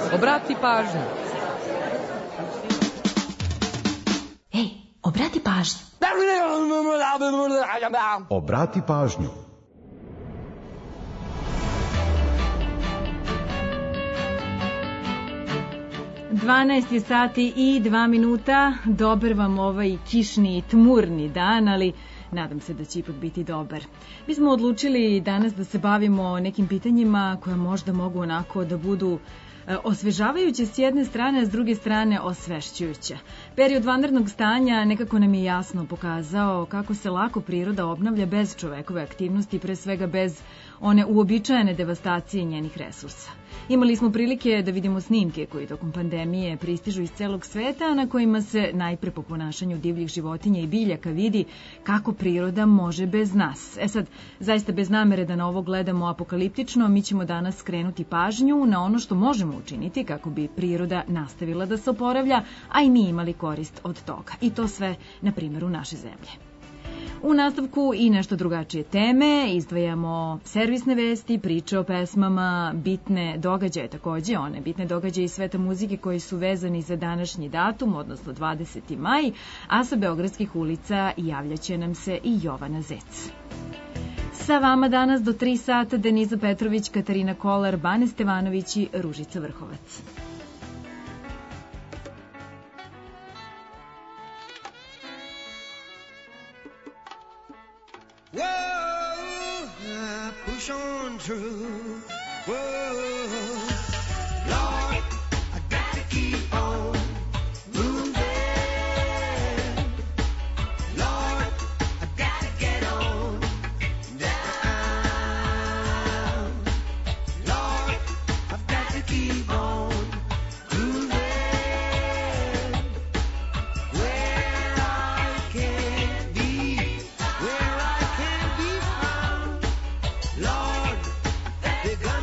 Obrati pažnju. Ej, obrati pažnju. Obrati pažnju. Dvanaest je sati i 2 minuta. Dobar vam ovaj kišni i tmurni dan, ali nadam se da će ipak biti dobar. Mi smo odlučili danas da se bavimo nekim pitanjima koja možda mogu onako da budu osvežavajuće s jedne strane, a s druge strane osvešćujuće. Period vanrednog stanja nekako nam je jasno pokazao kako se lako priroda obnavlja bez čovekove aktivnosti, pre svega bez one uobičajene devastacije njenih resursa. Imali smo prilike da vidimo snimke koji tokom pandemije pristižu iz celog sveta, a na kojima se najpre po ponašanju divljih životinja i biljaka vidi kako priroda može bez nas. Sad, zaista bez namere da na ovo gledamo apokaliptično, mi ćemo danas skrenuti pažnju na ono što možemo učiniti kako bi priroda nastavila da se oporavlja, a i mi imali korist od toga. I to sve na primjeru naše zemlje. U nastavku i nešto drugačije teme, izdvajamo servisne vesti, priče o pesmama, bitne događaje takođe, one bitne događaje iz sveta muzike koji su vezani za današnji datum, odnosno 20. maj, a sa beogradskih ulica javljaće nam se i Jovana Zec. Sa vama danas do 3 sata Deniza Petrović, Katarina Kolar, Bane Stevanović i Ružica Vrhovac. Whoa, push on through. Whoa, Lord, I got to keep on moving. Lord, I got to get on down. Lord, I've got to keep on moving. Where I can be, where I can be found. Lord, they're gonna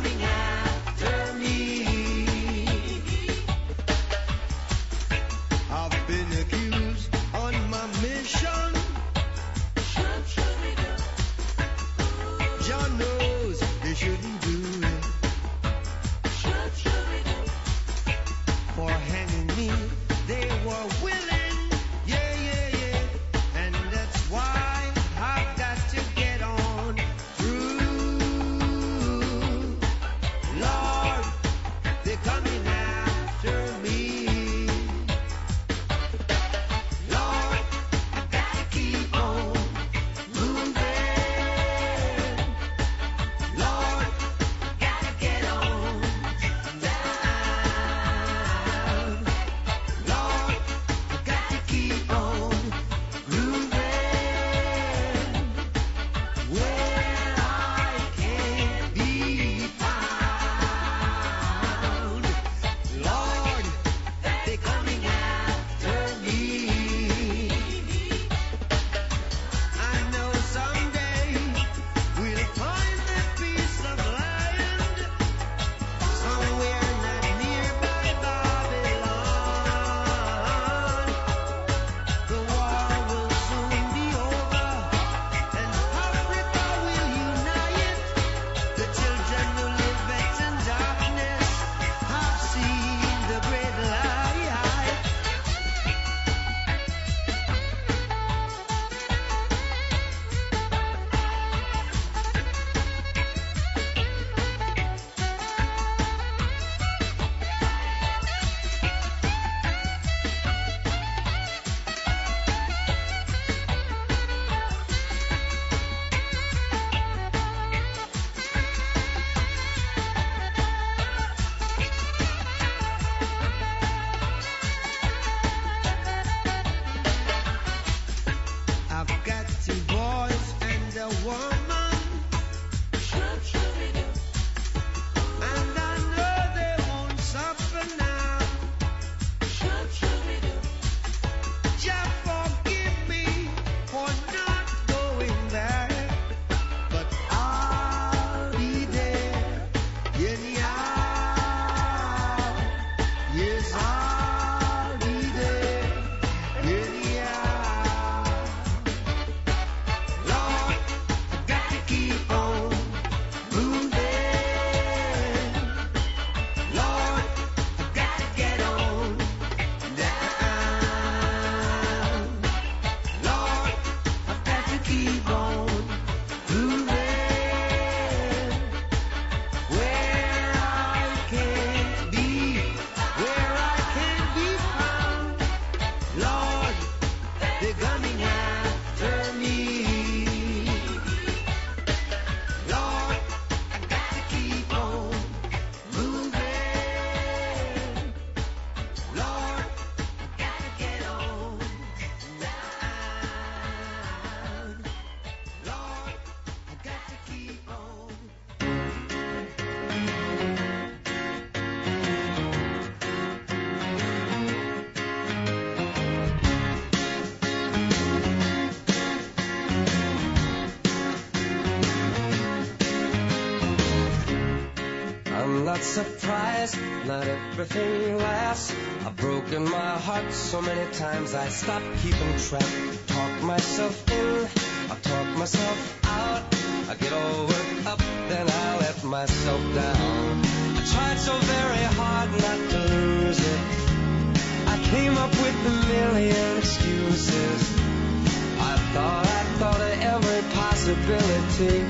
I'm not surprised, not everything lasts. I've broken my heart so many times I stopped keeping track. Talk myself in, I talk myself out. I get all worked up, then I let myself down. I tried so very hard not to lose it. I came up with a million excuses. I thought of every possibility.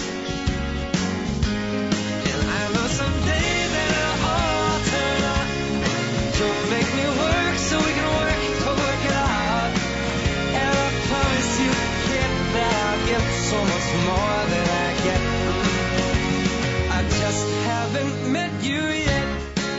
And I know someday that it'll all turn out. You'll make me work so we can work to work it out. And I promise you, kid, that I'll give so much more than I get. I just haven't met you yet.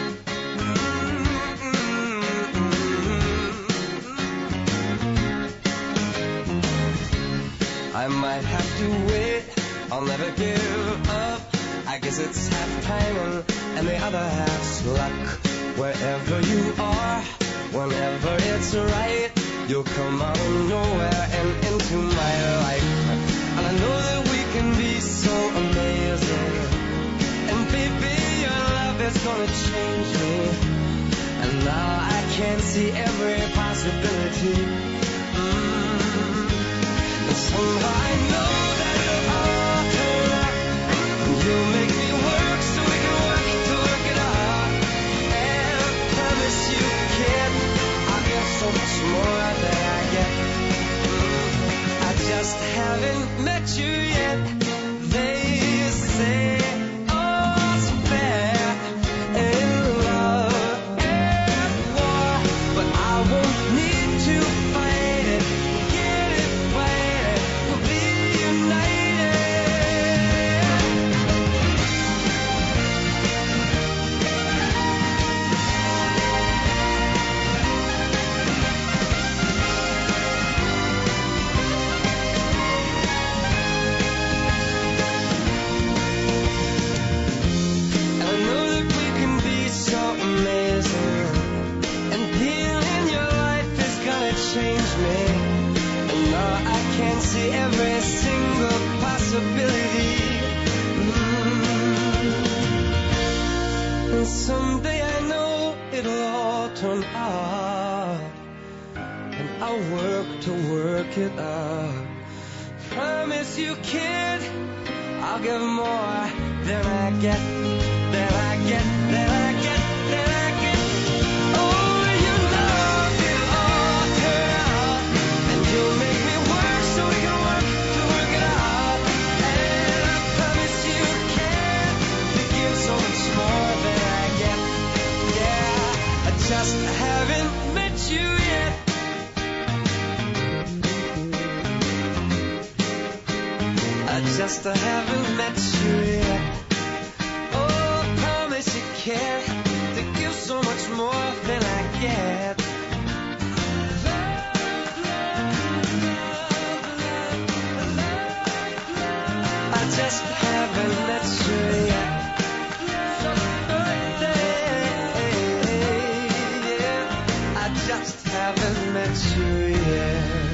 I might have to wait, I'll never give up. I guess it's half timing and the other half's luck. Wherever you are, whenever it's right, you'll come out of nowhere and into my life. And I know that we can be so amazing. And baby, your love is gonna change me. And now I can see every possibility. Somehow I know that it'll all turn out. You'll make me work so we can work to work it out. And I promise you, kid, I'll give so much more than I get. I just haven't met you yet. They say all's fair in love and war, but I won't need to fight it. Get it right. We'll be united. And I know that we can be so amazing. And being in your life is gonna change me. And now I can see every single possibility. And someday I know it'll all turn out. And I'll work to work it out. Promise you, kid, I'll give more than I get, than I get, than I get, than I get. Oh, you know it'll all turn out. And you'll make me work so we can work to work it out. And I promise you, kid, to give so much more than I get. Yeah, I just haven't met you yet. I just haven't met you yet. Oh, I promise you, kid, to give so much more than I get. I just haven't met you yet. Yeah, I just haven't met you yet.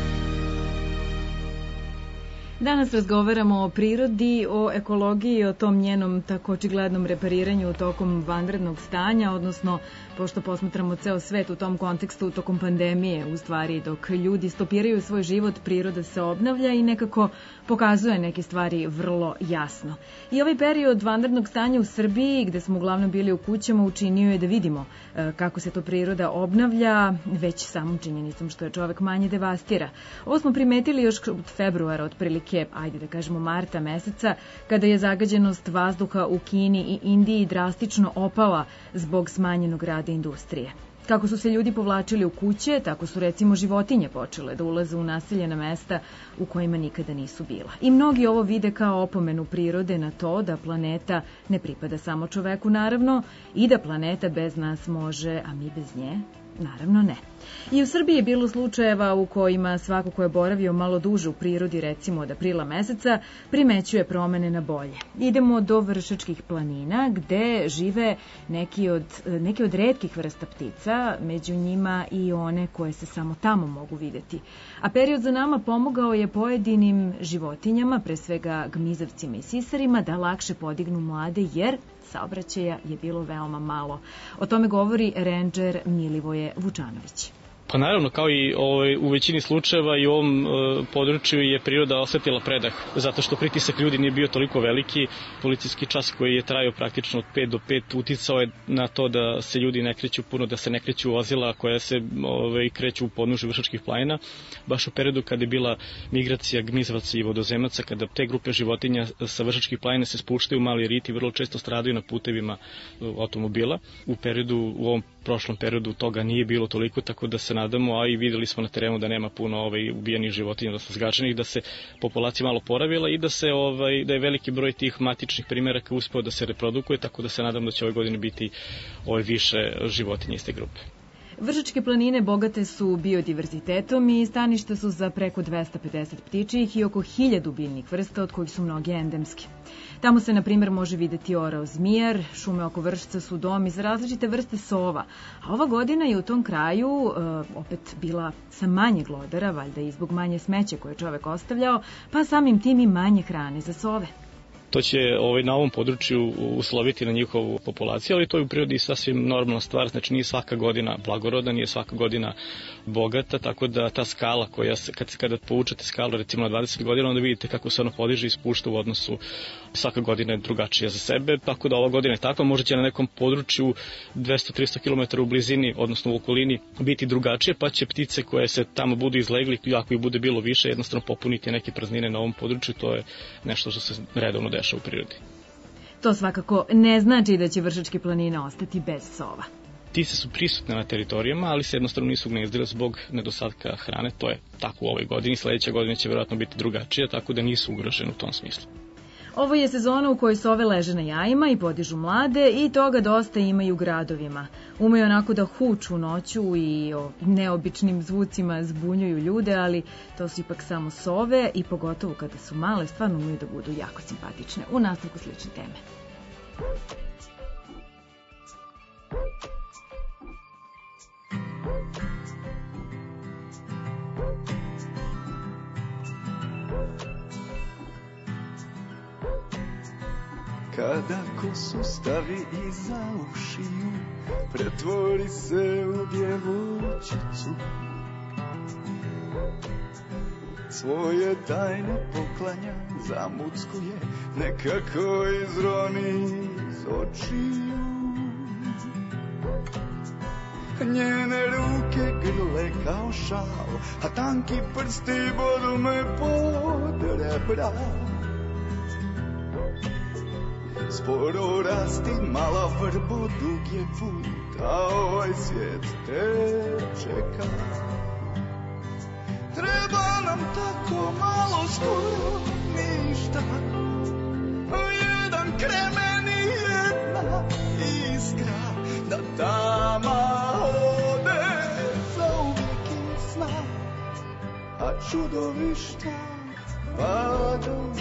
Danas razgovaramo o prirodi, o ekologiji, o tom njenom tako očiglednom repariranju tokom vanrednog stanja, odnosno pošto posmatramo ceo svet u tom kontekstu tokom pandemije, u stvari dok ljudi stopiraju svoj život, priroda se obnavlja i nekako pokazuje neke stvari vrlo jasno. I ovaj period vanrednog stanja u Srbiji, gde smo uglavnom bili u kućama, učinio je da vidimo kako se to priroda obnavlja, već samom činjenicom što je čovek manje devastira. Ovo smo primetili još od februara, otprilike, ajde da kažemo marta meseca, kada je zagađenost vazduha u Kini i Indiji drastično opala zbog smanjenog rada industrije. Kako su se ljudi povlačili u kuće, tako su recimo životinje počele da ulaze u naseljena mesta u kojima nikada nisu bila. I mnogi ovo vide kao opomenu prirode na to da planeta ne pripada samo čoveku, naravno, i da planeta bez nas može, a mi bez nje, naravno ne. I u Srbiji je bilo slučajeva u kojima svako ko je boravio malo duže u prirodi, recimo od aprila meseca, primećuje promene na bolje. Idemo do Vršačkih planina, gde žive neke od retkih vrsta ptica, među njima i one koje se samo tamo mogu videti. A period za nama pomogao je pojedinim životinjama, pre svega gmizavcima i sisarima, da lakše podignu mlade, jer saobraćaja je bilo veoma malo. O tome govori rendžer Milivoje Vučanović. Pa naravno, kao i u većini slučajeva i u ovom području je priroda osetila predah, zato što pritisak ljudi nije bio toliko veliki. Policijski čas koji je trajao praktično od 5 do 5 uticao je na to da se ljudi ne kreću puno, da se ne kreću vozila koja se kreću u podnožju Vršačkih planina. Baš u periodu kada je bila migracija gmizavaca i vodozemaca, kada te grupe životinja sa Vršačkih planina se spuštaju u mali rit i vrlo često stradaju na putevima automobila. U ovom prošlom periodu toga nije bilo toliko, tako da se nadamo, a i videli smo na terenu da nema puno ubijenih životinja, odnosno zgačenih, da se populacija malo poravila i da je veliki broj tih matičnih primjeraka uspeo da se reprodukuje, tako da se nadamo da će ove godine biti više životinja iz te grupe. Vršačke planine bogate su biodiverzitetom i staništa su za preko 250 ptičijih i oko 1000 biljnih vrsta, od kojih su mnogi endemski. Tamo se, na primjer, može videti orao zmijar, šume oko Vršca su dom i za različite vrste sova. A ova godina je u tom kraju opet bila sa manje glodara, valjda i zbog manje smeća koje je čovek ostavljao, pa samim tim i manje hrane za sove. To će na ovom području usloviti na njihovu populaciju, ali to je u prirodi sasvim normalna stvar, znači nije svaka godina blagorodna, nije svaka godina bogata, tako da ta skala kada povučete skalu recimo na 20 godina, onda vidite kako se ona podiže i spušta u odnosu, svaka godina je drugačija za sebe, tako da ova godina je takva, možda će na nekom području 200-300 km u blizini, odnosno u okolini, biti drugačije, pa će ptice koje se tamo budu izlegli, ako ih bude bilo više, jednostavno popuniti neke praznine na ovom području, to je nešto što se redovno dešava u prirodi. To svakako ne znači da će Vršačke planine ostati bez sova. Ptice su prisutne na teritorijama, ali se jednostavno nisu gnezdile zbog nedostatka hrane, to je tako u ovoj godini, sledeća godina će verovatno biti drugačija, tako da nisu ugrožene u tom smislu. Ovo je sezona u kojoj sove leže na jajima i podižu mlade i toga dosta ima i u gradovima. Umeju onako da huču noću i o neobičnim zvucima zbunjuju ljude, ali to su ipak samo sove i pogotovo kada su male, stvarno umeju da budu jako simpatične. U nastavku slične teme. Kada kosu stavi iza ušiju, pretvori se u djevojčicu. Svoje tajne poklanja, zamuckuje, nekako izroni iz očiju. Njene ruke grle kao šal, a tanki prsti bodu me pod rebra. Sporo rasti, mala vrbo, dug je put, a ovaj svijet te čeka. Treba nam tako malo, skoro ništa, jedan kremen i jedna iskra, da tama ode zauvijek iz sna, a čudovišta padaju.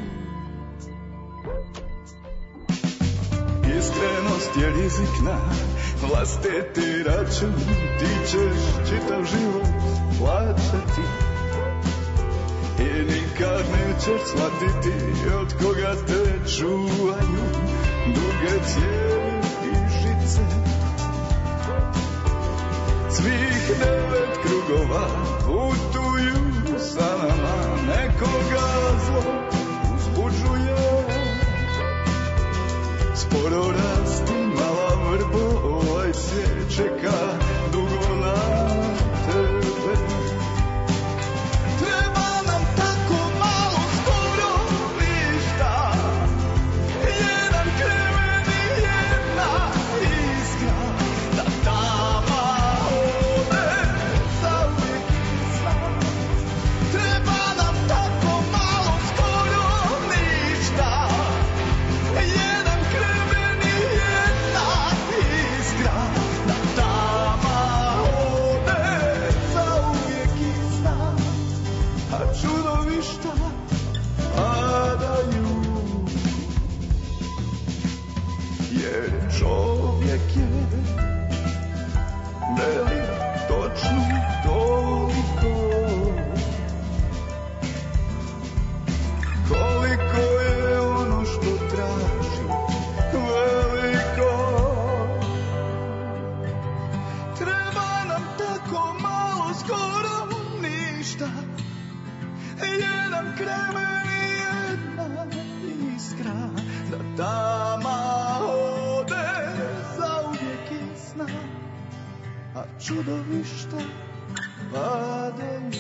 Iskrenost je rizikna, vlastiti račun, ti ćeš čitav život plaćati. I nikad nećeš shvatiti od koga te čuvaju duge cijevi i žice. Svih 9 krugova putuju sa nama, nekoga zlo uzbuđuje. Sporo rasti, mala vrbo, ovaj svijet čeka dugo na tebe. Treba nam tako malo, skoro ništa, jedan kremen i jedna iskra, da tama ode zauvijek iz sna. Treba nam tako malo, skoro ništa, jedan kremen i jedna iskra, da tama ode zauvijek iz sna, a čudovišta padaju. Jer čovjek je velik točno toliko koliko je ono što traži, čudovišta padaju.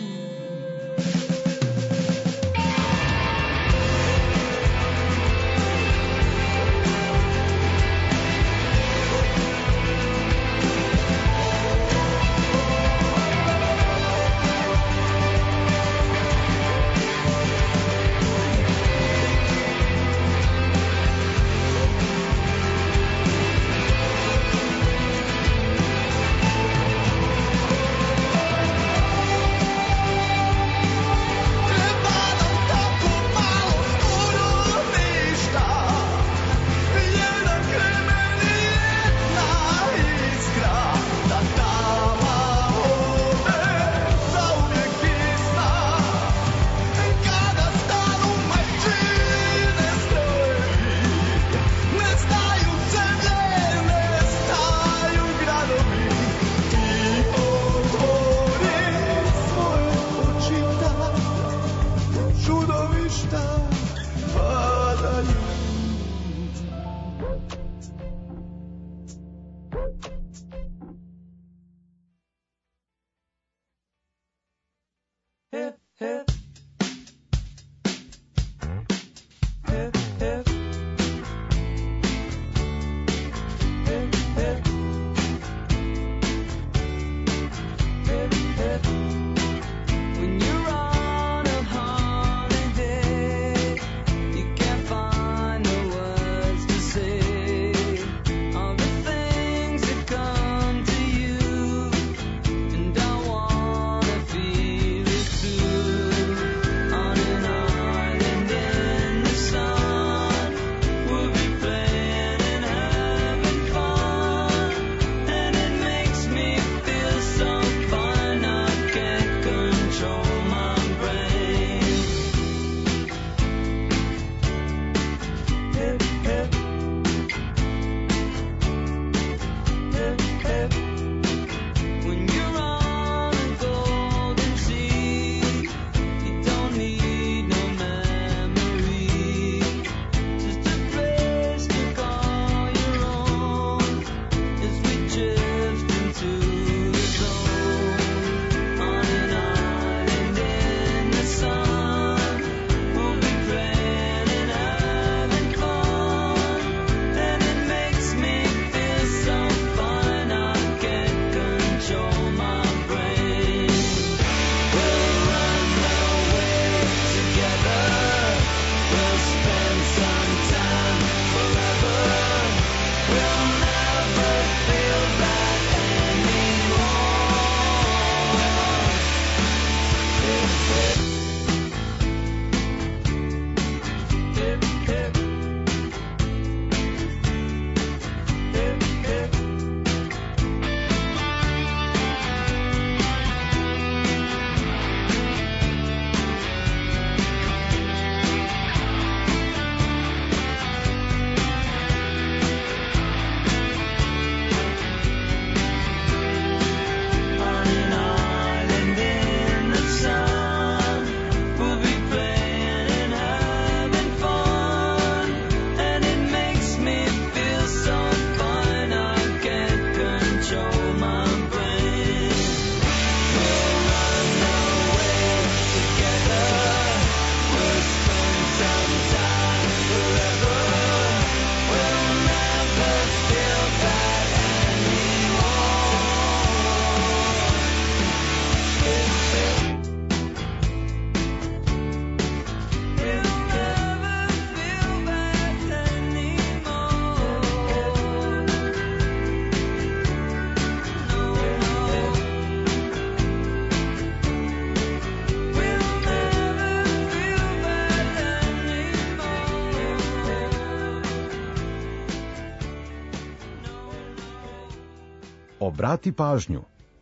Obrati pažnju.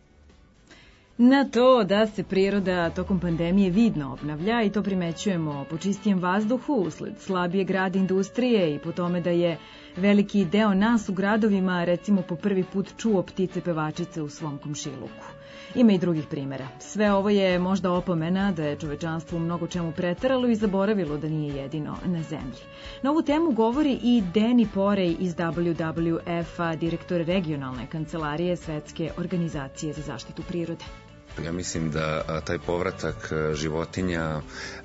Na to da se priroda tokom pandemije vidno obnavlja i to primećujemo po čistijem vazduhu usled slabijeg rada industrije i po tome da je veliki deo nas u gradovima recimo po prvi put čuo ptice pevačice u svom komšiluku. Ima i drugih primjera. Sve ovo je možda opomena da je čovečanstvo u mnogo čemu preteralo i zaboravilo da nije jedino na zemlji. Na ovu temu govori i Danny Porey iz WWF-a, direktor regionalne kancelarije Svetske organizacije za zaštitu prirode. Ja mislim da taj povratak životinja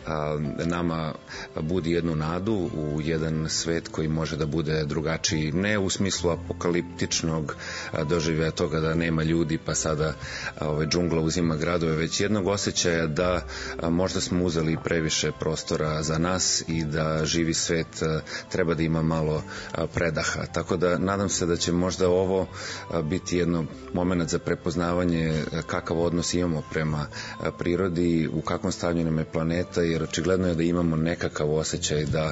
nama budi jednu nadu u jedan svet koji može da bude drugačiji, ne u smislu apokaliptičnog doživljaja toga da nema ljudi pa sada džungla uzima gradove, već jednog osjećaja da možda smo uzeli previše prostora za nas i da živi svet treba da ima malo predaha. Tako da nadam se da će možda ovo biti jedno moment za prepoznavanje kakav odnos imamo prema prirodi, u kakvom stanju nam je planeta, jer očigledno je da imamo nekakav osjećaj da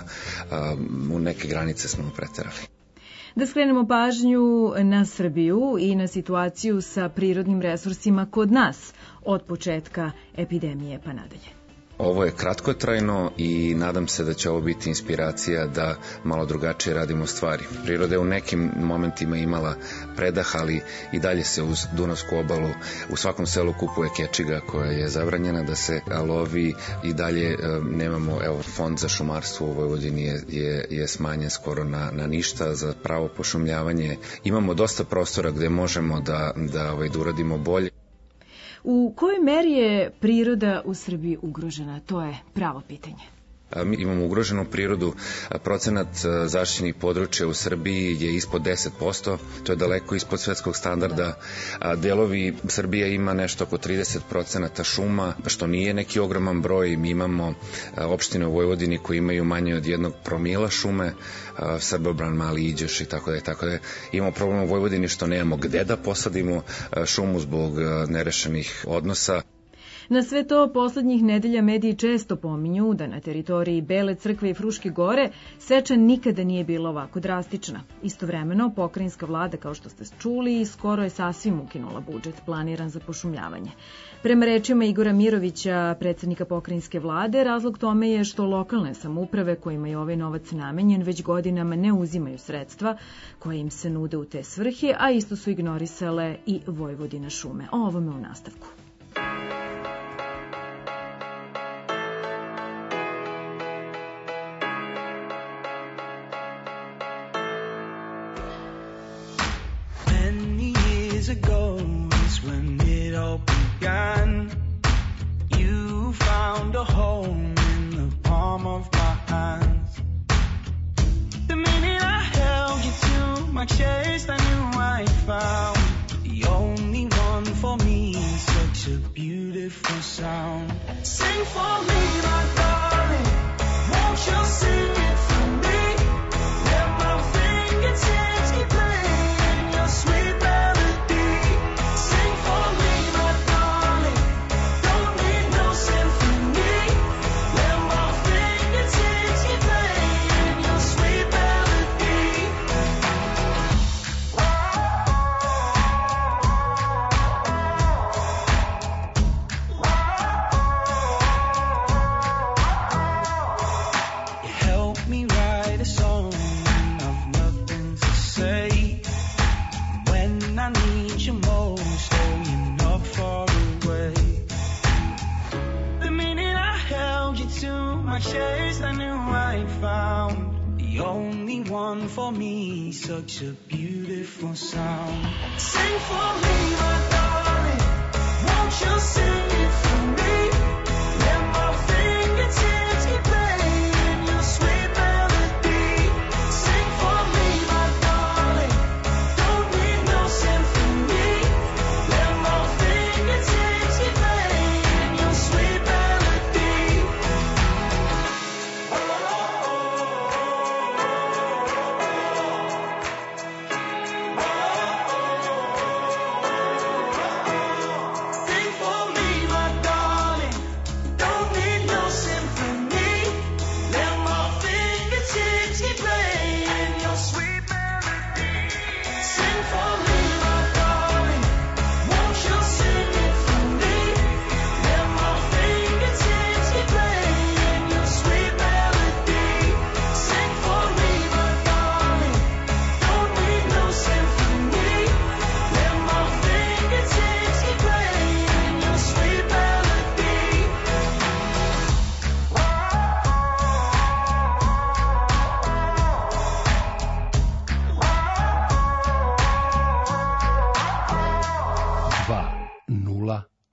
u neke granice smo preterali. Da skrenemo pažnju na Srbiju i na situaciju sa prirodnim resursima kod nas od početka epidemije pa nadalje. Ovo je kratkotrajno i nadam se da će ovo biti inspiracija da malo drugačije radimo stvari. Priroda je u nekim momentima imala predah, ali i dalje se uz Dunavsku obalu u svakom selu kupuje kečiga koja je zabranjena da se lovi i dalje nemamo, evo, fond za šumarstvo u Vojvodini je smanjen skoro na ništa za pravo pošumljavanje. Imamo dosta prostora gde možemo da uradimo bolje. U kojoj meri je priroda u Srbiji ugrožena? To je pravo pitanje. Mi imamo ugroženu prirodu, procenat zaštićenih područja u Srbiji je ispod 10%, to je daleko ispod svetskog standarda. Delovi Srbije ima nešto oko 30% šuma, što nije neki ogroman broj. Mi imamo opštine u Vojvodini koji imaju manje od 1 promila šume, Srbobran, Mali Iđoš i tako da. Imamo problem u Vojvodini što nemamo gde da posadimo šumu zbog nerešenih odnosa. Na sve to, poslednjih nedelja mediji često pominju da na teritoriji Bele crkve i Fruške gore seča nikada nije bila ovako drastična. Istovremeno, pokrajinska vlada, kao što ste čuli, skoro je sasvim ukinula budžet planiran za pošumljavanje. Prema rečima Igora Mirovića, predsednika pokrajinske vlade, razlog tome je što lokalne samouprave kojima je ovaj novac namenjen već godinama ne uzimaju sredstva koje im se nude u te svrhe, a isto su ignorisale i Vojvodina šume. O ovome u nastavku. Ago is when it all began. You found a home in the palm of my hands. The minute I held you to my chest, I knew I found the only one for me. Such a beautiful sound. Sing for me, my darling. Won't you sing it for me? Let my fingertips keep playing your sweet melody. Sing for me, my darling. Don't need no symphony. Let my fingertips keep playing your sweet melody. You help me write a song when I've nothing to say. When I need you most, oh, you're not far away. The minute I held you to my chest, I knew I found the only one for me. Such a beautiful sound. Sing for me, my darling. Won't you sing it for me? Let my fingertips keep playing your sweet melody. Sing for me, my darling. Don't need no symphony. Let my fingertips keep playing your sweet melody. Sing for me, my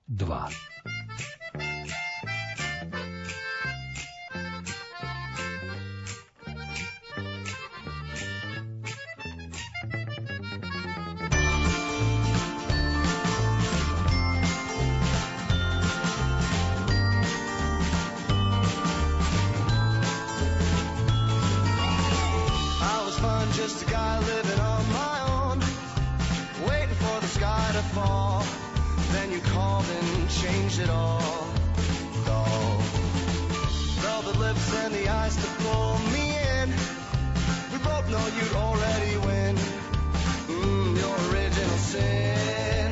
2. Just a guy living on my own, waiting for the sky to fall. Then you called and changed it all. Oh, velvet lips and the eyes to pull me in. We both know you'd already win. Your original sin.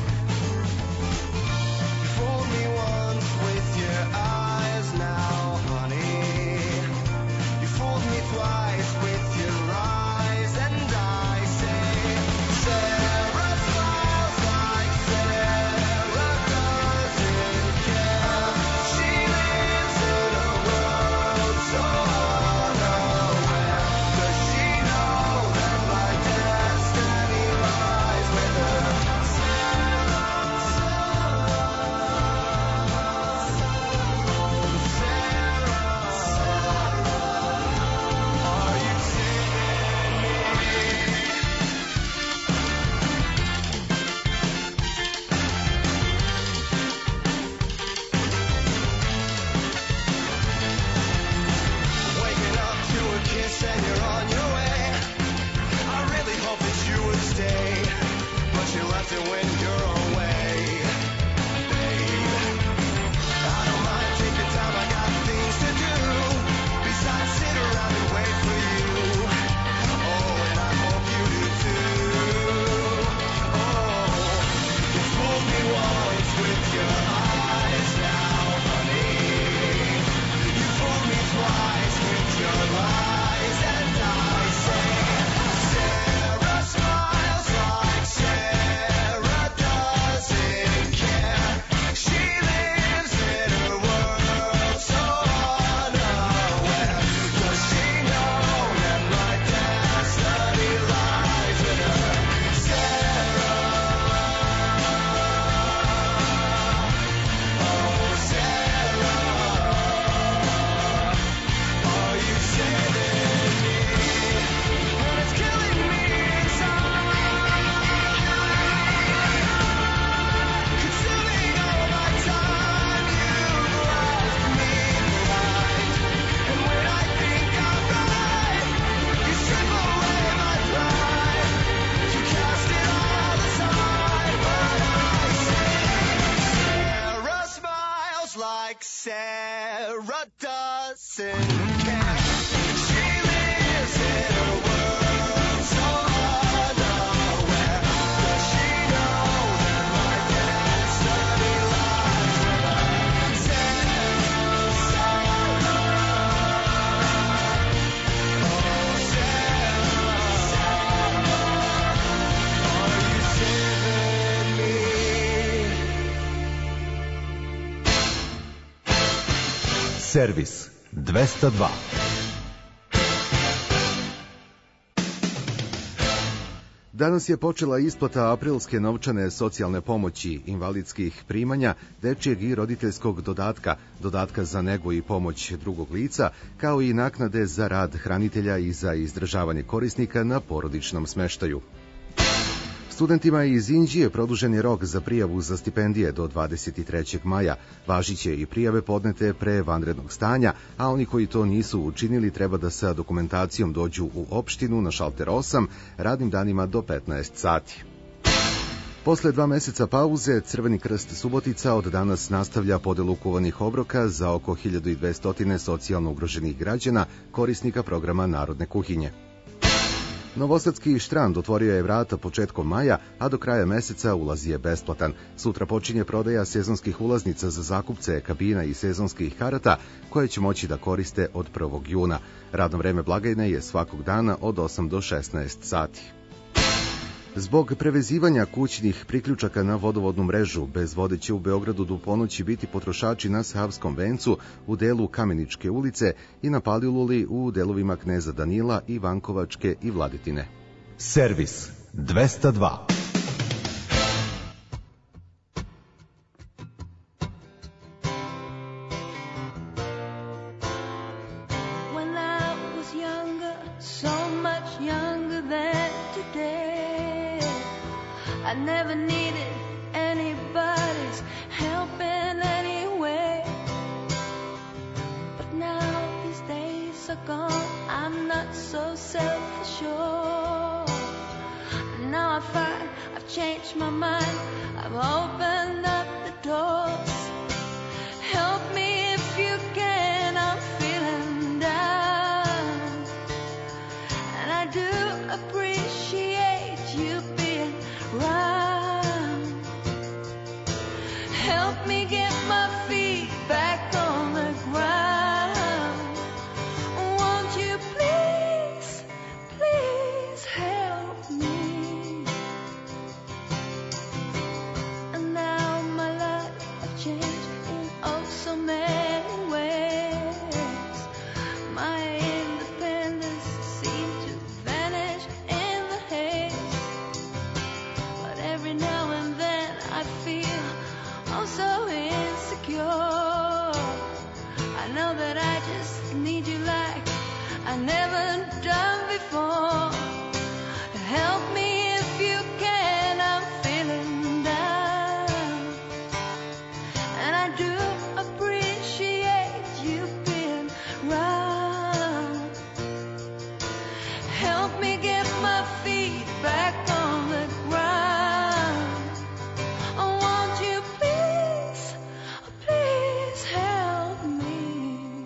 You fooled me once with your eyes, now, honey. You fooled me twice with your eyes. Sarah doesn't care. She lives in a world so unaware. Does she know that my destiny lies with her? Sarah, oh Sarah, are you saving me? Servis 202. Danas je počela isplata aprilske novčane socijalne pomoći, invalidskih primanja, dečijeg i roditeljskog dodatka, dodatka za negu i pomoć drugog lica, kao i naknade za rad hranitelja i za izdržavanje korisnika na porodičnom smeštaju. Studentima iz Inđije produžen je rok za prijavu za stipendije do 23. maja. Važiće i prijave podnete pre vanrednog stanja, a oni koji to nisu učinili treba da sa dokumentacijom dođu u opštinu na šalter 8 radnim danima do 15 sati. Posle 2 meseca pauze, Crveni krst Subotica od danas nastavlja podelu kuvanih obroka za oko 1200 socijalno ugroženih građana, korisnika programa Narodne kuhinje. Novosadski štrand otvorio je vrata početkom maja, a do kraja meseca ulaz je besplatan. Sutra počinje prodaja sezonskih ulaznica za zakupce, kabina i sezonskih karata, koje će moći da koriste od 1. juna. Radno vreme blagajne je svakog dana od 8 do 16 sati. Zbog prevezivanja kućnih priključaka na vodovodnu mrežu, bez vode će u Beogradu do ponoći biti potrošači na Savskom vencu u delu Kameničke ulice i na Paliluli u delovima Kneza Danila i Vankovačke i Vladetine. Servis 202. today. I never needed anybody's help in any way. But now these days are gone, I'm not so self-assured. Now I find I've changed my mind, I've opened up the doors. Help me if you can, I'm feeling down. And I do appreciate you being around. Help me get my feet back on the ground. Won't you please, please help me? And now my life has changed in oh so many ways. My independence seemed to vanish in the haze. But every now and then I feel oh so insecure. I know that I just need you like I never done before. Help me if you can, I'm feeling down. And I do appreciate you being around. Help me get my feet back on the ground. Oh, won't you please, please help me?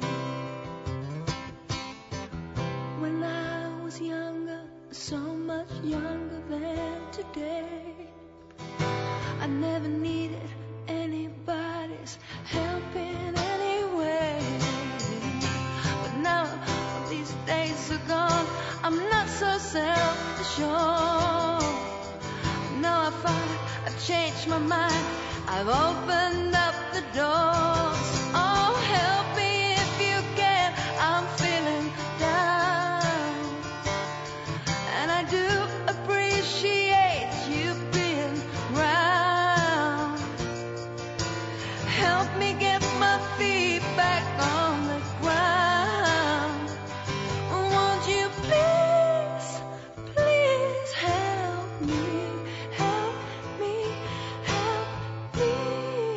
When I was younger, so much younger than today, I never needed anybody's help in any way. But now these days are gone, I'm not so self-assured. Now I find I've changed my mind, I've opened up the doors. Oh, help me if you can, I'm feeling down. And I do appreciate you being around. Help me get my feet back on the ground. Won't you please, please help me, help me, help me?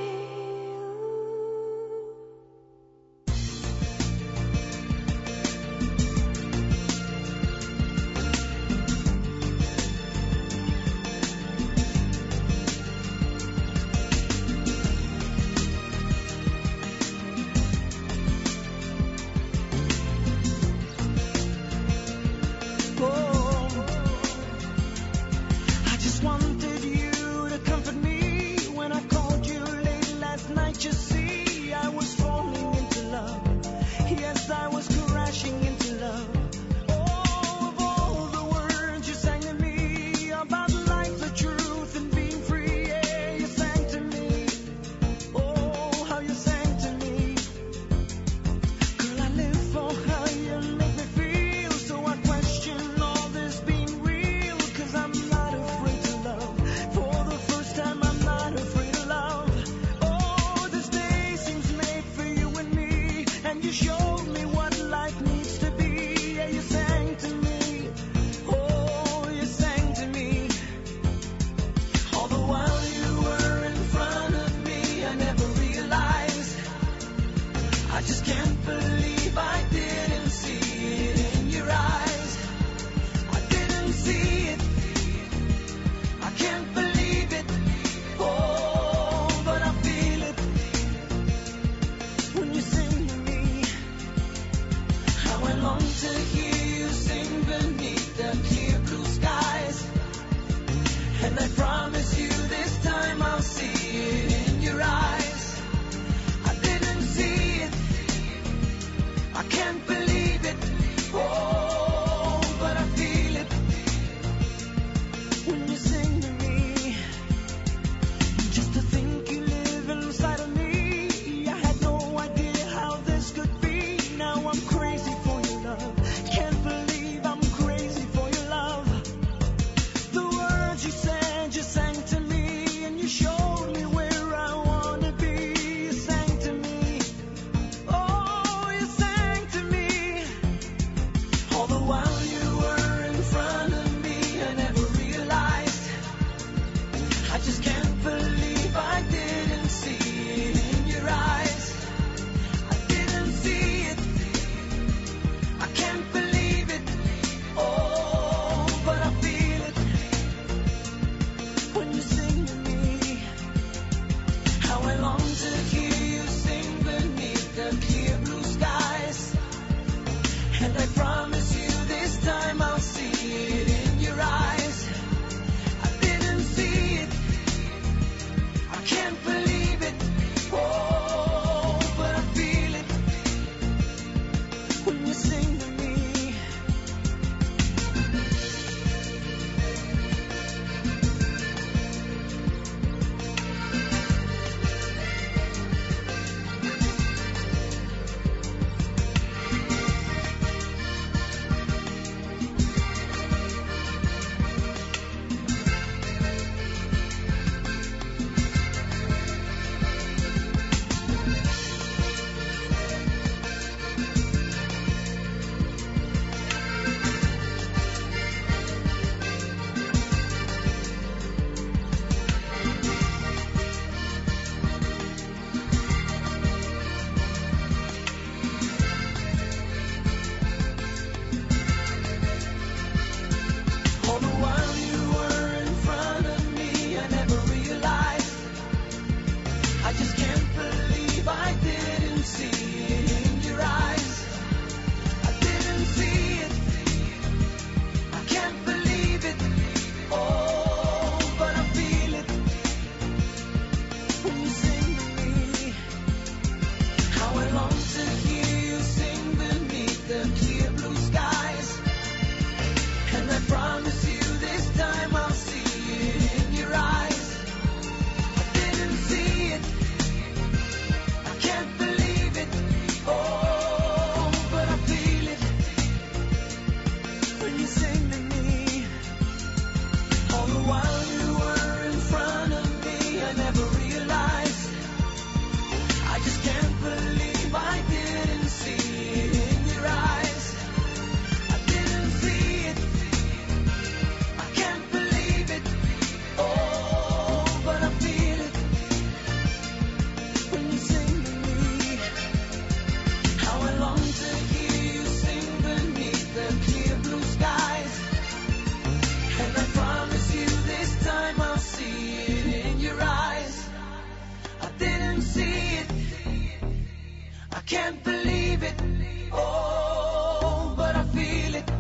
the while you were in front of me, I never realized. I just can't believe I didn't see it in your eyes. I didn't see it. I can't believe it. Oh, but I feel it when you sing to me. How I long to hear you sing beneath the clear blue skies. And I promise you this time I'll see it in your eyes. I didn't see it. I can't believe it. Oh, but I feel it.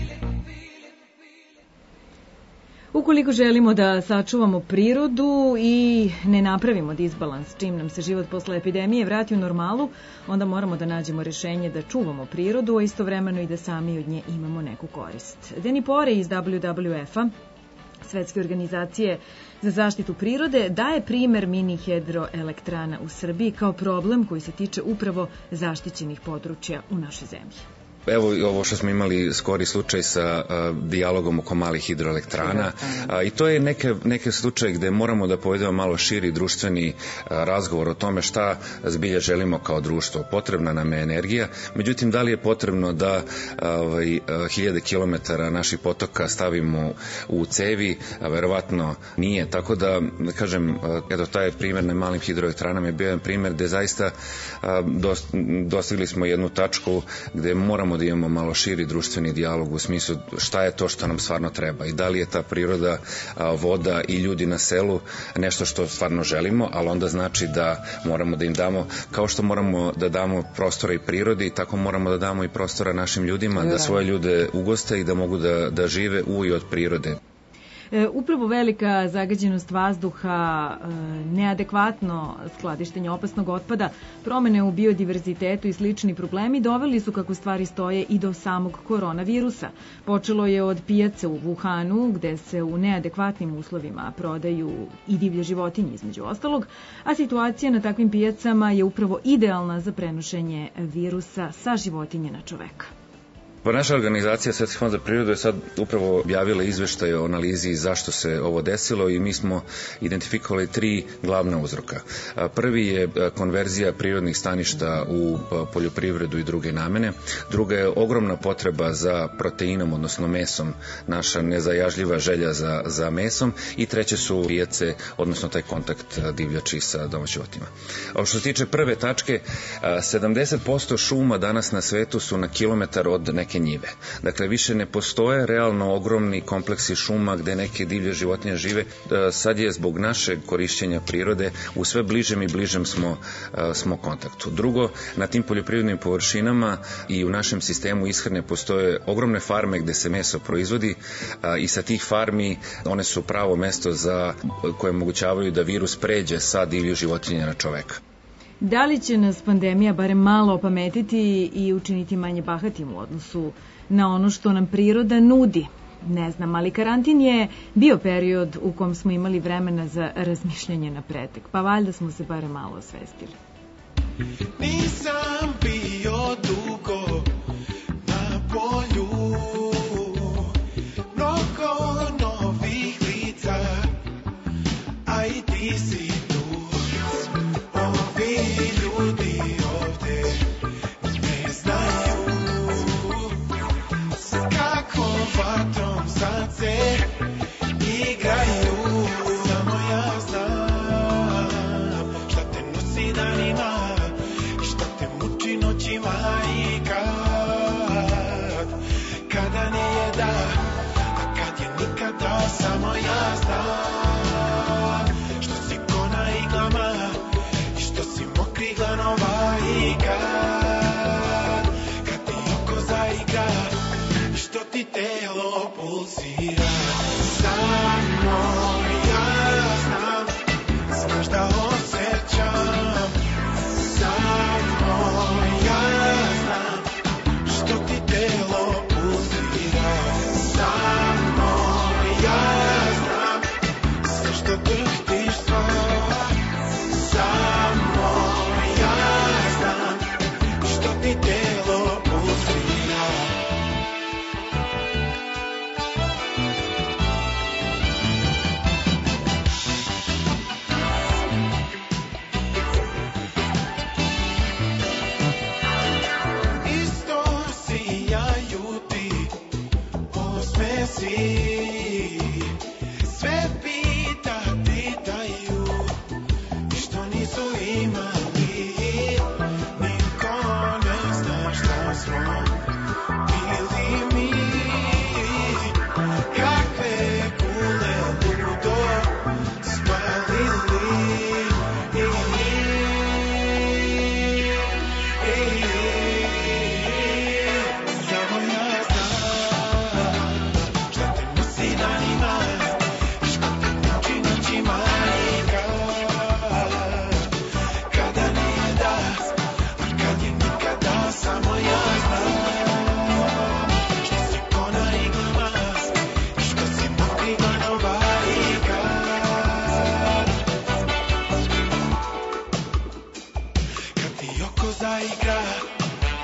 Ukoliko želimo da sačuvamo prirodu i ne napravimo disbalans čim nam se život posle epidemije vrati u normalu, onda moramo da nađemo rešenje da čuvamo prirodu, a istovremeno i da sami od nje imamo neku korist. Danny Pore iz WWF-a, Svetske organizacije za zaštitu prirode, daje primer mini hidroelektrana u Srbiji kao problem koji se tiče upravo zaštićenih područja u našoj zemlji. Evo ovo što smo imali skori slučaj sa dijalogom oko malih hidroelektrana i to je neke slučaje gde moramo da povedemo malo širi društveni razgovor o tome šta zbilja želimo kao društvo. Potrebna nam je energija, međutim da li je potrebno da hiljade kilometara naših potoka stavimo u cevi, verovatno nije, tako da kažem, eto taj primer na malim hidroelektranama je bio jedan primer gde zaista dostigli smo jednu tačku gde moramo da imamo malo širi društveni dijalog u smislu šta je to što nam stvarno treba i da li je ta priroda, voda i ljudi na selu nešto što stvarno želimo, ali onda znači da moramo da im damo, kao što moramo da damo prostora i prirodi, tako moramo da damo i prostora našim ljudima, da svoje ljude ugoste i da mogu da žive u i od prirode. Upravo velika zagađenost vazduha, neadekvatno skladištenje opasnog otpada, promene u biodiverzitetu i slični problemi doveli su, kako stvari stoje, i do samog koronavirusa. Počelo je od pijace u Wuhanu, gde se u neadekvatnim uslovima prodaju i divlje životinje između ostalog, a situacija na takvim pijacama je upravo idealna za prenošenje virusa sa životinje na čoveka. Pa naša organizacija Svetski fond za prirodu je sad upravo objavila izveštaj o analizi zašto se ovo desilo i mi smo identifikovali 3 glavna uzroka. Prvi je konverzija prirodnih staništa u poljoprivredu i druge namene. Druga je ogromna potreba za proteinom, odnosno mesom, naša nezajažljiva želja za mesom. I treće su pijace, odnosno taj kontakt divljači sa domaćotima. A što se tiče prve tačke, 70% šuma danas na svetu su na kilometar od neke njive. Dakle, više ne postoje realno ogromni kompleksi šuma gde neke divlje životinje žive. Sad je zbog našeg korišćenja prirode u sve bližem i bližem smo kontaktu. Drugo, na tim poljoprivrednim površinama i u našem sistemu ishrane postoje ogromne farme gde se meso proizvodi i sa tih farmi one su pravo mesto koje omogućavaju da virus pređe sa divlje životinje na čoveka. Da li će nas pandemija barem malo opametiti i učiniti manje bahatim u odnosu na ono što nam priroda nudi? Ne znam, ali karantin je bio period u kom smo imali vremena za razmišljanje na pretek, pa valjda smo se barem malo osvestili. Nisam bio dugo na polju, mnogo novih lica, a i ti si tu. Ovi ljudi ovde ne znaju s kakvom vatrom srce igraju. Samo ja znam šta te nosi danima, šta te muči noćima i kada nije da, a kad je nikada. Samo ja znam što si ko na iglama, što si mokri glanova i kad ti oko zaigra, što ti telo pulsira. Samo ja znam, znaš da osjećam. Samo ja znam, što ti telo pulsira. Samo ja znam, sve što drhtiš sva. Samo ja znam, što ti telo pulsira.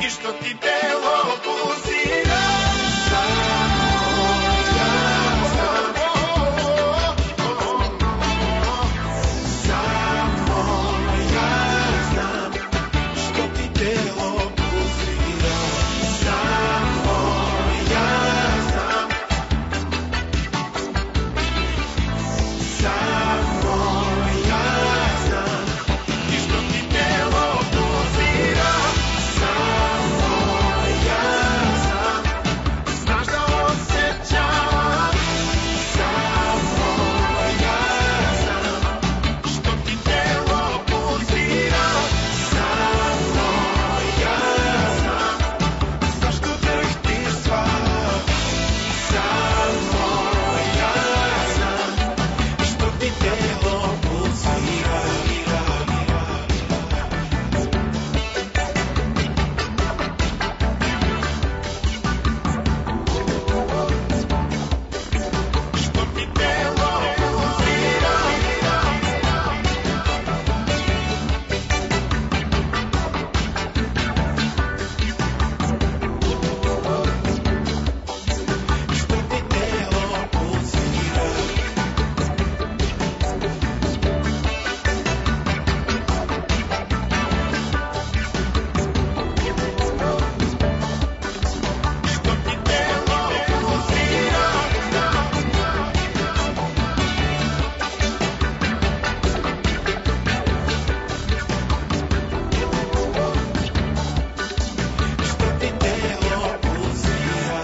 i što ti telo pulsira. Samo ja znam, samo ja znam što ti telo pulsira. Samo ja znam, samo ja znam i što ti telo pulsira. Samo ja znam, znaš da osjećam. Samo ja znam što ti telo pulsira. Samo ja znam zašto drhtiš sva. Samo ja znam što ti telo pulsira. Što ti telo pulsira. Što ti telo pulsira. Što ti telo pulsira. Što ti telo pulsira.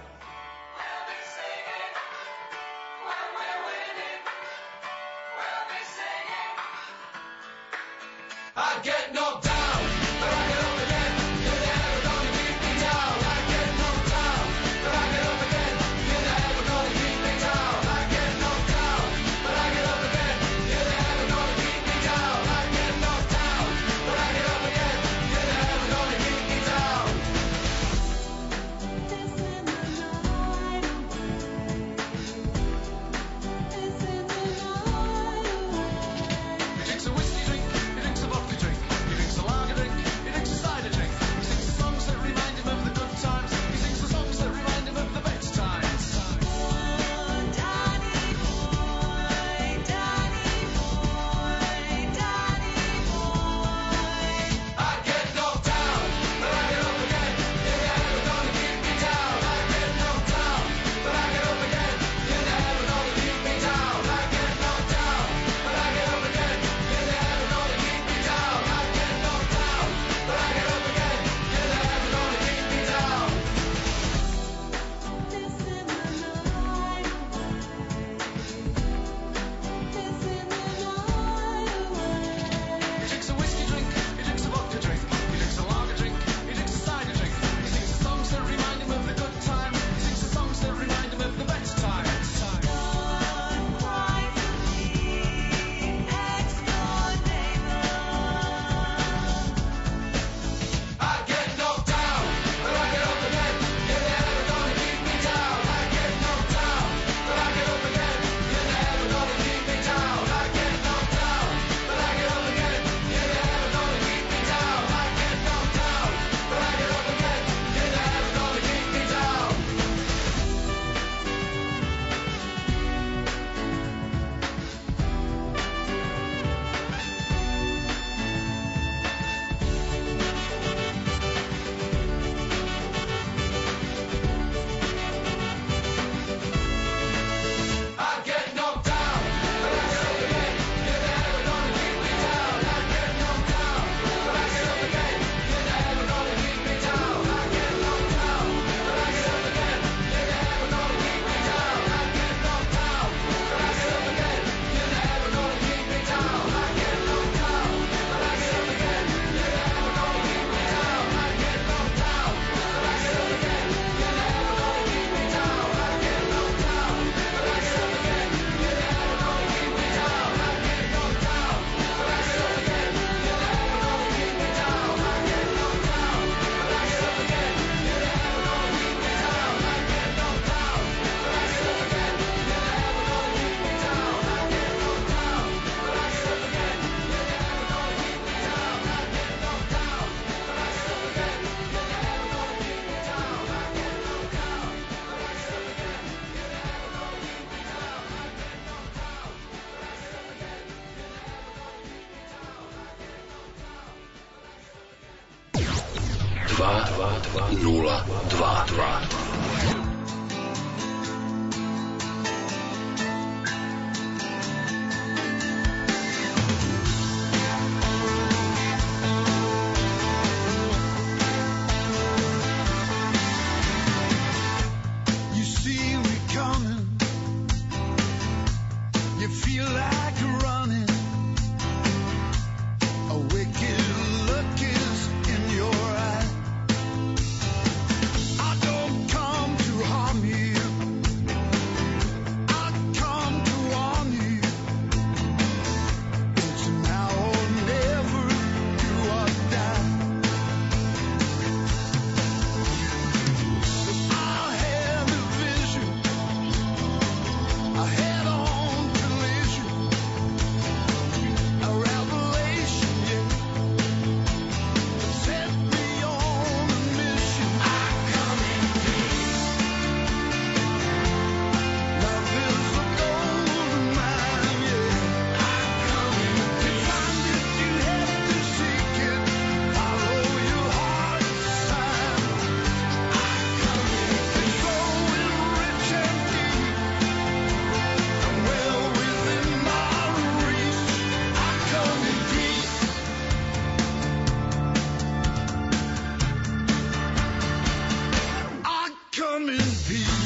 I get knocked down, but I get up again. You're never gonna keep me down. I get knocked down, but I get up again. You're never gonna keep me down. I get knocked down, but I get up again. You're never gonna keep me down. I get knocked down, but I get up again. You're never gonna keep me down. He drinks a whiskey drink, he drinks a vodka drink, he drinks a You see me coming, you feel like running. A wicked look is in your eye. I don't come to harm you, I come to warn you. It's now or never, do or die. I had a vision, a head-on collision, a revelation, yeah. Set me on a mission. I come in peace. Love is a golden mine, yeah. I come in peace. To find it, you have to seek it. Follow your heart's sign. I come in peace. Flowing rich and deep, and well within my reach. I come in peace. I come in peace.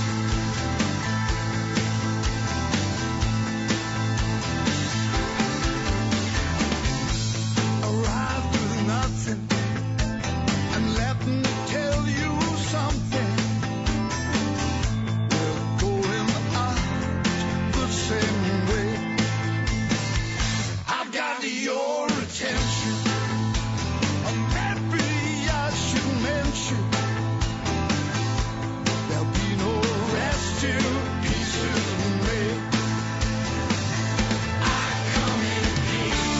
Arrived with nothing, and let me tell you something. We're going out the same way. I've got your attention. Maybe I should mention there'll be no rest till peace is made. I come in peace.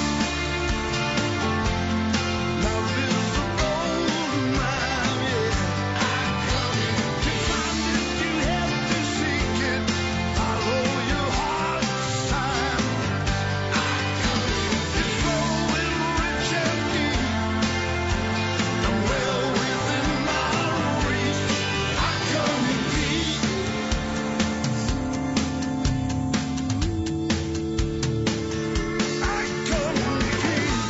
Love is a golden mine, yeah. I come in peace. To find it, you have to seek it. Follow your heart's sign. I come in peace. Flowing rich and deep, and well within my reach. I come in peace. I come in peace.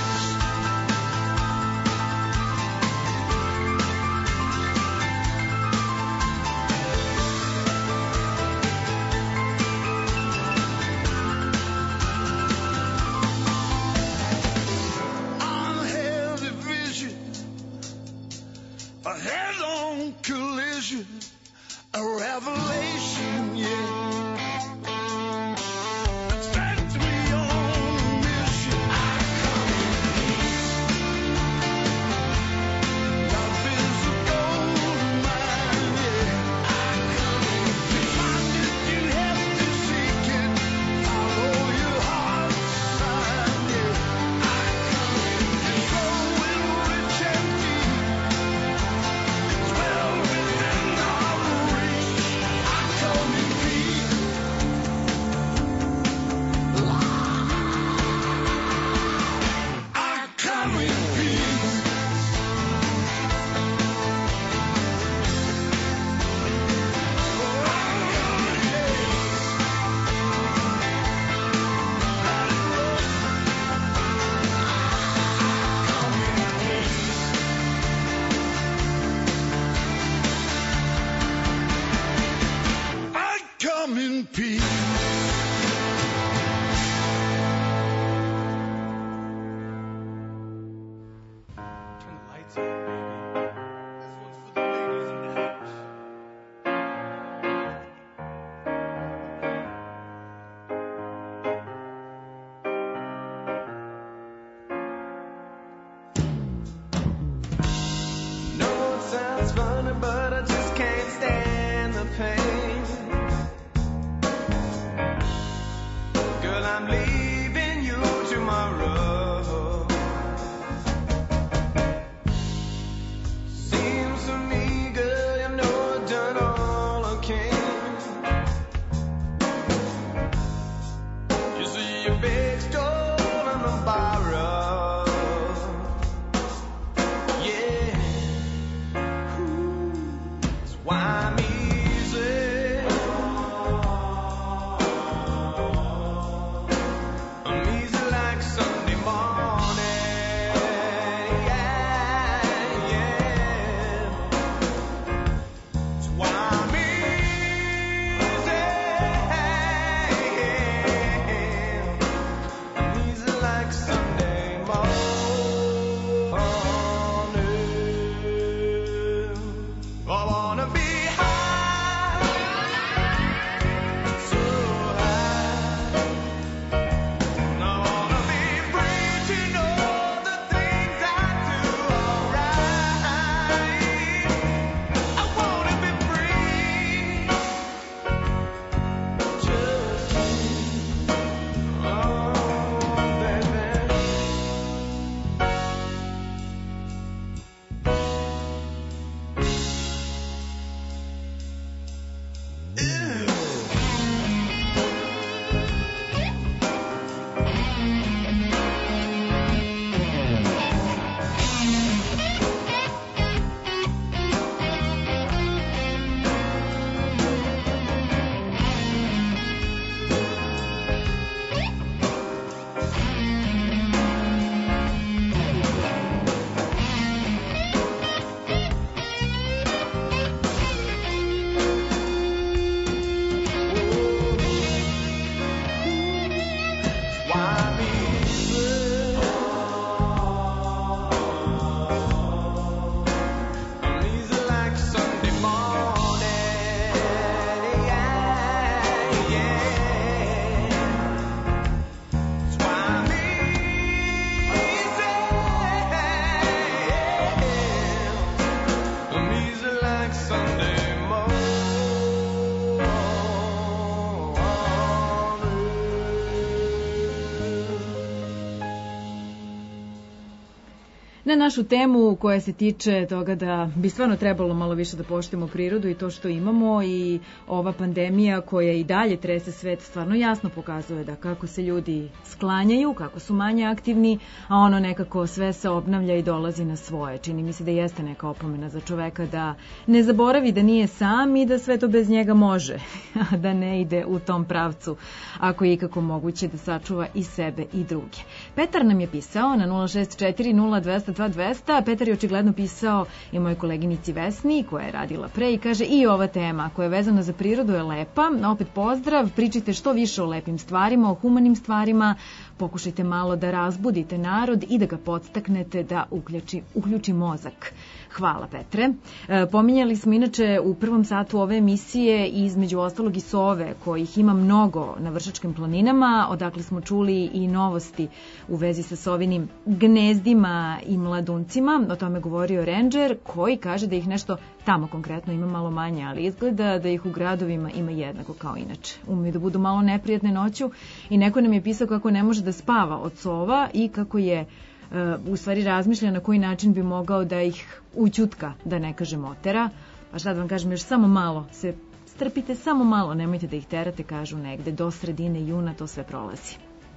Unhealthy vision, a head-on collision, a revelation, yeah. Set me on a mission. I come in peace. Love is a golden mine, yeah. I come in peace. Find it, you have to seek it. Follow your heart's sign, yeah. I come in peace. Flowing rich and deep, it's well within our reach. I come in peace. I come in peace. I come in peace. Turn the lights on, baby. This one's for the ladies in the house. No, it sounds funny, but I just can't stand the pain. Girl, I'm leaving you tomorrow. Seems to me, girl, you know I've done all I can. You see, you big stole and I borrow. Yeah. Na našu temu koja se tiče toga da bi stvarno trebalo malo više da poštujemo prirodu i to što imamo, i ova pandemija koja i dalje trese svet stvarno jasno pokazuje da kako se ljudi sklanjaju, kako su manje aktivni, a ono nekako sve se obnavlja i dolazi na svoje. Čini mi se da jeste neka opomena za čoveka da ne zaboravi da nije sam i da sve to bez njega može, a da ne ide u tom pravcu ako je ikako moguće da sačuva i sebe i druge. Petar nam je pisao na 064-0200-200. Petar je očigledno pisao i mojoj koleginici Vesni koja je radila pre i kaže i ova tema koja je vezana za prirodu je lepa. Opet pozdrav, pričajte što više o lepim stvarima, o humanim stvarima, pokušajte malo da razbudite narod i da ga podstaknete da uključi mozak. Hvala, Petre. Pominjali smo inače u prvom satu ove emisije između ostalog i sove, kojih ima mnogo na Vršačkim planinama, odakle smo čuli i novosti u vezi sa sovinim gnezdima i mladuncima. O tome govorio Ranger, koji kaže da ih nešto tamo konkretno ima malo manje, ali izgleda da ih u gradovima ima jednako kao inače. Umeju da budu malo neprijatne noću i neko nam je pisao kako ne može da spava od sova i kako je u stvari razmišlja na koji način bi mogao da ih ućutka, da ne kažem otera. Pa šta da vam kažem, još samo malo se strpite, samo malo, nemojte da ih terate, kažu negde do sredine juna to sve prolazi.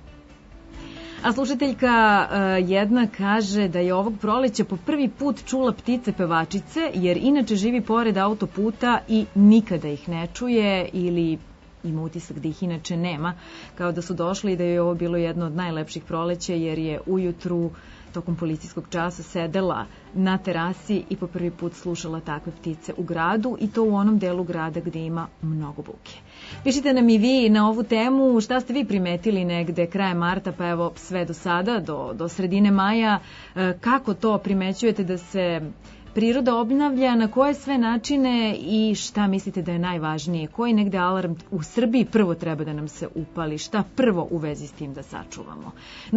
A slušateljka jedna kaže da je ovog proleća po prvi put čula ptice pevačice, jer inače živi pored autoputa i nikada ih ne čuje ili ima utisak da ih inače nema, kao da su došli i da je ovo bilo jedno od najlepših proleća jer je ujutru tokom policijskog časa sedela na terasi i po prvi put slušala takve ptice u gradu i to u onom delu grada gde ima mnogo buke. Pišite nam i vi na ovu temu šta ste vi primetili negde krajem marta pa evo sve do sada, do sredine maja, kako to primećujete da se priroda obnavlja, na koje sve načine i šta mislite da je najvažnije? Koji negde alarm u Srbiji prvo treba da nam se upali? Šta prvo u vezi s tim da sačuvamo?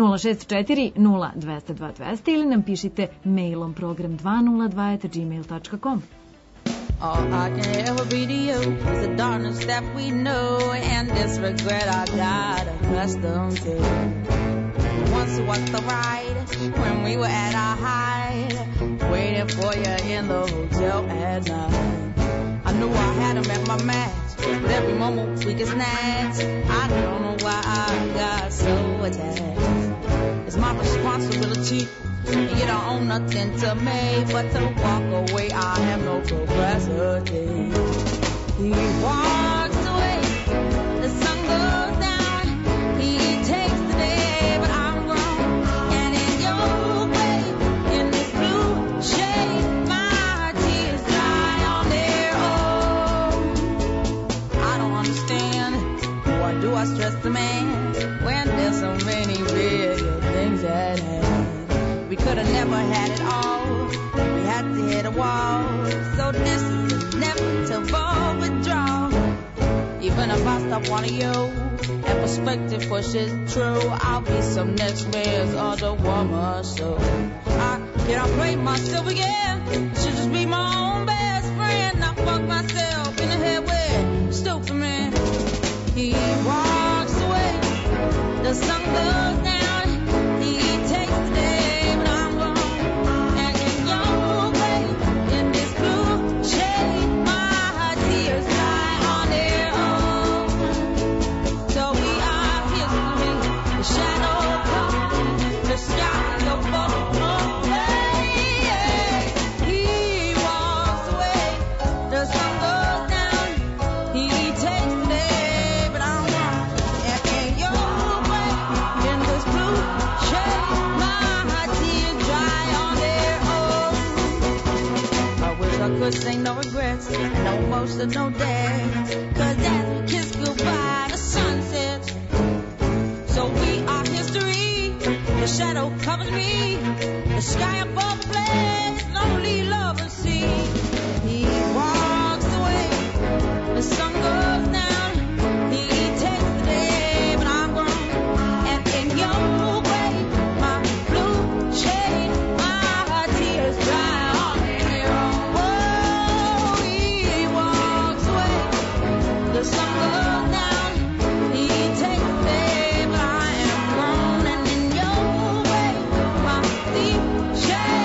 064-0200-200 ili nam pišite mailom program202@gmail.com. All I can ever be to you is the darkness that we know and this regret I got accustomed to. Once was the ride when we were at our height, waiting for you in the hotel at night. I knew I had him at my match, but every moment we get snatched. I don't know why I got so attached. It's my responsibility, and you don't own nothing to me but to walk away. I have no capacity. He walks away, the sun goes down, he takes the day, but I'm grown, and in your way, in this blue shade, my tears dry on their own. I don't understand, why do I stress the man when there's so many bigger things at hand? We could have never had it all, we had to hit a wall, so this is inevitable withdrawal. Even if I stop wanting you, and perspective pushes true, I'll be some next man's other woman, so I cannot play myself again, should just be my own best friend, not fuck myself in the head with stupid man. He walks away, the sun goes down, he takes the day. Say no regrets, no emotion, no days. Cause as we kiss goodbye, the sun sets. So we are history. The shadow covers me. The sky above the place, lonely lovers see. He walks away. The sun goes down. He takes the day, but I'm grown. And in your way, my blue shade, my tears dry. The sun goes down, he takes the day, but I am grown, and in your way, my deep shade.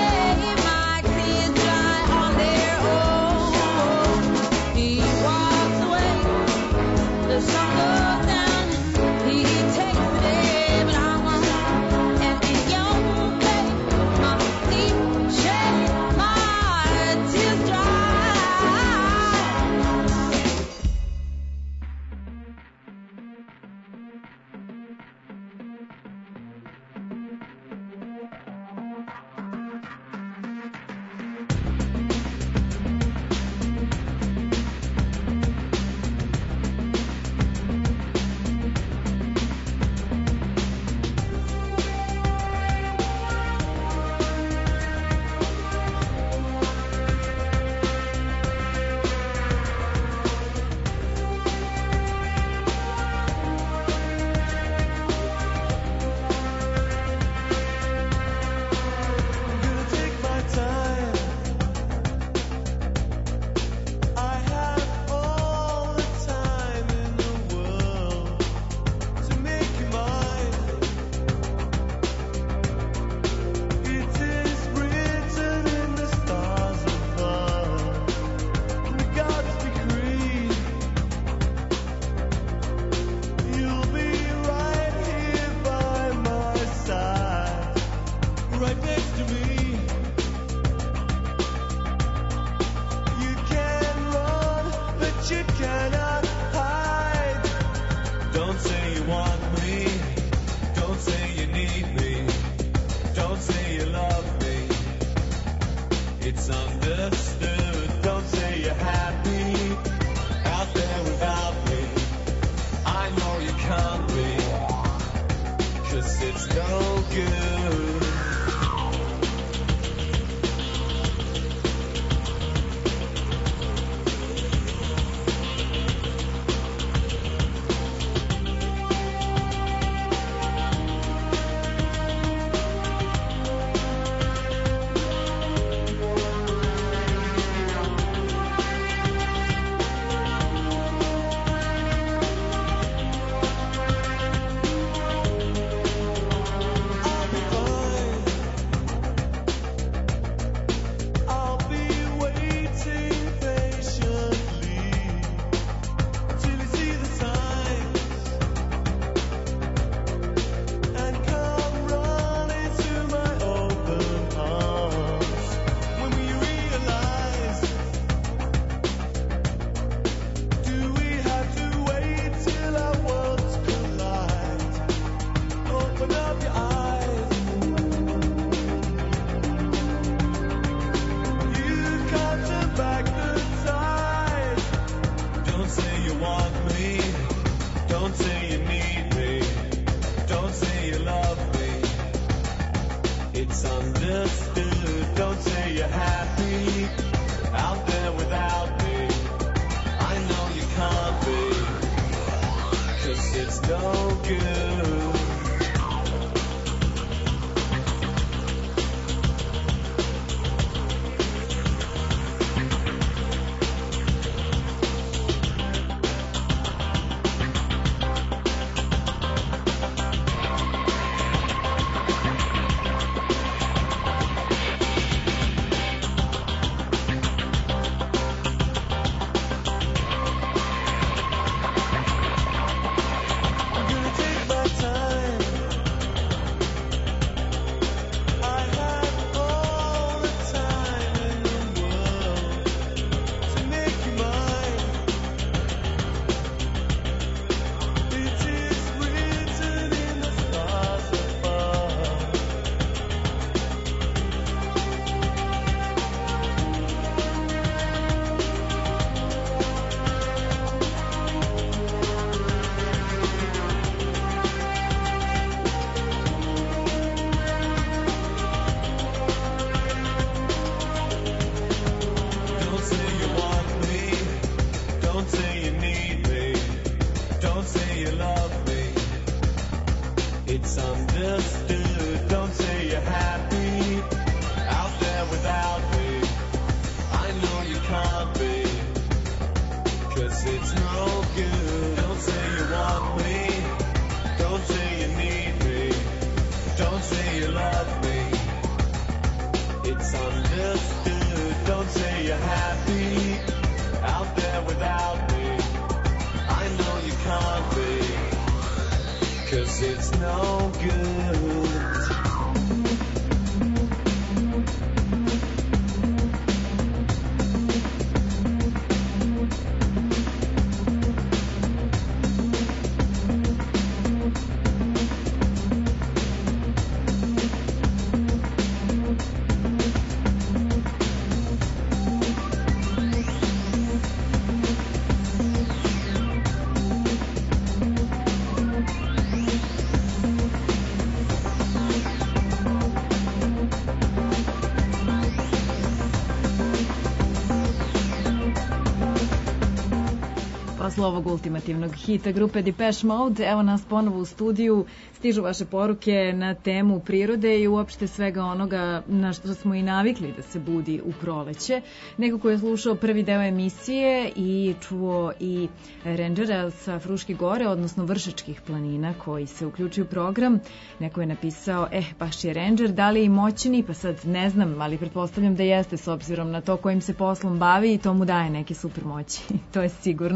you want me. Don't say you need me. Don't say you love me. It's understood. Don't say you're happy out there without me. I know you can't be, 'cause it's no good. Posle ovog ultimativnog hita grupe Depeche Mode, evo nas ponovo u studiju, stižu vaše poruke na temu prirode i uopšte svega onoga na što smo i navikli da se budi u proleće. Neko ko je slušao prvi deo emisije i čuo i rangera sa Fruške gore, odnosno Vršačkih planina koji se uključuju u program, neko je napisao, baš je ranger, da li je i moćni, pa sad ne znam, ali pretpostavljam da jeste s obzirom na to kojim se poslom bavi i to mu daje neke super moći, to je sigurno.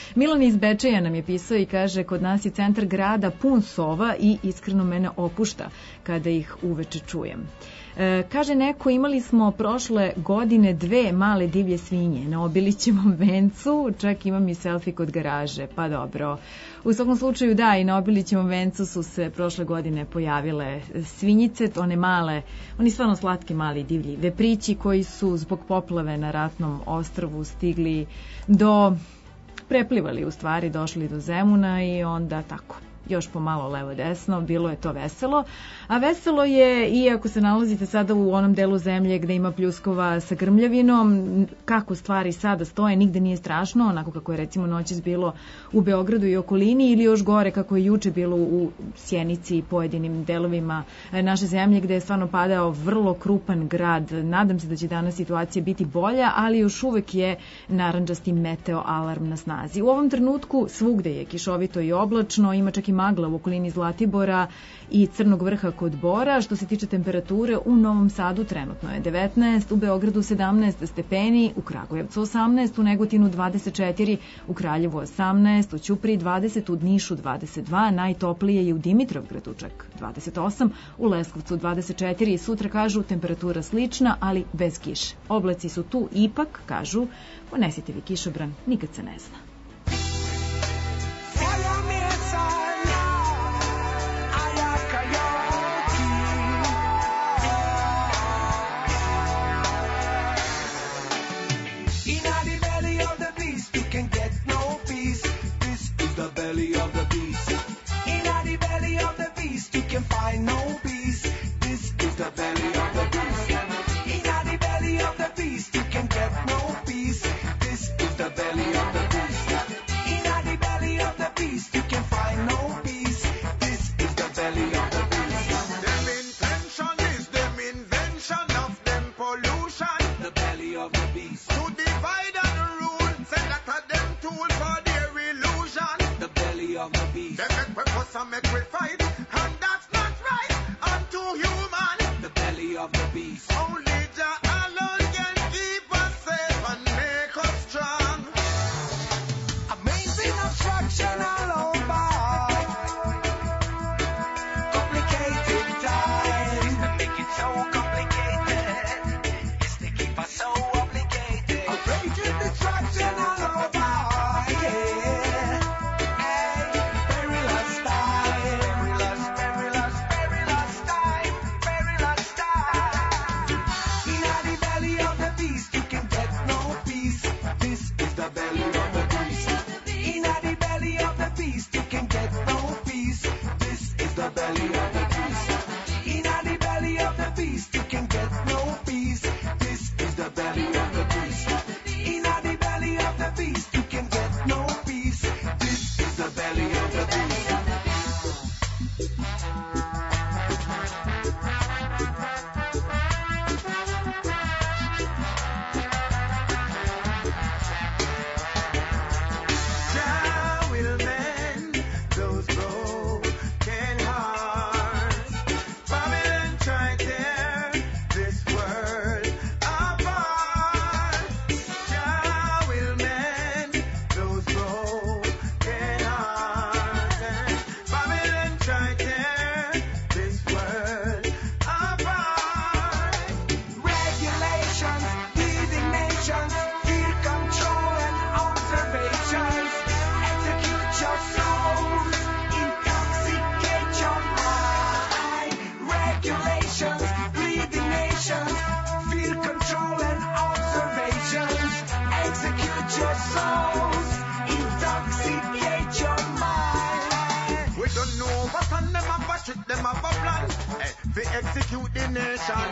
Milan iz Bečeja nam je pisao i kaže, kod nas je centar grada pun sova i iskreno mene opušta kada ih uveče čujem. Kaže neko, imali smo prošle godine 2 male divlje svinje na Obilićevom vencu, čak imam i selfie kod garaže, pa dobro. U svakom slučaju da, i na Obilićevom vencu su se prošle godine pojavile svinjice, one male, oni stvarno slatki mali divlji veprići koji su zbog poplave na Ratnom ostrvu stigli preplivali u stvari, došli do Zemuna i onda tako. Još pomalo levo-desno, bilo je to veselo. A veselo je i ako se nalazite sada u onom delu zemlje gde ima pljuskova sa grmljavinom, kako stvari sada stoje, nigde nije strašno, onako kako je recimo noćas bilo u Beogradu i okolini, ili još gore kako je juče bilo u Sjenici i pojedinim delovima naše zemlje gde je stvarno padao vrlo krupan grad. Nadam se da će danas situacija biti bolja, ali još uvek je narandžasti meteo alarm na snazi. U ovom trenutku svugde je kišovito i oblačno, ima čak i magla u okolini Zlatibora i Crnog Vrha kod Bora. Što se tiče temperature, u Novom Sadu trenutno je 19, u Beogradu 17 stepeni, u Kragujevcu 18, u Negotinu 24, u Kraljevu 18, u Ćupriji 20, u Nišu 22, najtoplije je u Dimitrovgradu čak 28, u Leskovcu 24 i sutra kažu temperatura slična, ali bez kiše. Oblaci su tu ipak, kažu, ponesite vi kišobran, nikad se ne zna. Find no peace. This is the belly of the beast. In the belly of the beast, you can get no peace. This is the belly of the beast. In the belly of the beast, you can find no peace. This is the belly of the beast. Them intention is them invention of them pollution. The belly of the beast. To divide and rule, say that are them tool for their illusion. The belly of the beast. Them make purpose and make we fight. Of the beast. Only Jah alone can keep us safe and make us strong. Amazing obstruction all over. Complicated times that make it so complicated. Yes, they keep us so obligated. Outrageous destruction all over. Yeah. Hey, perilous time. Perilous, perilous, perilous time. Perilous time. The belly of the beast. In the belly of the beast, you can get no peace. This is the belly of the beast. In the belly of the beast, you can get no peace. This is the belly of the beast. In the belly of the beast, you can get no peace. This is the belly of the beast. Them have a plan, they execute the nation.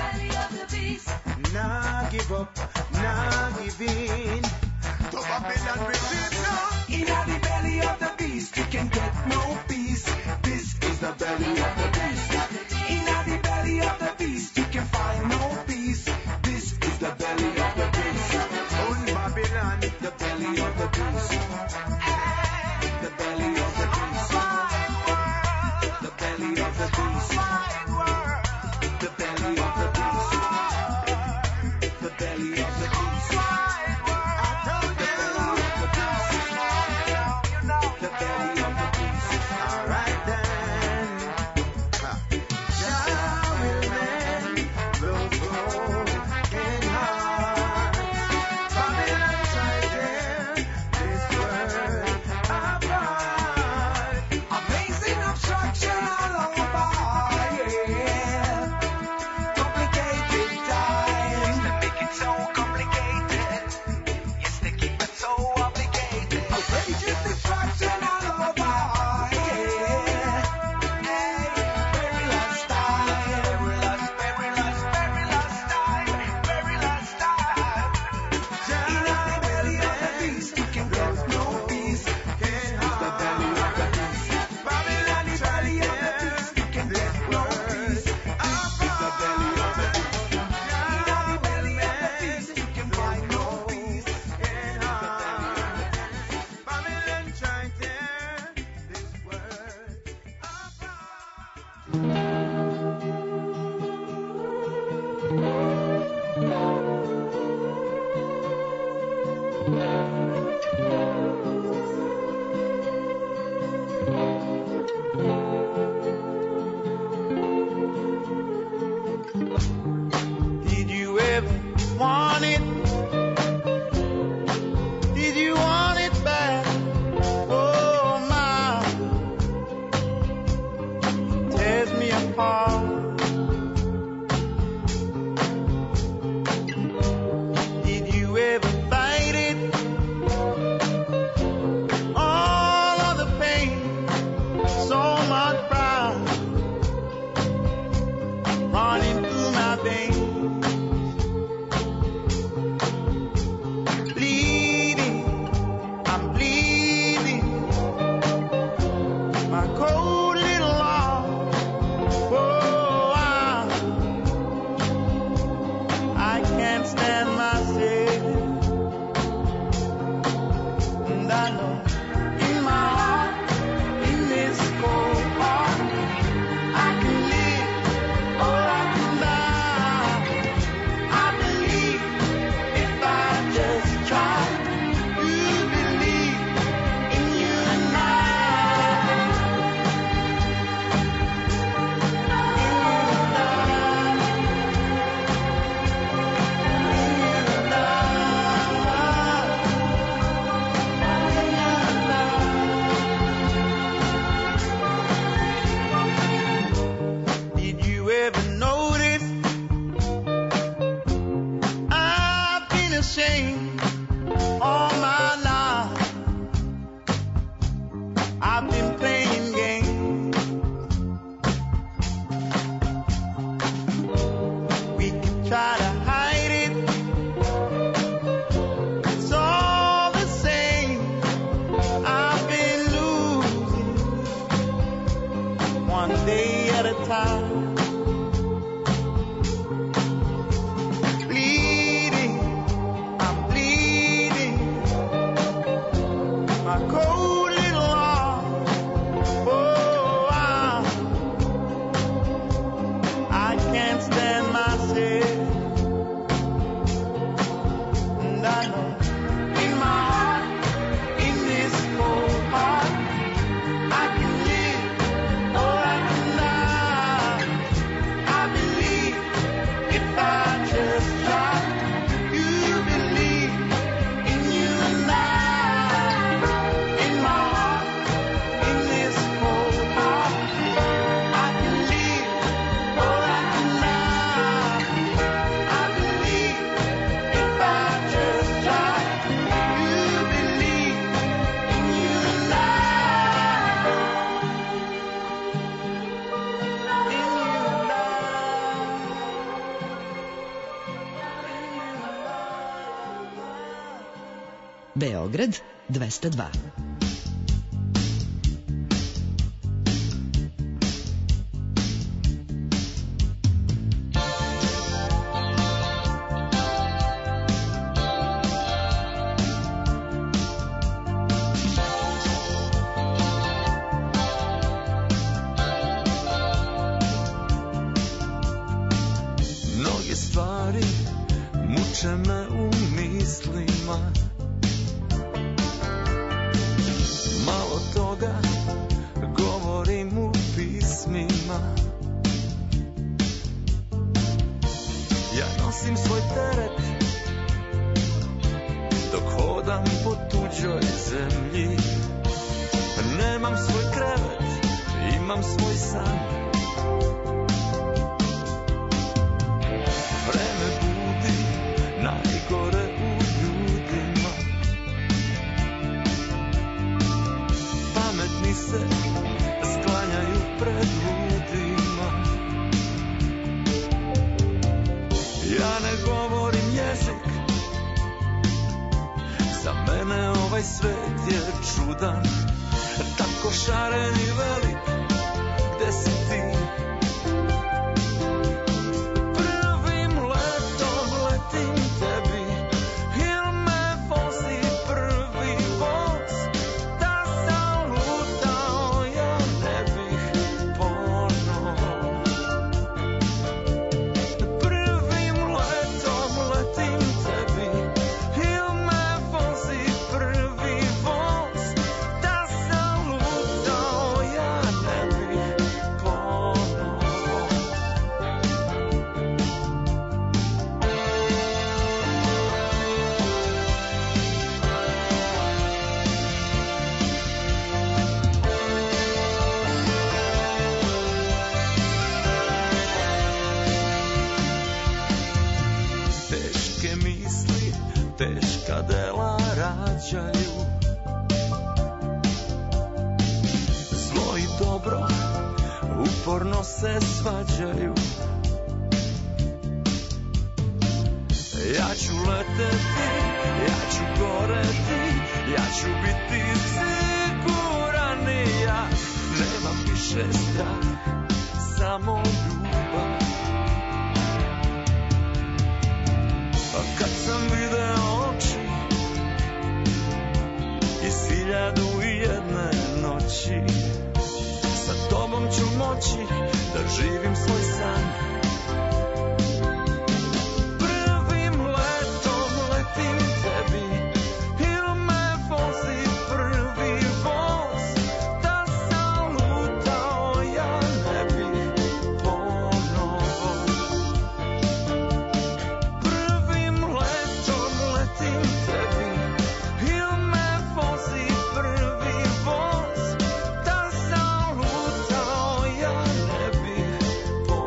Nah give up, nah give in. To Babylon regime now. In the belly of the beast, you can get no peace. This is the belly of the beast. In the belly of the beast, you can find no peace. This is the belly of the beast. On Babylon, the belly of the beast. The belly of the beast. The belly of the beast. The belly of the beast. The belly of the beast. I told you. one day at a time. Bleeding, I'm bleeding, my cold little arm. Oh, I can't stand myself, and I know in my heart, in this cold heart, I can live or I can die. I believe if I just try. You believe in you and I. In my heart, in this cold heart, I can live or I can die. I believe if I just try. You believe in you and I. Beograd 202. Mnoge stvari muče me u mislima. Malo toga govorim u pismima. Ja nosim svoj teret dok hodam po tuđoj zemlji. Nemam svoj krevet, imam svoj san. Vreme budi najgore u ljudima. Pametni se sklanjaju pred ludima. Ja ne govorim jezik, za mene ovaj svet je čudan. Tako šaren i velik, gde si ti? Prvim letom letim tebi, il me vozi prvi voz. Da sam lutao, ja ne bih ponovo. Prvim letom letim tebi, il me vozi prvi voz. Da sam lutao, ja ne bih ponovo. Teške misli, teška dela rađaju. Zlo i dobro uporno se svađaju. Ja ću leteti, ja ću goreti, ja ću biti siguran i ja. Nemam više strah, samo ljubav. A kad sam video oči iz 1001 noći, sa tobom ću moći da živim svoj san. Prvim letom letim tebi, il me vozi prvi voz. Da sam lutao, ja ne bih ponovo. Prvim letom letim tebi, il me vozi prvi voz. Da sam lutao, ja ne bih ponovo.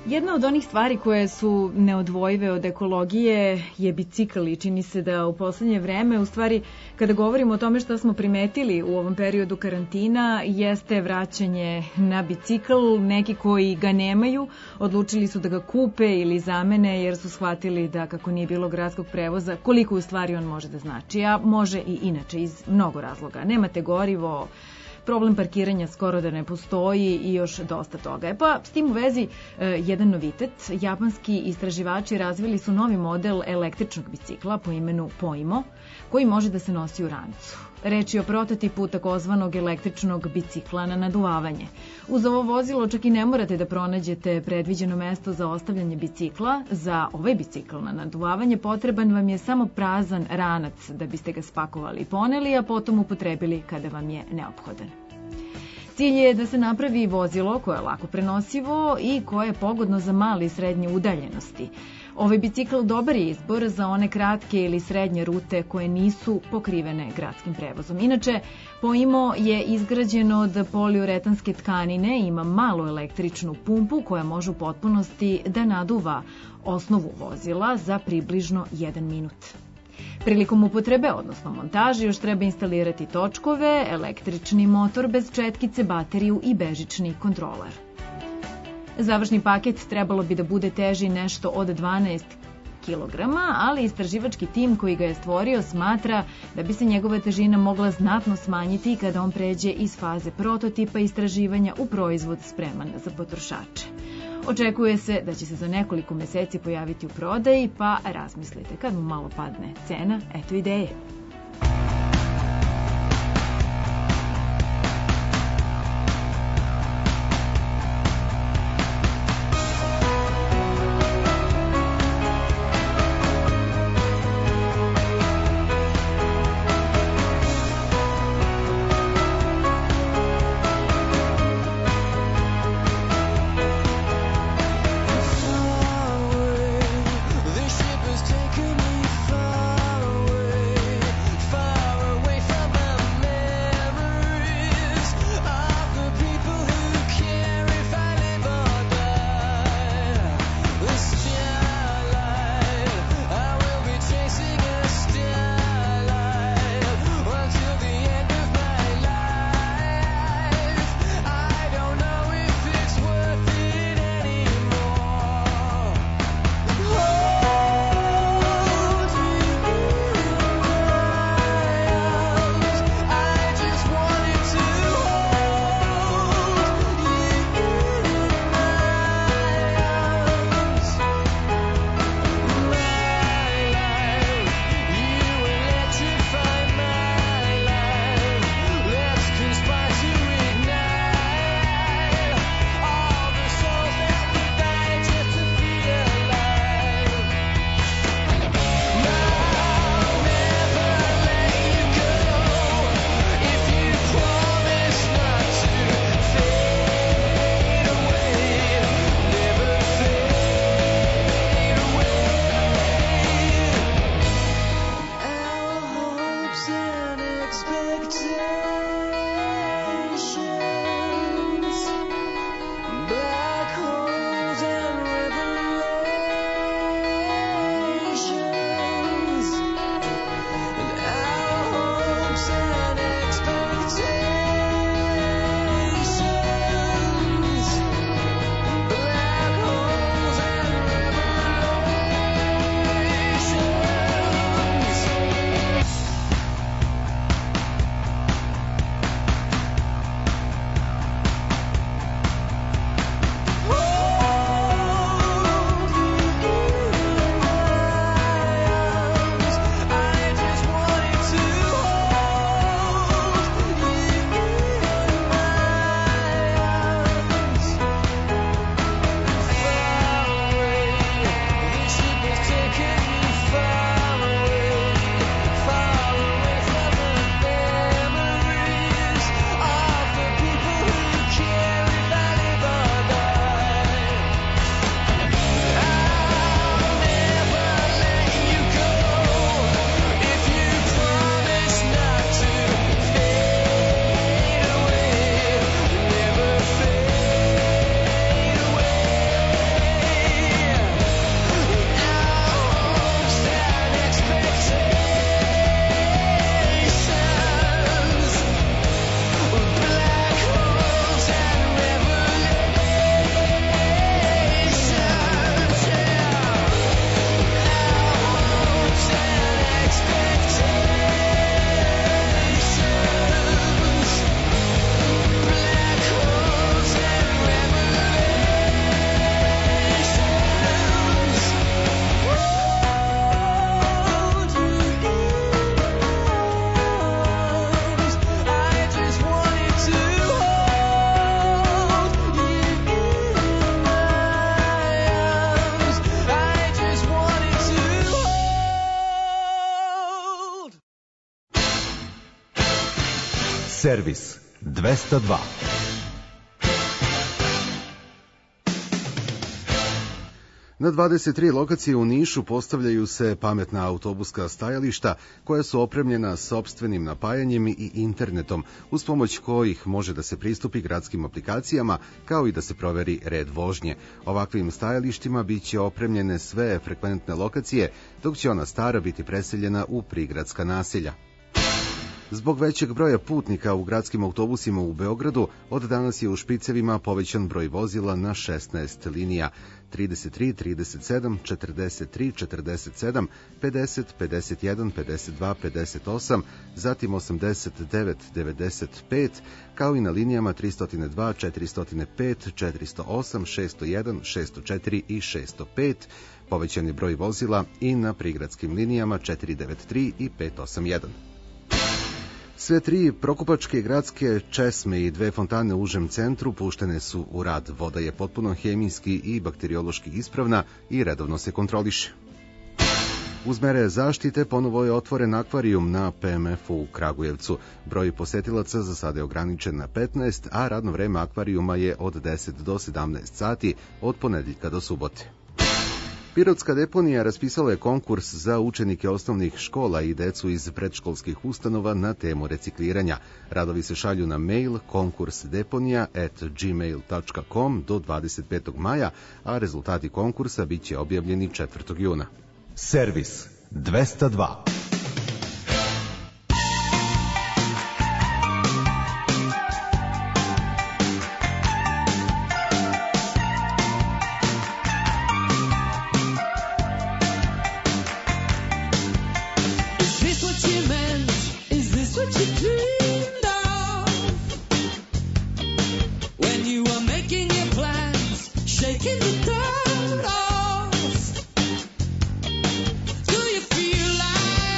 Jedna od onih stvari koje su neodvojive od ekologije je bicikl i čini se da u poslednje vreme, u stvari kada govorimo o tome što smo primetili u ovom periodu karantina, jeste vraćanje na bicikl. Neki koji ga nemaju odlučili su da ga kupe ili zamene jer su shvatili da kako nije bilo gradskog prevoza, koliko u stvari on može da znači, a može i inače iz mnogo razloga. Nemate gorivo, problem parkiranja skoro da ne postoji i još dosta toga. Pa s tim u vezi jedan novitet. Japanski istraživači razvili su novi model električnog bicikla po imenu Poimo, koji može da se nosi u rancu. Reč je o prototipu takozvanog električnog bicikla na naduvavanje. Uz ovo vozilo čak i ne morate da pronađete predviđeno mesto za ostavljanje bicikla. Za ovaj bicikl na naduvavanje potreban vam je samo prazan ranac da biste ga spakovali i poneli, a potom upotrebili kada vam je neophodan. Cilj je da se napravi vozilo koje je lako prenosivo i koje je pogodno za male i srednje udaljenosti. Ovaj bicikl dobar je izbor za one kratke ili srednje rute koje nisu pokrivene gradskim prevozom. Inače, Poimo je izgrađen od poliuretanske tkanine, ima malu električnu pumpu koja može u potpunosti da naduva osnovu vozila za približno 1 minut. Prilikom upotrebe, odnosno montaže, još treba instalirati točkove, električni motor bez četkice, bateriju i bežični kontroler. Završni paket trebalo bi da bude teži nešto od 12 kg, ali istraživački tim koji ga je stvorio smatra da bi se njegova težina mogla znatno smanjiti kada on pređe iz faze prototipa istraživanja u proizvod spreman za potrošače. Očekuje se da će se za nekoliko meseci pojaviti u prodaji, pa razmislite kad mu malo padne cena, eto ideje. Servis 202. Na 23 lokacije u Nišu postavljaju se pametna autobuska stajališta koja su opremljena sopstvenim napajanjem i internetom, uz pomoć kojih može da se pristupi gradskim aplikacijama, kao i da se proveri red vožnje. Ovakvim stajalištima biće opremljene sve frekventne lokacije, dok će ona stara biti preseljena u prigradska naselja. Zbog većeg broja putnika u gradskim autobusima u Beogradu, od danas je u špicevima povećan broj vozila na 16 linija. 33, 37, 43, 47, 50, 51, 52, 58, zatim 89, 95, kao i na linijama 302, 405, 408, 601, 604 i 605, povećan je broj vozila i na prigradskim linijama 493 i 581. Sve tri prokupačke gradske česme i dve fontane u užem centru puštene su u rad. Voda je potpuno hemijski i bakteriološki ispravna i redovno se kontroliše. Uz mere zaštite ponovo je otvoren akvarijum na PMF-u u Kragujevcu. Broj posetilaca za sada je ograničen na 15, a radno vreme akvarijuma je od 10 do 17 sati od ponedeljka do subote. Pirotska deponija raspisala je konkurs za učenike osnovnih škola i decu iz predškolskih ustanova na temu recikliranja. Radovi se šalju na mail konkursdeponija@gmail.com do 25. maja, a rezultati konkursa biće objavljeni 4. juna. Servis 202. Do you feel like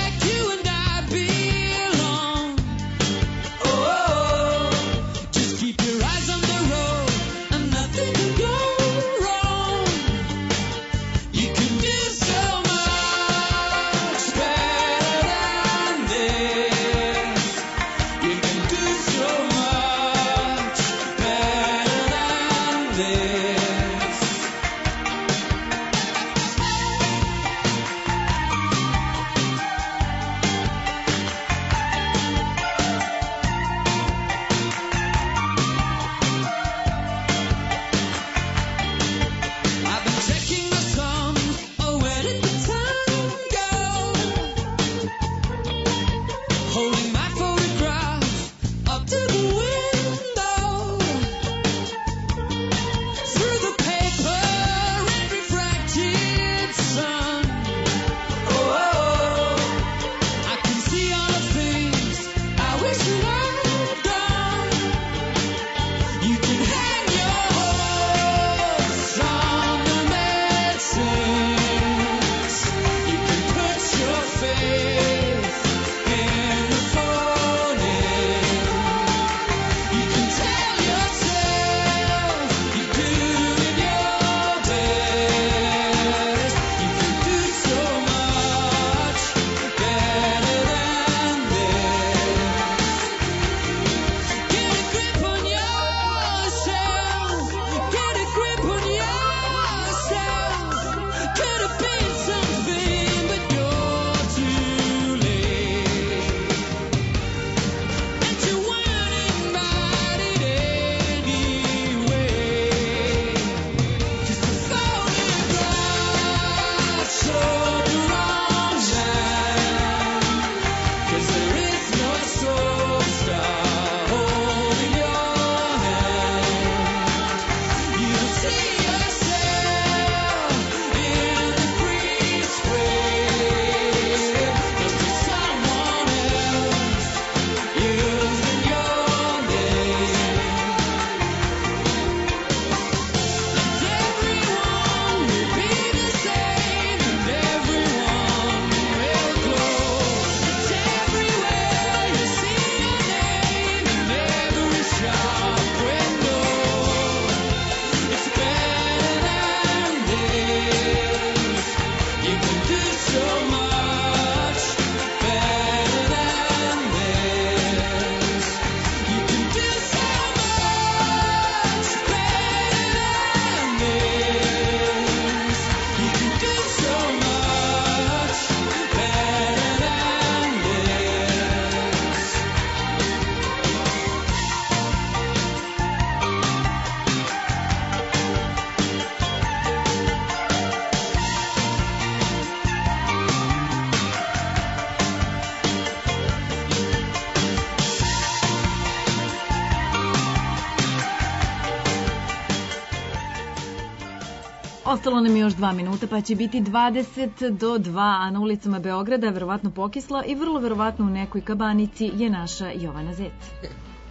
Ostalo nam je još 2 minuta, pa će biti 20 do 2, a na ulicama Beograda je verovatno pokisla i vrlo verovatno u nekoj kabanici je naša Jovana Zec.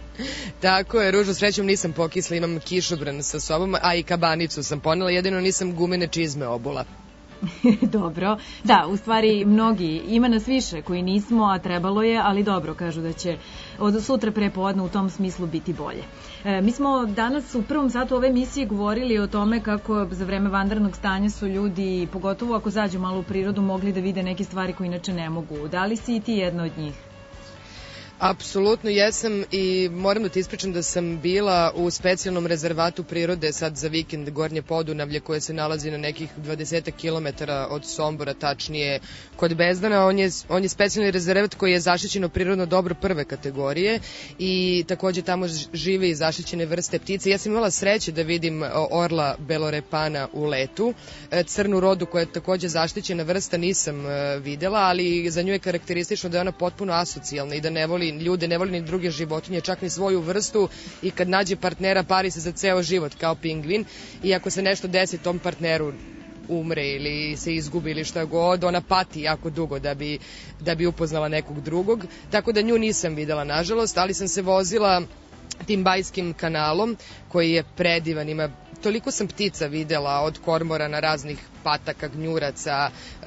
Tako je, Ružo, srećom nisam pokisla, imam kišobran sa sobom, a i kabanicu sam ponela, jedino nisam gumene čizme obula. Dobro, da, u stvari mnogi, ima nas više koji nismo, a trebalo je, ali dobro, kažu da će od sutra prepodne u tom smislu biti bolje. Mi smo danas u prvom satu ove emisije govorili o tome kako za vreme vanrednog stanja su ljudi, pogotovo ako zađu malo u prirodu, mogli da vide neke stvari koje inače ne mogu. Da li si i ti jedna od njih? Apsolutno jesam i moram da ti ispričam da sam bila u specijalnom rezervatu prirode sad za vikend Gornje Podunavlje koje se nalazi na nekih 20 km od Sombora, tačnije kod Bezdana. On je specijalni rezervat koji je zaštićeno prirodno dobro prve kategorije i takođe tamo žive i zaštićene vrste ptice. Ja sam imala sreće da vidim orla belorepana u letu. Crnu rodu koja je takođe zaštićena vrsta nisam videla, ali za nju je karakteristično da je ona potpuno asocijalna i da ne voli ljude, ne voli ni druge životinje, čak ni svoju vrstu i kad nađe partnera pari se za ceo život kao pingvin i ako se nešto desi tom partneru umre ili se izgubi ili šta god, ona pati jako dugo da bi upoznala nekog drugog, tako da nju nisam videla nažalost, ali sam se vozila tim Bajskim kanalom koji je predivan, ima toliko sam ptica videla od kormorana, raznih pataka, gnjuraca,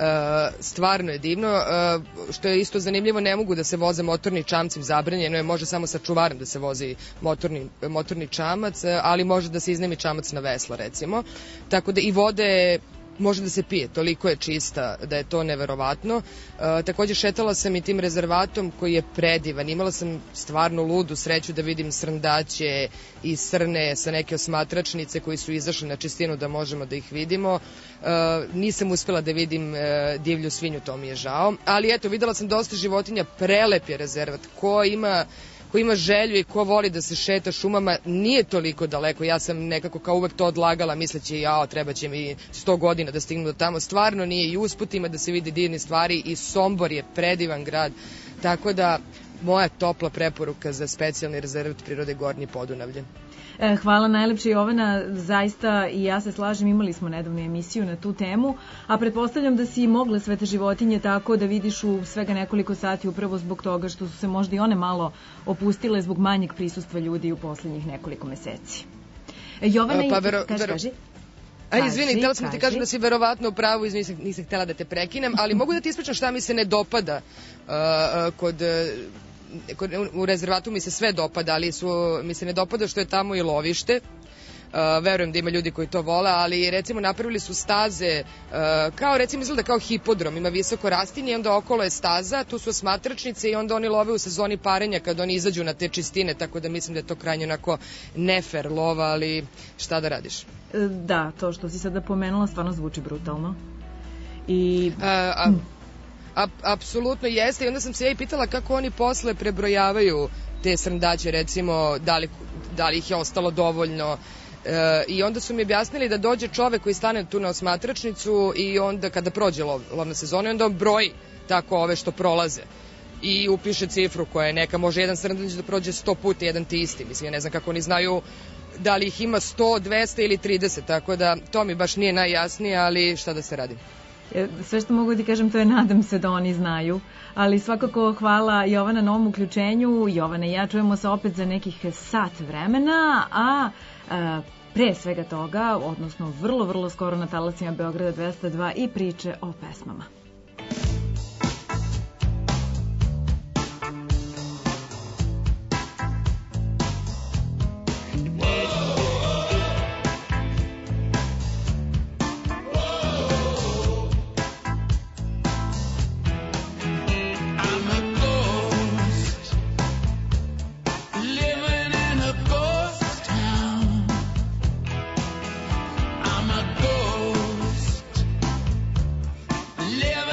stvarno je divno. Što je isto zanimljivo, ne mogu da se voze motorni čamci, zabranjeno je, može samo sa čuvarom da se vozi motorni čamac, ali može da se iznemi čamac na vesla recimo. Tako da i vode može da se pije, toliko je čista da je to neverovatno. Takođe šetala sam i tim rezervatom koji je predivan, imala sam stvarno ludu sreću da vidim srndaće i srne sa neke osmatračnice koji su izašli na čistinu da možemo da ih vidimo. Nisam uspela da vidim divlju svinju, to mi je žao, ali eto, videla sam dosta životinja, prelep je rezervat, ko ima želju i ko voli da se šeta šumama, nije toliko daleko. Ja sam nekako kao uvek to odlagala, misleći treba će mi 100 godina da stignu do tamo. Stvarno nije, i usput ima da se vidi divne stvari i Sombor je predivan grad. Tako da, moja topla preporuka za specijalni rezervat prirode Gornje Podunavlje. Hvala najlepše, Jovana, zaista i ja se slažem, imali smo nedavnu emisiju na tu temu, a pretpostavljam da si mogla sve te životinje tako da vidiš u svega nekoliko sati upravo zbog toga što su se možda i one malo opustile zbog manjeg prisustva ljudi u poslednjih nekoliko meseci. Jovana, kaži. Izvini, htjela sam ti kažem da si verovatno u pravu, nisam htjela da te prekinem, ali mogu da ti ispričam šta mi se ne dopada u rezervatu mi se sve dopada, ali mi se ne dopada što je tamo i lovište. Verujem da ima ljudi koji to vole, ali recimo napravili su staze, kao recimo izgleda kao hipodrom, ima visoko rastinje i onda okolo je staza, tu su osmatračnice i onda oni love u sezoni parenja kad oni izađu na te čistine, tako da mislim da je to krajnje onako nefer lova, ali šta da radiš? Da, to što si sada pomenula stvarno zvuči brutalno. Apsolutno jeste i onda sam se ja i pitala kako oni posle prebrojavaju te srndaće, recimo da li ih je ostalo dovoljno, i onda su mi objasnili da dođe čovek koji stane tu na osmatračnicu i onda kada prođe lovna sezona onda on broji tako ove što prolaze i upiše cifru koja je neka, može jedan srndać da prođe 100 puta, jedan ti isti, mislim, ja ne znam kako oni znaju da li ih ima 100, 200 ili 30, tako da to mi baš nije najjasnije, ali šta da se radi. Sve što mogu ti kažem to je nadam se da oni znaju, ali svakako hvala Jovana na ovom uključenju. Jovana i ja čujemo se opet za nekih sat vremena, a pre svega toga, odnosno vrlo skoro na talasima Beograda 202 i priče o pesmama. Live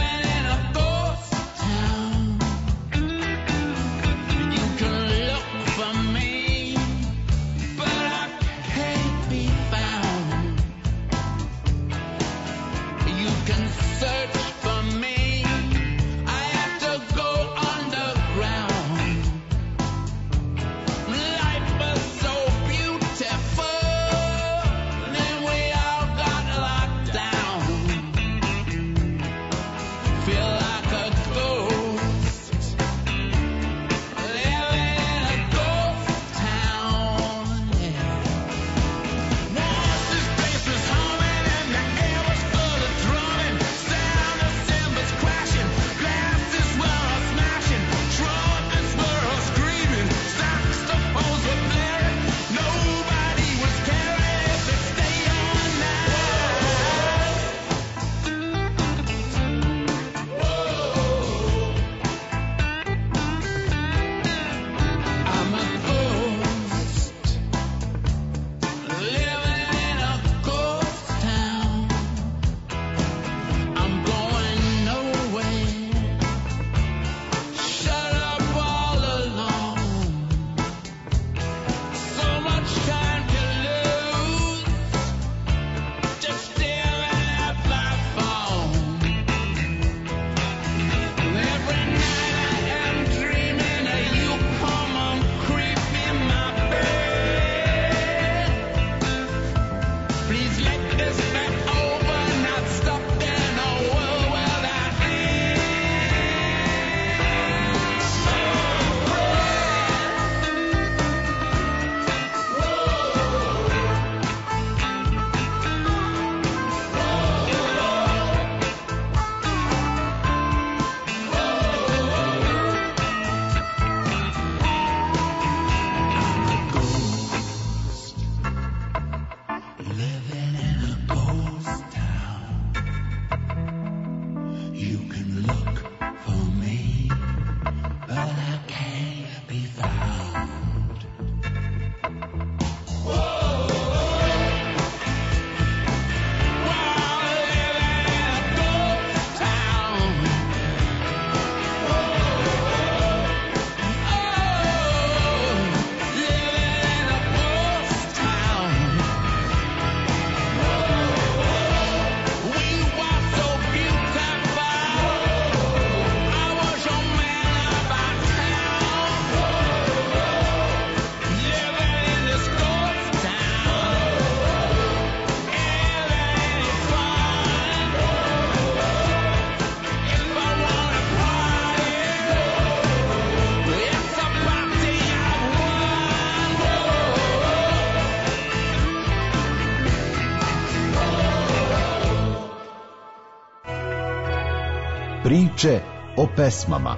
Priče o pesmama.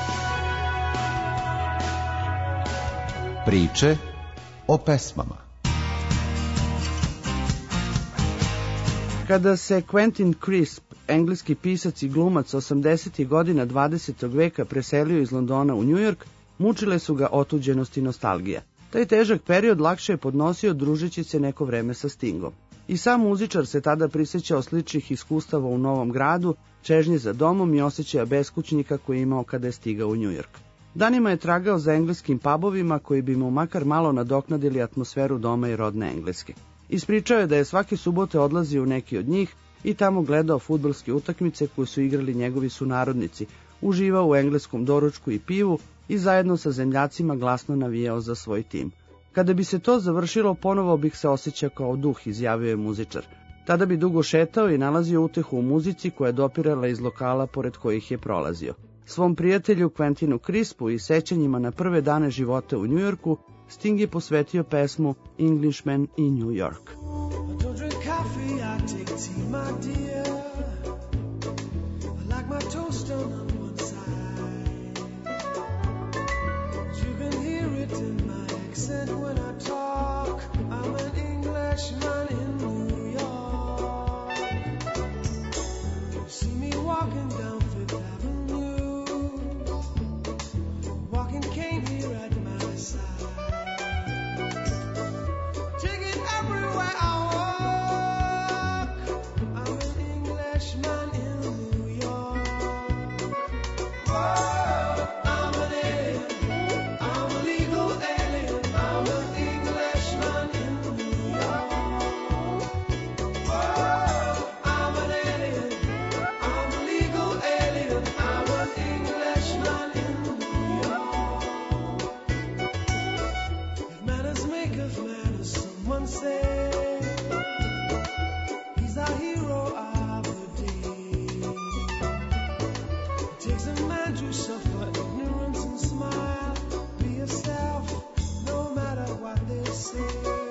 Priče o pesmama. Kada se Quentin Crisp, engleski pisac i glumac 80. godina 20. veka preselio iz Londona u New York, mučile su ga otuđenost i nostalgija. Taj težak period lakše je podnosio družeći se neko vreme sa Stingom. I sam muzičar se tada prisjećao sličnih iskustava u Novom Gradu, čežnje za domom i osjećaja beskućnika koji je imao kada je stigao u New York. Danima je tragao za engleskim pubovima koji bi mu makar malo nadoknadili atmosferu doma i rodne Engleske. Ispričao je da je svake subote odlazio u neki od njih i tamo gledao fudbalske utakmice koje su igrali njegovi sunarodnici, uživao u engleskom doručku i pivu i zajedno sa zemljacima glasno navijao za svoj tim. Kada bi se to završilo, ponovo bih se osjećao kao duh, izjavio je muzičar. Tada bi dugo šetao i nalazio utehu u muzici koja je dopirala iz lokala pored kojih je prolazio. Svom prijatelju Quentinu Crispu i sećanjima na prve dane života u New Yorku, Sting je posvetio pesmu Englishman in New York. When I talk, I'm an Englishman in New York. You see me walking down Fifth Avenue, walking cane here at my side. Take it everywhere I walk. I'm an Englishman in New York. Whoa, I'm an alien. I'm a legal alien. I'm an Englishman in New York. Whoa, I'm an alien. I'm a legal alien. I'm an Englishman in New York. If manners make of manners, someone say he's our hero of the day. It takes a man to suffer ignorance and smile. Be yourself, no matter what they say.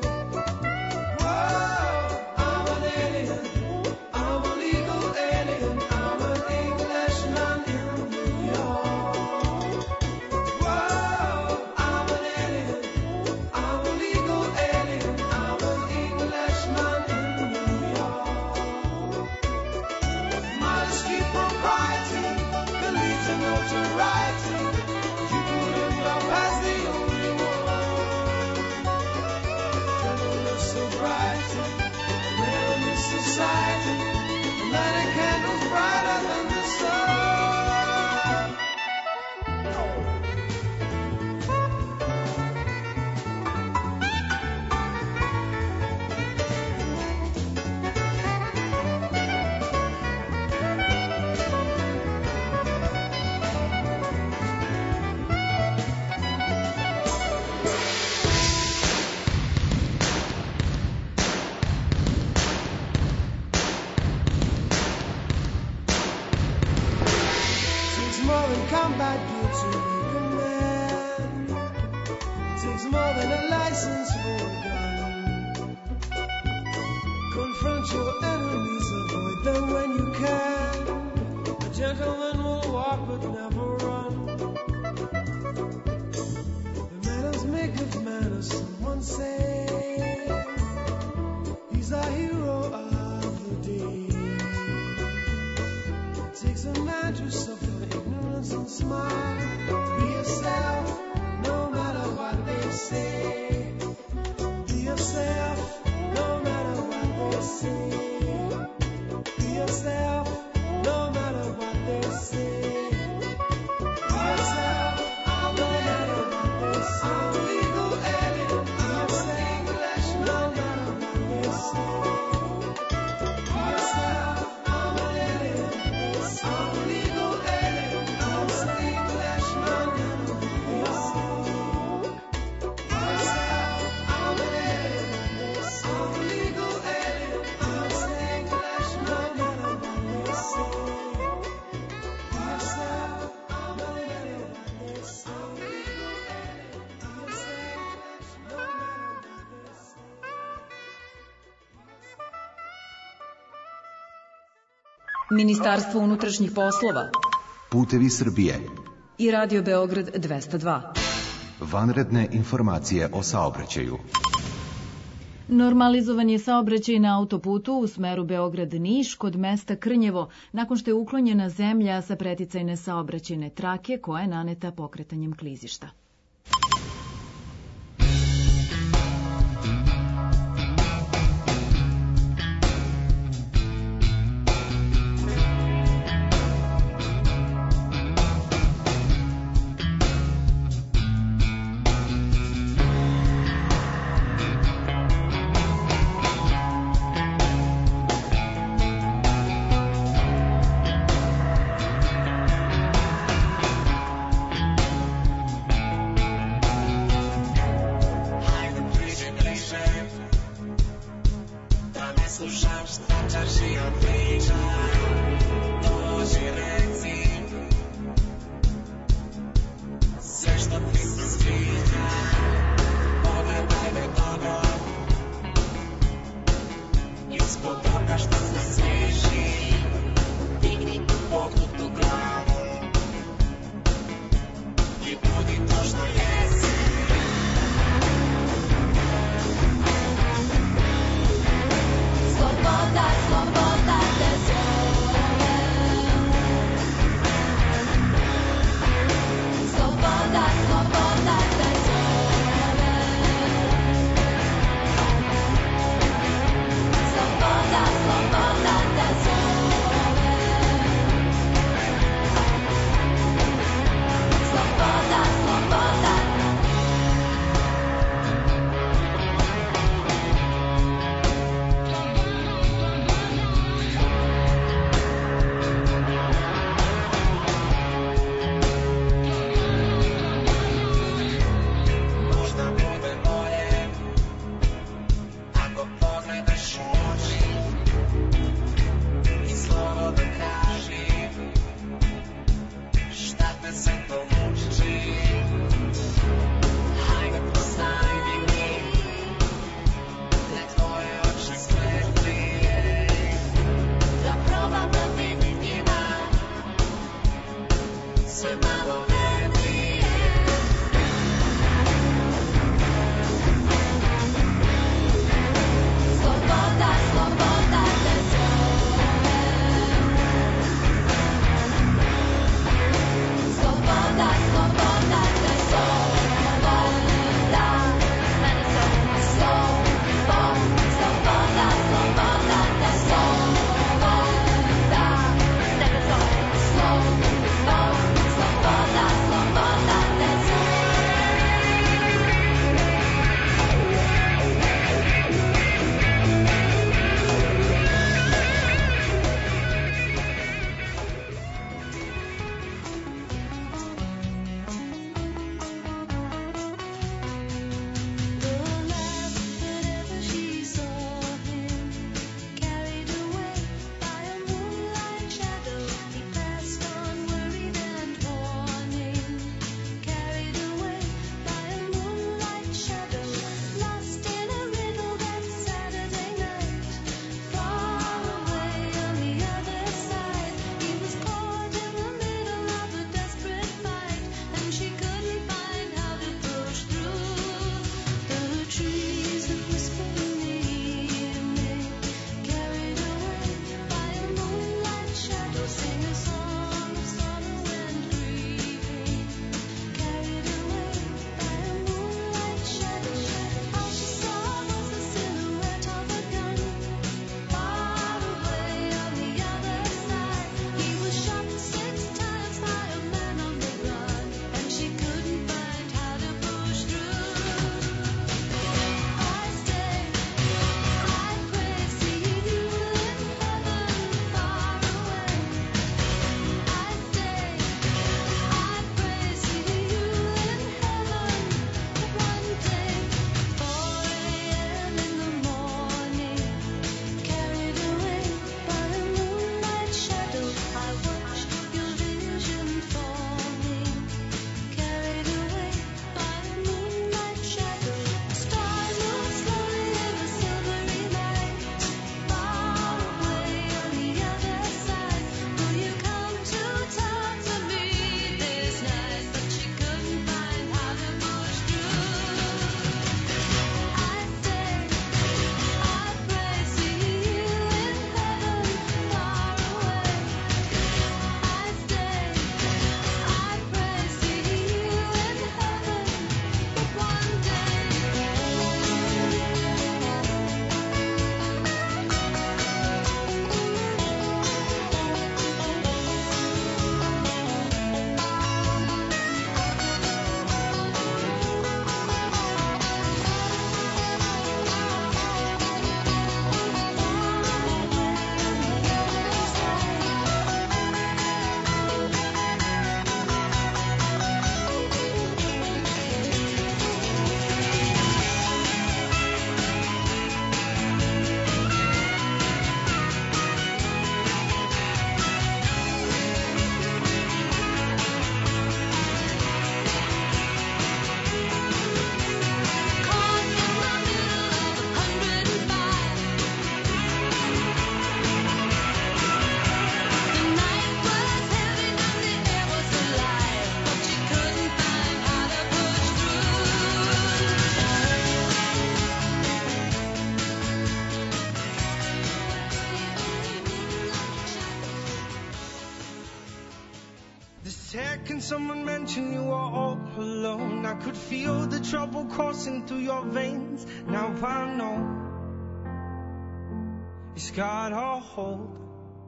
Whoa, I'm an alien. I'm a legal alien. I'm an Englishman in New York. Whoa, I'm an alien. I'm a legal alien. I'm an Englishman in New York. Modesty, propriety, can lead to notoriety. You couldn't love as the only one. Gentleness, sobriety, rare in this society. Lighting candles brighter than the sun. Takes more than combat gear to make a man. Takes more than a license for a gun. Confront your enemies, avoid them when you can. A gentleman will walk but never run. The manners make of manners, someone say. He's our hero of the day. It takes a man to suffer ignorance and smile. Be yourself, no matter what they say. Be yourself, no matter what they say. Be yourself, no matter what they say. Be yourself, no matter what they say. I'm a legal alien. I'm an English, no matter what they say. Be yourself, I'm an alien. I'm a legal alien. I'm an Englishman in New York. Ministarstvo unutrašnjih poslova Putevi Srbije i Radio Beograd 202. Vanredne informacije o saobraćaju. Normalizovan je saobraćaj na autoputu u smeru Beograd-Niš kod mesta Krnjevo, nakon što je uklonjena zemlja sa preticajne saobraćajne trake koja je naneta pokretanjem klizišta. Sloboda, sloboda, second someone mentioned you were all alone, I could feel the trouble coursing through your veins. Now I know it's got a hold.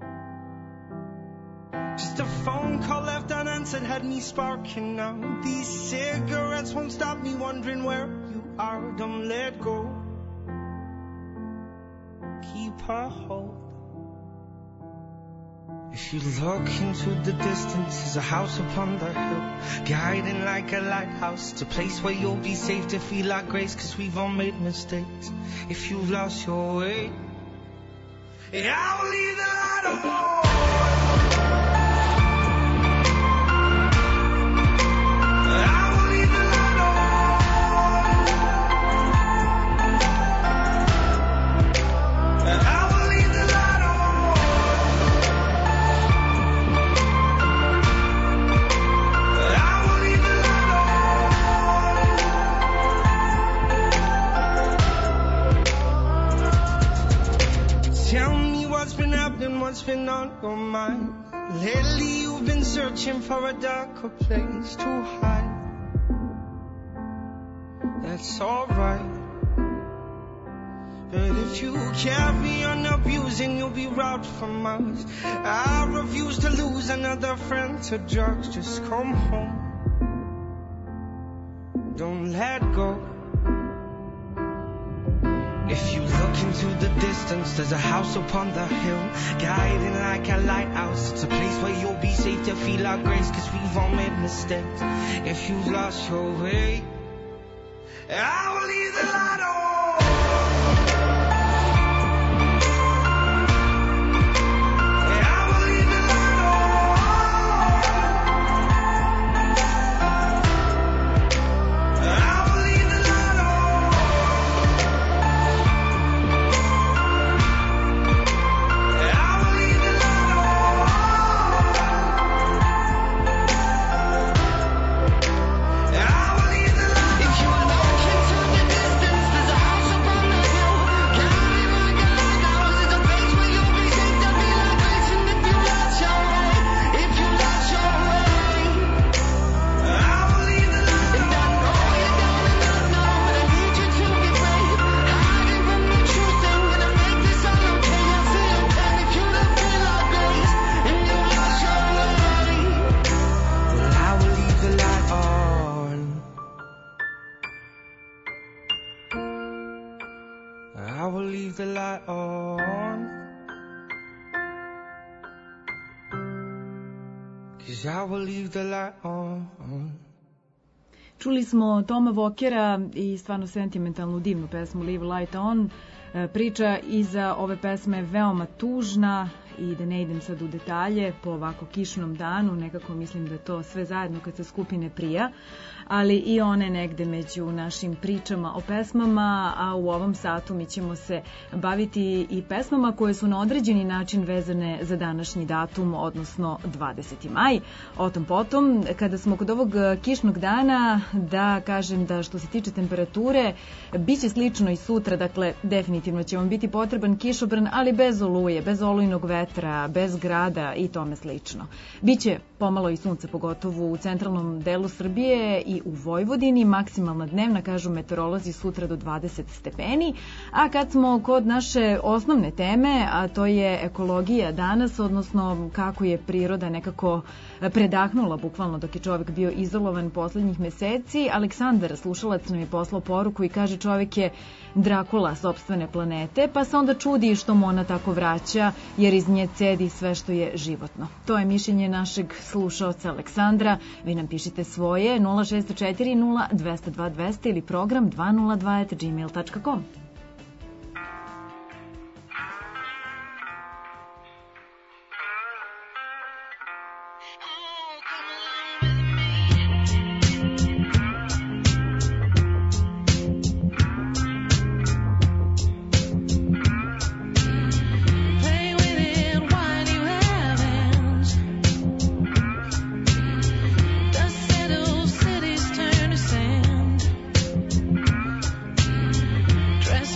Just a phone call left unanswered had me sparking now. These cigarettes won't stop me wondering where you are. Don't let go, keep a hold. If you look into the distance, there's a house upon the hill, guiding like a lighthouse. It's a place where you'll be safe to feel our grace, 'cause we've all made mistakes. If you've lost your way, I will leave the light on. What's been on your mind? Lately you've been searching for a darker place to hide. That's alright, but if you carry on abusing, you'll be robbed from us. I refuse to lose another friend to drugs. Just come home, don't let go. If you look into the distance, there's a house upon the hill, guiding like a lighthouse. It's a place where you'll be safe to feel our grace, 'cause we've all made mistakes. If you've lost your way, I will leave the light on. Čuli smo Toma Vokera i stvarno sentimentalnu, divnu pesmu Leave Light On. Priča iza ove pesme je veoma tužna i da ne idem sad u detalje, po ovako kišnom danu nekako mislim da to sve zajedno kad se skupi ne prija, ali i one negde među našim pričama o pesmama, a u ovom satu mi ćemo se baviti i pesmama koje su na određeni način vezane za današnji datum, odnosno 20. maj. O tom potom, kada smo kod ovog kišnog dana, da kažem da što se tiče temperature, bit će slično i sutra, dakle definitivno će vam biti potreban kišobran, ali bez oluje, bez olujnog vetra, bez grada i tome slično. Biće pomalo i sunce, pogotovo u centralnom delu Srbije i u Vojvodini, maksimalna dnevna, kažu meteorolozi, sutra do 20 stepeni. A kad smo kod naše osnovne teme, a to je ekologija danas, odnosno kako je priroda nekako predahnula bukvalno dok je čovjek bio izolovan poslednjih meseci, Aleksandar, slušalac, nam je poslao poruku i kaže čovjek je Drakula sopstvene planete, pa se onda čudi što mu ona tako vraća, jer iz nje cedi sve što je životno. To je mišljenje našeg slušaoca Aleksandra. Vi nam pišite svoje 0604 0202 200 ili program 202@gmail.com. Dress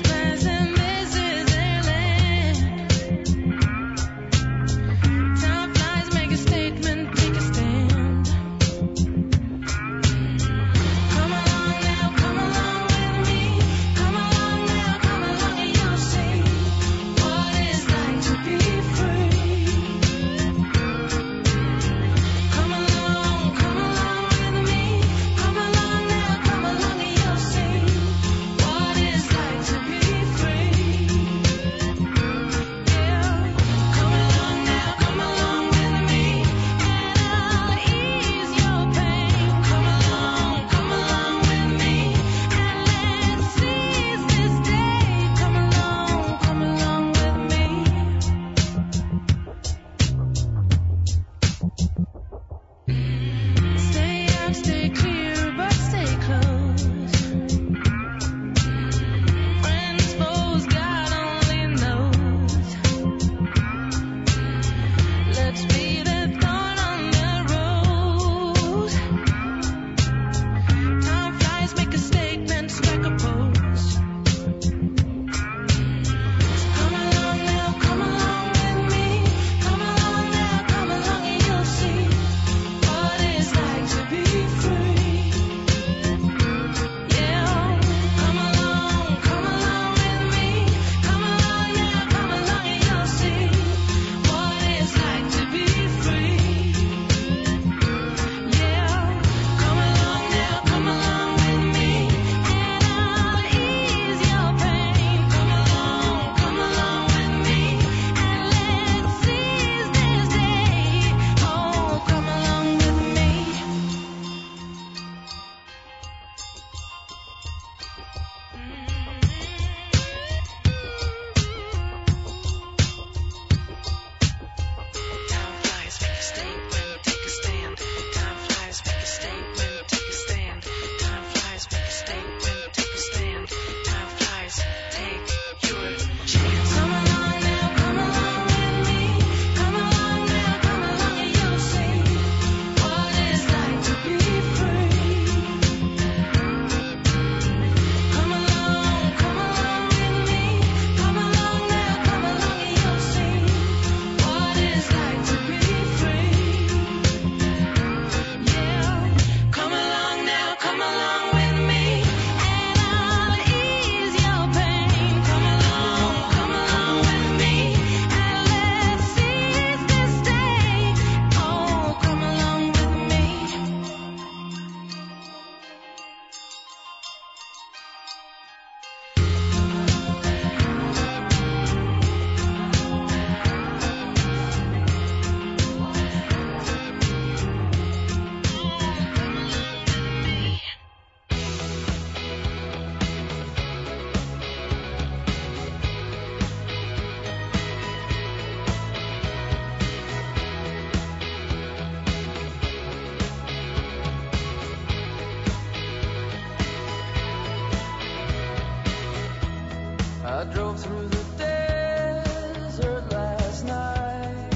I drove through the desert last night.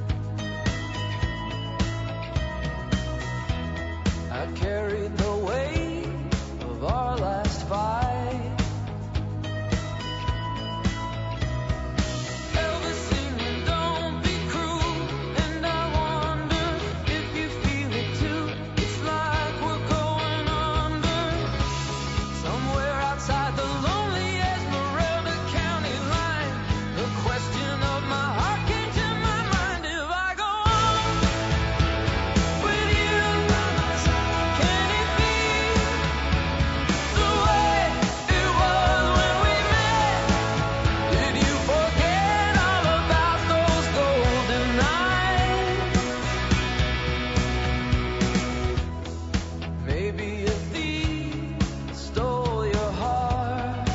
I carried the weight of our last fight. Elvis singing, don't be cruel, and I wonder if you feel it too. It's like we're going under, somewhere outside the lonely Esmeralda County line. The question of my heart came to my mind: if I go on with you, can it be the way it was when we met? Did you forget all about those golden nights? Maybe a thief stole your heart,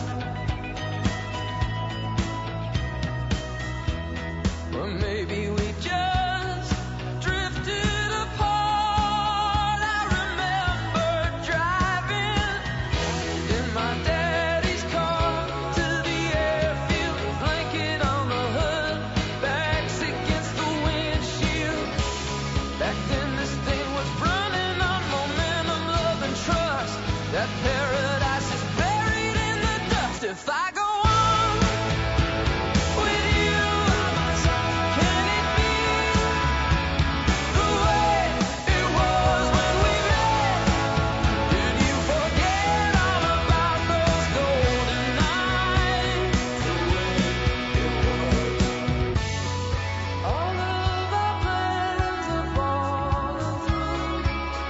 or maybe we just drifted apart. I remember driving in my daddy's car to the airfield, blanket on the hood, backs against the windshield. Back then this thing was running on momentum, love and trust. That paradise is buried in the dust. If I go on with you, can it be the way it was when we met? Did you forget all about those golden nights? The way it was. All of our plans have fallen through.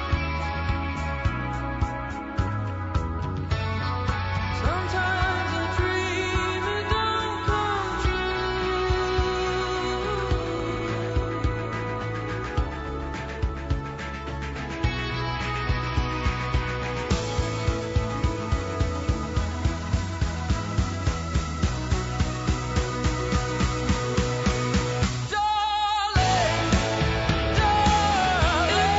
Sometimes a dream it don't come true. Darling, darling,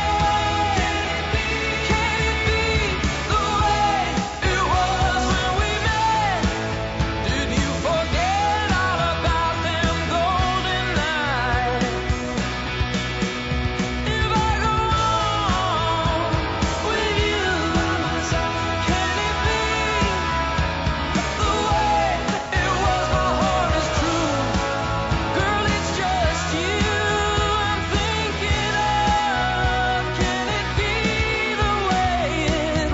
can it be the way it was when we met? Did you forget all about them golden nights? If I go on with you, can it be the way it was? My heart is true, girl, it's just you I'm thinking of. Can it be the way it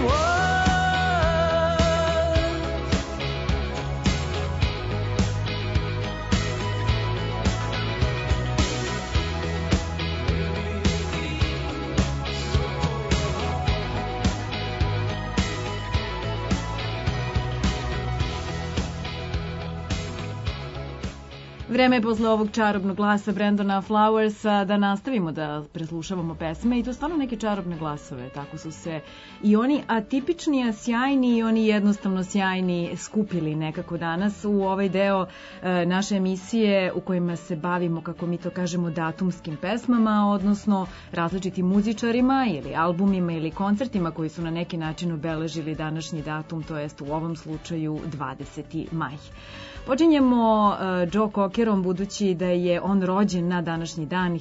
Vreme je posle ovog čarobnog glasa Brandona Flowersa da nastavimo da preslušavamo pesme i to stvarno neke čarobne glasove. Tako su se i oni atipični, a sjajni i oni jednostavno sjajni skupili nekako danas u ovaj deo naše emisije u kojima se bavimo, kako mi to kažemo, datumskim pesmama, odnosno različitim muzičarima ili albumima ili koncertima koji su na neki način obeležili današnji datum, to jest u ovom slučaju 20. maj. Počinjemo Joe Cockerom, budući da je on rođen na današnji dan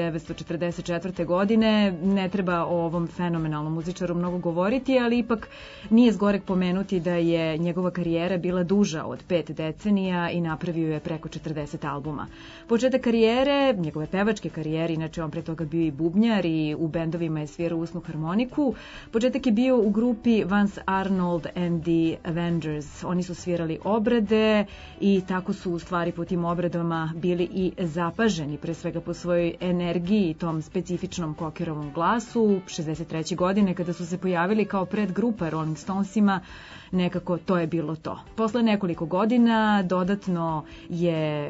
1944. godine. Ne treba o ovom fenomenalnom muzičaru mnogo govoriti, ali ipak nije zgoreg pomenuti da je njegova karijera bila duža od 5 decenija i napravio je preko 40 albuma. Početak karijere, njegove pevačke karijere, inače on pre toga bio i bubnjar i u bendovima je svirao usnu harmoniku. Početak je bio u grupi Vance Arnold and the Avengers. Oni su svirali obrade i tako su u stvari po tim obradama bili i zapaženi, pre svega po svojoj energiji i tom specifičnom Cockerovom glasu. 63. godine kada su se pojavili kao predgrupa Rolling Stonesima, nekako to je bilo to. Posle nekoliko godina dodatno je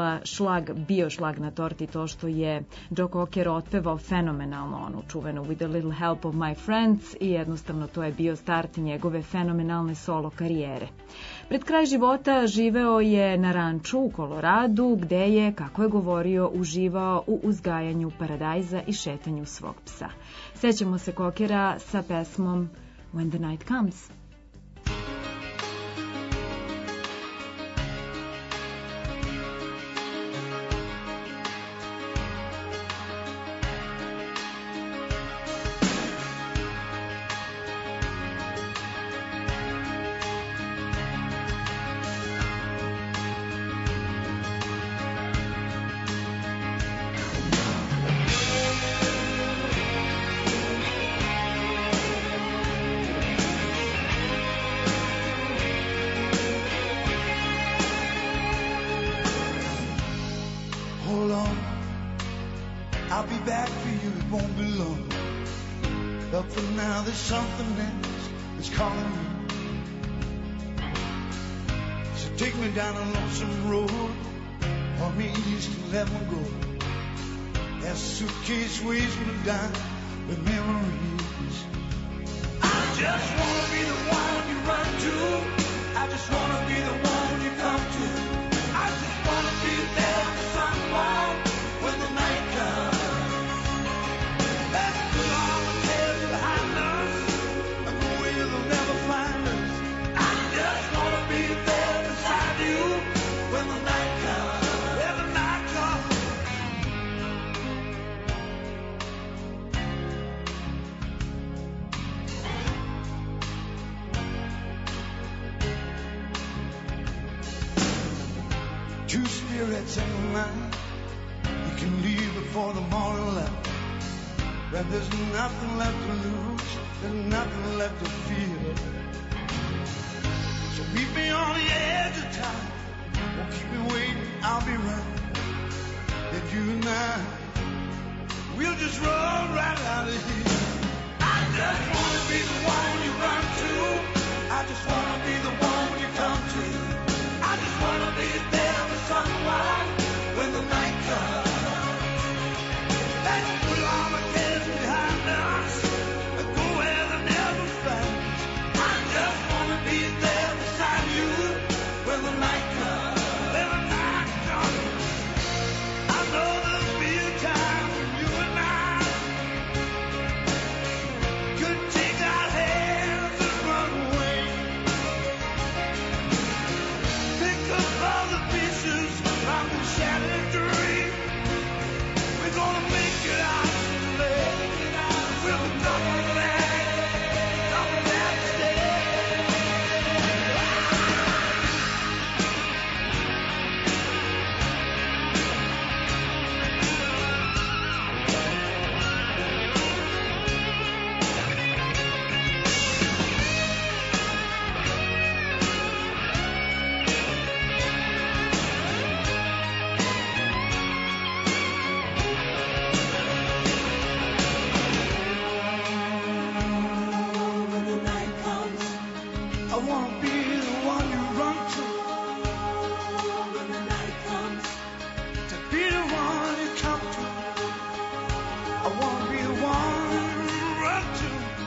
bio šlag na torti to što je Joe Cocker otpevao fenomenalno onu čuvenu With a Little Help of My Friends i jednostavno to je bio start njegove fenomenalne solo karijere. Pred kraj života živeo je na ranču u Koloradu, gde je, kako je govorio, uživao u uzgajanju paradajza i šetanju svog psa. Sećamo se Cockera sa pesmom When the Night Comes. back for you, it won't be long. But for now, there's something else that's calling me. So take me down a lonesome road, point me east and let me go. That suitcase weighs me down with memories. I just wanna be the one you run to. I just wanna be the one you come to. I just wanna be there for someone when the night comes. Let's put all the cares behind us and go where they'll never find us. I just wanna be there beside you when the night comes. When the night comes. Two spirits in the night. You can leave before the morning light. But there's nothing left to lose. There's nothing left to fear. So meet me on the edge of time. Won't keep me waiting. I'll be right. Then you and I, we'll just run right out of here. I just wanna be the one you run to. I just wanna be the one you come to. I just wanna be there for someone when the night comes. Let's put all the cares behind us and go where they never find us. I just wanna be there beside you when the night comes. When the night comes. I know there'll be a time when you and I could take our hands and run away. Pick up all the pieces from the shattered dream. We're gonna make it out today. We'll double that stay. When the night comes, I wanna be the one you run to. When the night comes, to be the one you come to. I wanna be the one you run to.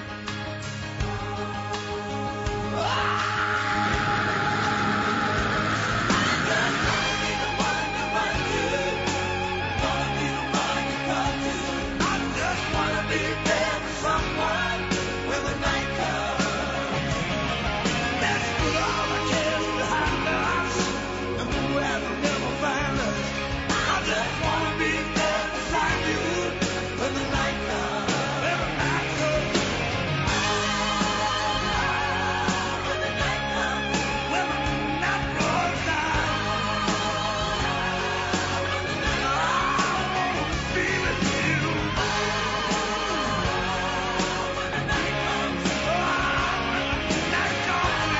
I just wanna be there for someone when the night comes. Let's put all the cares behind us and go where they'll never find us. I just wanna be there beside you when the night comes. When the night comes. When the night comes. When the night goes down. I wanna be with you. When the night comes. When the night comes.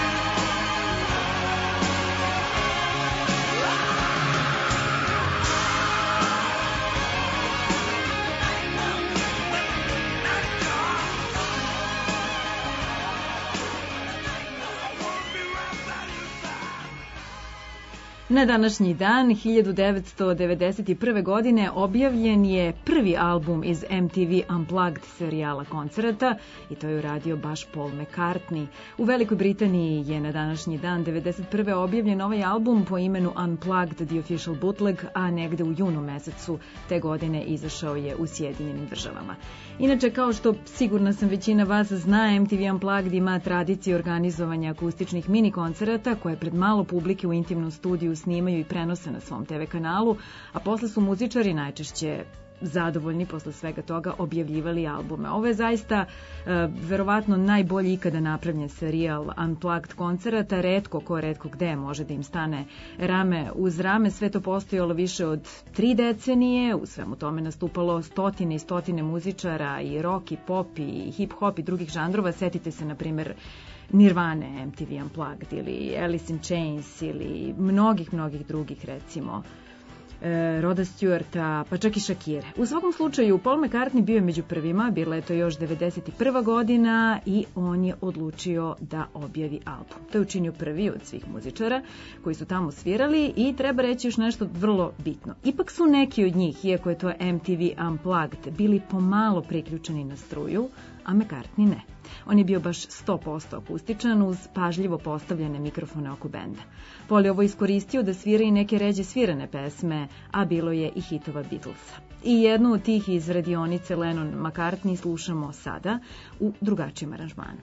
Na današnji dan, 1991. godine, objavljen je prvi album iz MTV Unplugged serijala koncerata i to je uradio baš Paul McCartney. U Velikoj Britaniji je na današnji dan 1991. objavljen ovaj album po imenu Unplugged The Official Bootleg, a negde u junu mesecu te godine izašao je u Sjedinjenim Državama. Inače, kao što sigurna sam većina vas zna, MTV Unplugged ima tradiciju organizovanja akustičnih mini koncerata koje pred malo publike u intimnom studiju snimaju i prenose na svom TV kanalu, a posle su muzičari najčešće zadovoljni posle svega toga objavljivali albume. Ovo je zaista verovatno najbolji ikada napravljen serijal Unplugged koncerata, retko gde može da im stane rame uz rame. Sve to postojalo više od 3 decenije, u svemu tome nastupalo stotine i stotine muzičara i rock i pop i hip hop i drugih žanrova. Setite se na primer Nirvane, MTV Unplugged ili Alice in Chains ili mnogih drugih recimo Roda Stewarta, pa čak i Shakire. U svakom slučaju, Paul McCartney bio je među prvima, bila je to još 91. godina i on je odlučio da objavi album. To je učinio prvi od svih muzičara koji su tamo svirali i treba reći još nešto vrlo bitno. Ipak su neki od njih, iako je to MTV Unplugged, bili pomalo priključeni na struju, a McCartney ne. On je bio baš 100% akustičan uz pažljivo postavljene mikrofone oko benda. Paul je ovo iskoristio da svira i neke ređe svirane pesme, a bilo je i hitova Beatlesa. I jednu od tih iz radionice Lennon-McCartney slušamo sada u drugačijem aranžmanu.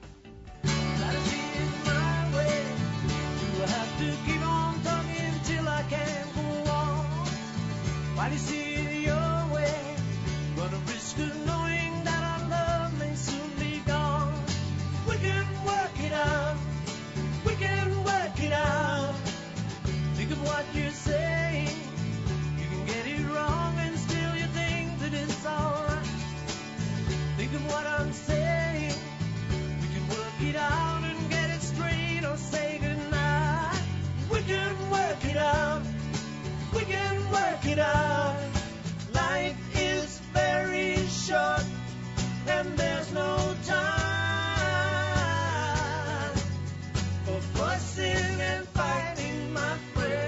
What you're saying, you can get it wrong and still you think that it's alright. Think of what I'm saying, we can work it out and get it straight or say goodnight. We can work it out, we can work it out. Life is very short and there's no time for fussing and fighting, my friend.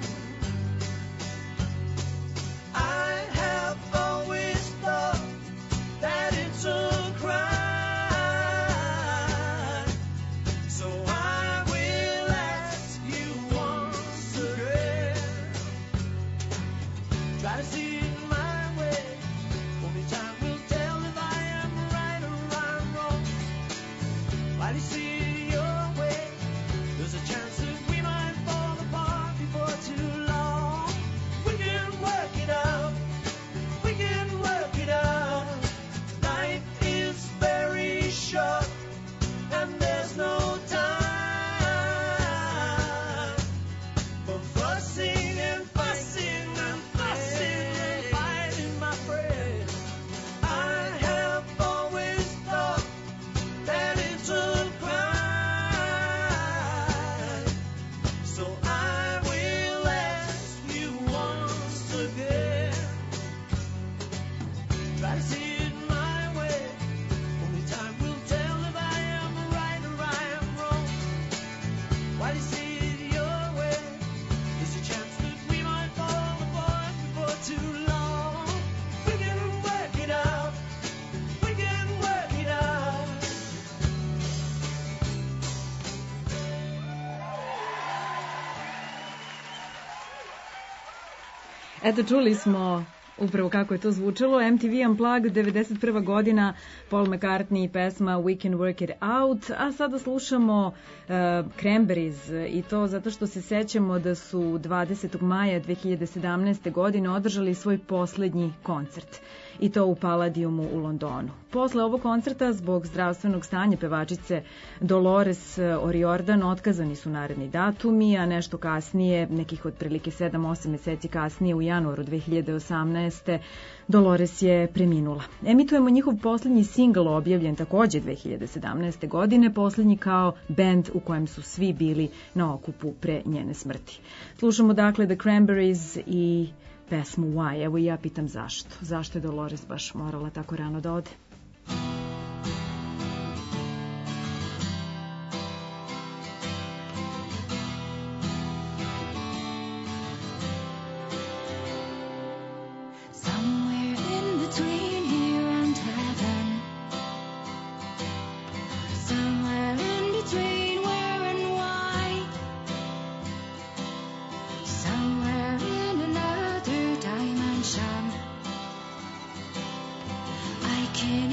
Eto, čuli smo upravo kako je to zvučalo. MTV Unplugged, 91. godina, Paul McCartney i pesma We Can Work It Out, a sada slušamo Cranberries i to zato što se sećamo da su 20. maja 2017. godine održali svoj poslednji koncert i to u Palladiumu u Londonu. Posle ovog koncerta, zbog zdravstvenog stanja pevačice Dolores O'Riordan, otkazani su naredni datumi, a nešto kasnije, nekih otprilike 7-8 meseci kasnije, u januaru 2018. Dolores je preminula. Emitujemo njihov poslednji singl, objavljen takođe 2017. godine, poslednji kao bend u kojem su svi bili na okupu pre njene smrti. Slušamo dakle The Cranberries i pesmu Why. Evo i ja pitam zašto. Zašto je Dolores baš morala tako rano da ode? Can't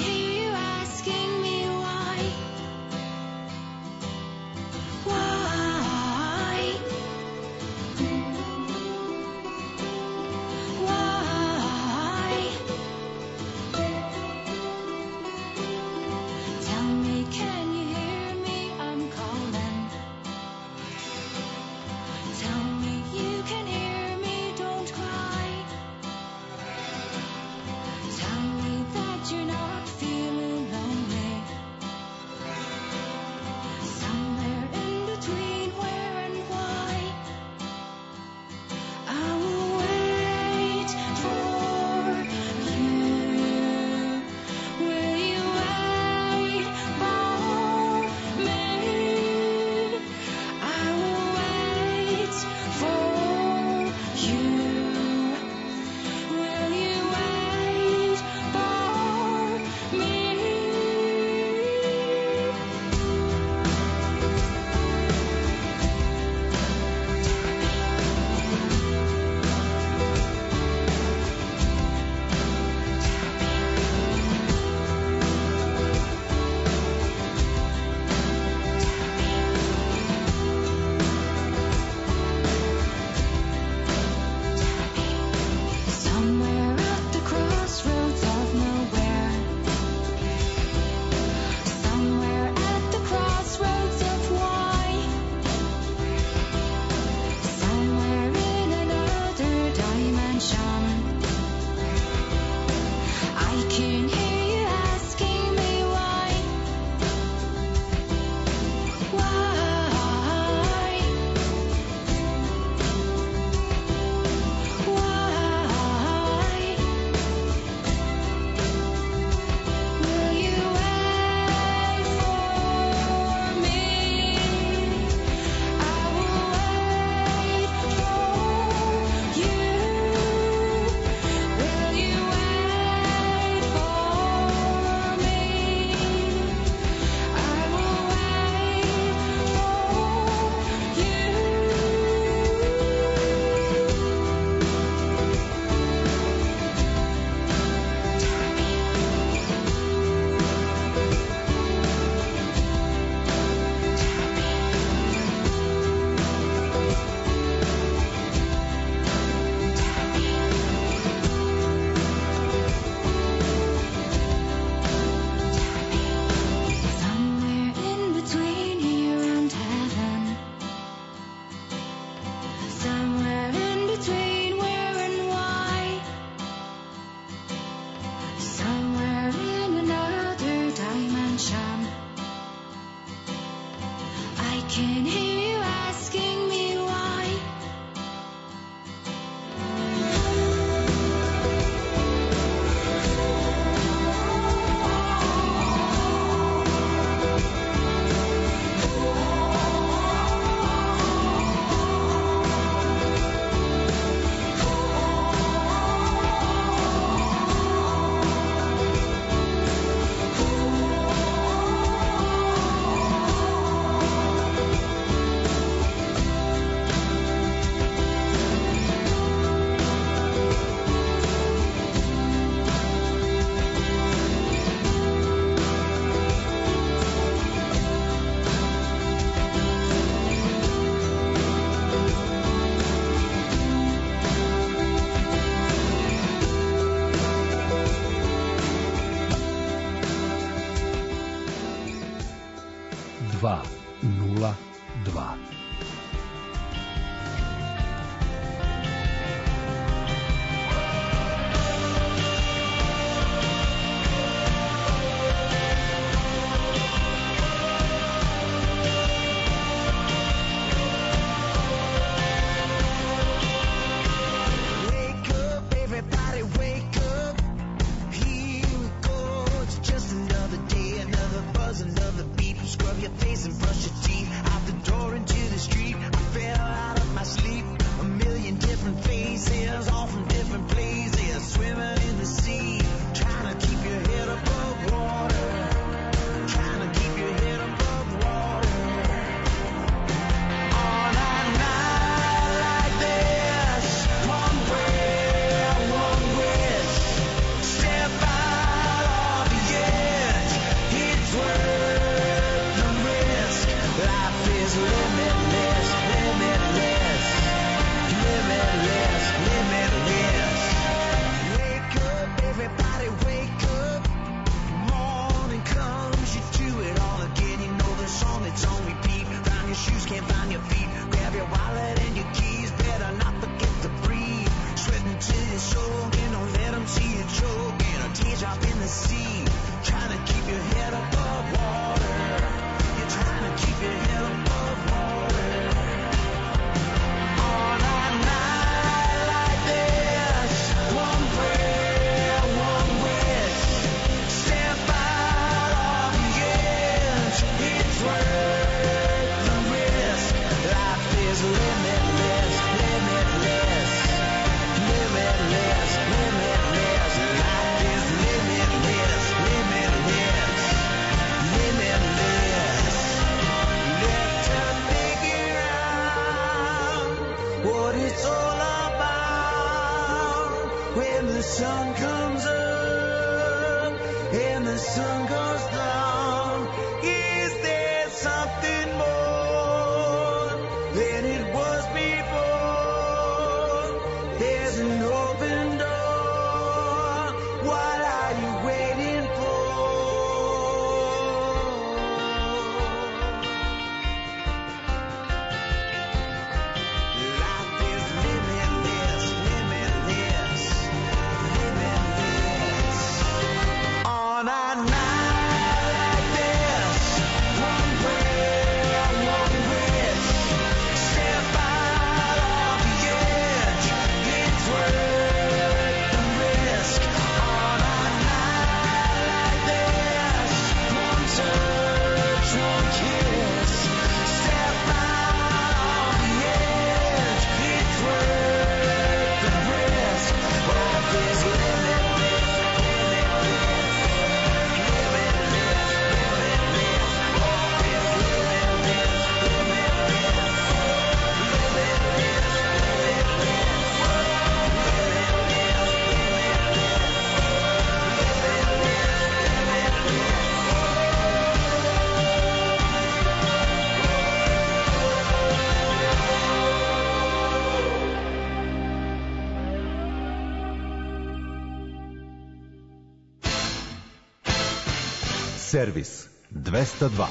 Servis 202.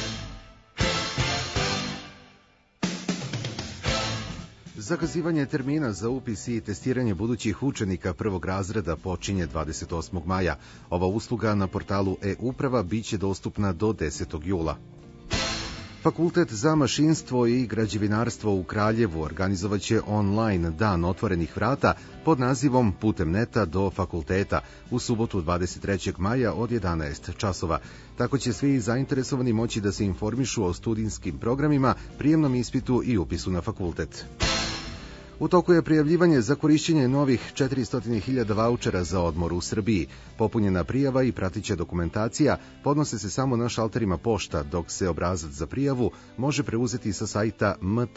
Zakazivanje termina za upis i testiranje budućih učenika prvog razreda počinje 28. maja. Ova usluga na portalu e-uprava biće dostupna do 10. jula. Fakultet za mašinstvo i građevinarstvo u Kraljevu organizovaće online dan otvorenih vrata pod nazivom Putem neta do fakulteta u subotu 23. maja od 11 časova. Tako će svi zainteresovani moći da se informišu o studijskim programima, prijemnom ispitu i upisu na fakultet. U toku je prijavljivanje za korišćenje novih 400.000 vaučera za odmor u Srbiji. Popunjena prijava i pratića dokumentacija podnose se samo na šalterima pošta, dok se obrazac za prijavu može preuzeti sa sajta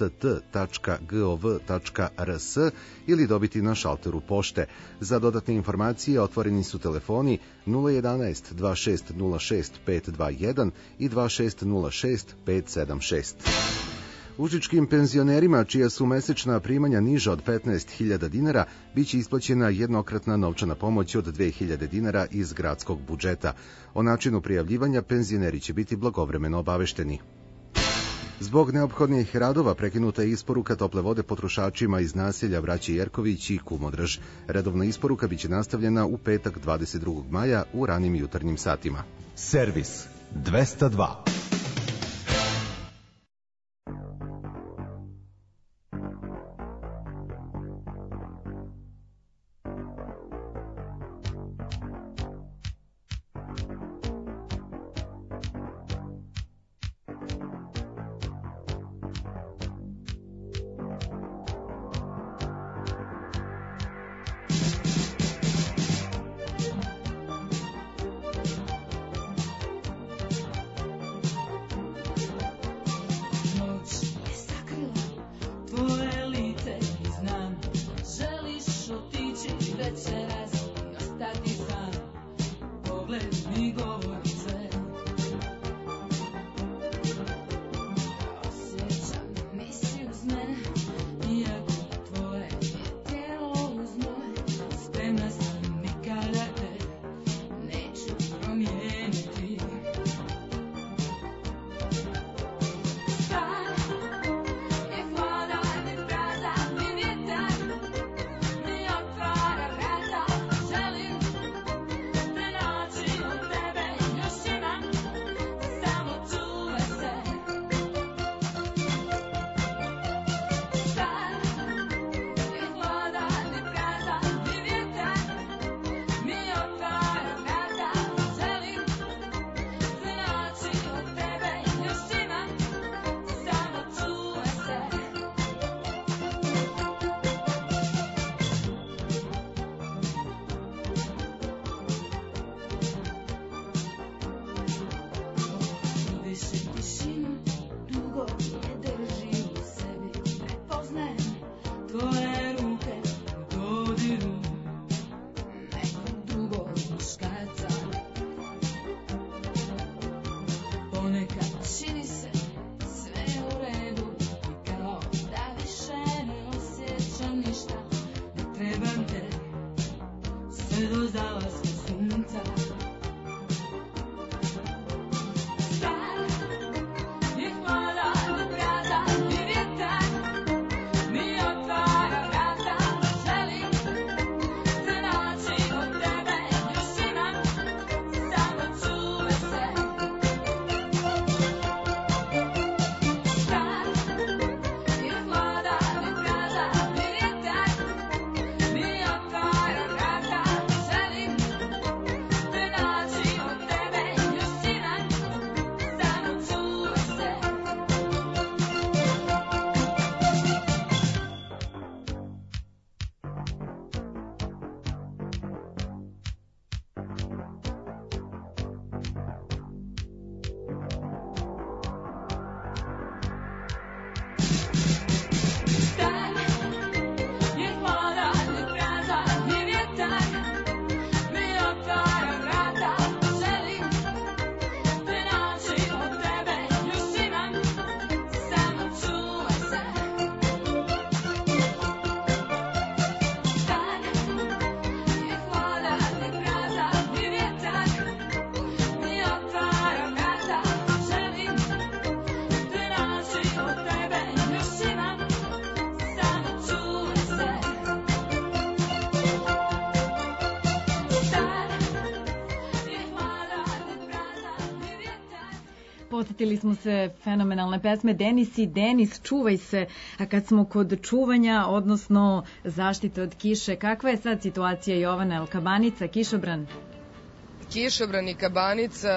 mtt.gov.rs ili dobiti na šalteru pošte. Za dodatne informacije otvoreni su telefoni 011 2606 521 i 2606 576. Užičkim penzionerima, čija su mesečna primanja niža od 15.000 dinara, biće isplaćena jednokratna novčana pomoć od 2.000 dinara iz gradskog budžeta. O načinu prijavljivanja penzioneri će biti blagovremeno obavešteni. Zbog neophodnih radova prekinuta je isporuka tople vode potrošačima iz naselja Vraće Jerković i Kumodraž. Redovna isporuka biće nastavljena u petak 22. maja u ranim jutarnjim satima. Servis 202. Podsjetili smo se fenomenalne pesme Denis i Denis, čuvaj se. A kad smo kod čuvanja, odnosno zaštite od kiše, kakva je sad situacija, Jovana? El Kabanica, kišobran? Kišobran i Kabanica,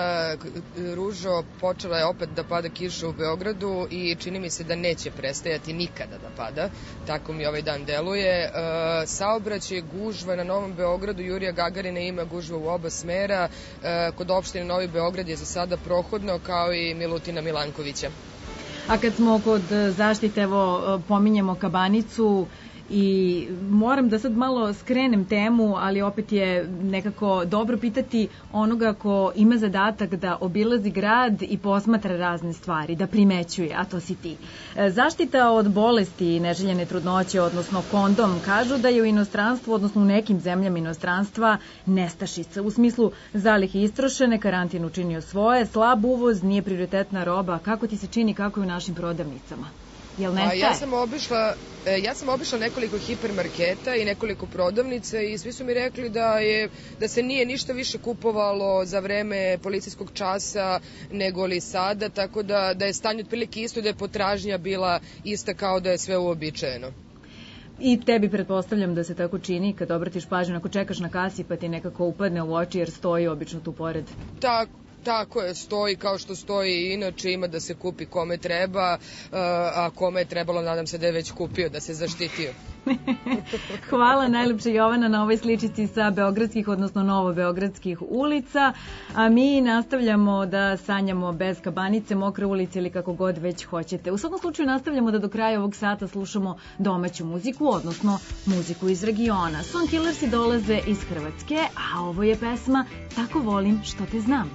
Ružo, počela je opet da pada kiša u Beogradu i čini mi se da neće prestajati nikada da pada, tako mi ovaj dan deluje. Saobraćaj, gužva na Novom Beogradu, Jurija Gagarina ima gužva u oba smera, kod opštine Novi Beograd je za sada prohodno, kao i Milutina Milankovića. A kad smo kod zaštite, evo, pominjemo Kabanicu I moram da sad malo skrenem temu, ali opet je nekako dobro pitati onoga ko ima zadatak da obilazi grad i posmatra razne stvari, da primećuje, a to si ti. Zaštita od bolesti i neželjene trudnoće, odnosno kondom, kažu da je u inostranstvu, odnosno u nekim zemljama inostranstva, nestašica. U smislu zalihe istrošene, karantin učinio svoje, slab uvoz, nije prioritetna roba. Kako ti se čini, kako je u našim prodavnicama? Jel nestaje? Ja sam obišla nekoliko hipermarketa i nekoliko prodavnica i svi su mi rekli da se nije ništa više kupovalo za vreme policijskog časa nego li sada, tako da je stanje otprilike isto, da je potražnja bila ista kao da je sve uobičajeno. I tebi pretpostavljam da se tako čini kad obratiš pažnju, ako čekaš na kasi pa ti nekako upadne u oči jer stoji obično tu pored. Tako je, stoji kao što stoji i inače, ima da se kupi kome treba, a kome je trebalo, nadam se da je već kupio, da se zaštitio. Hvala najlepše, Jovana, na ovoj sličici sa beogradskih, odnosno novobeogradskih ulica, a mi nastavljamo da sanjamo bez kabanice, mokre ulice ili kako god već hoćete. U svakom slučaju nastavljamo da do kraja ovog sata slušamo domaću muziku, odnosno muziku iz regiona. Song Killersi dolaze iz Hrvatske, a ovo je pesma Tako volim što te znam.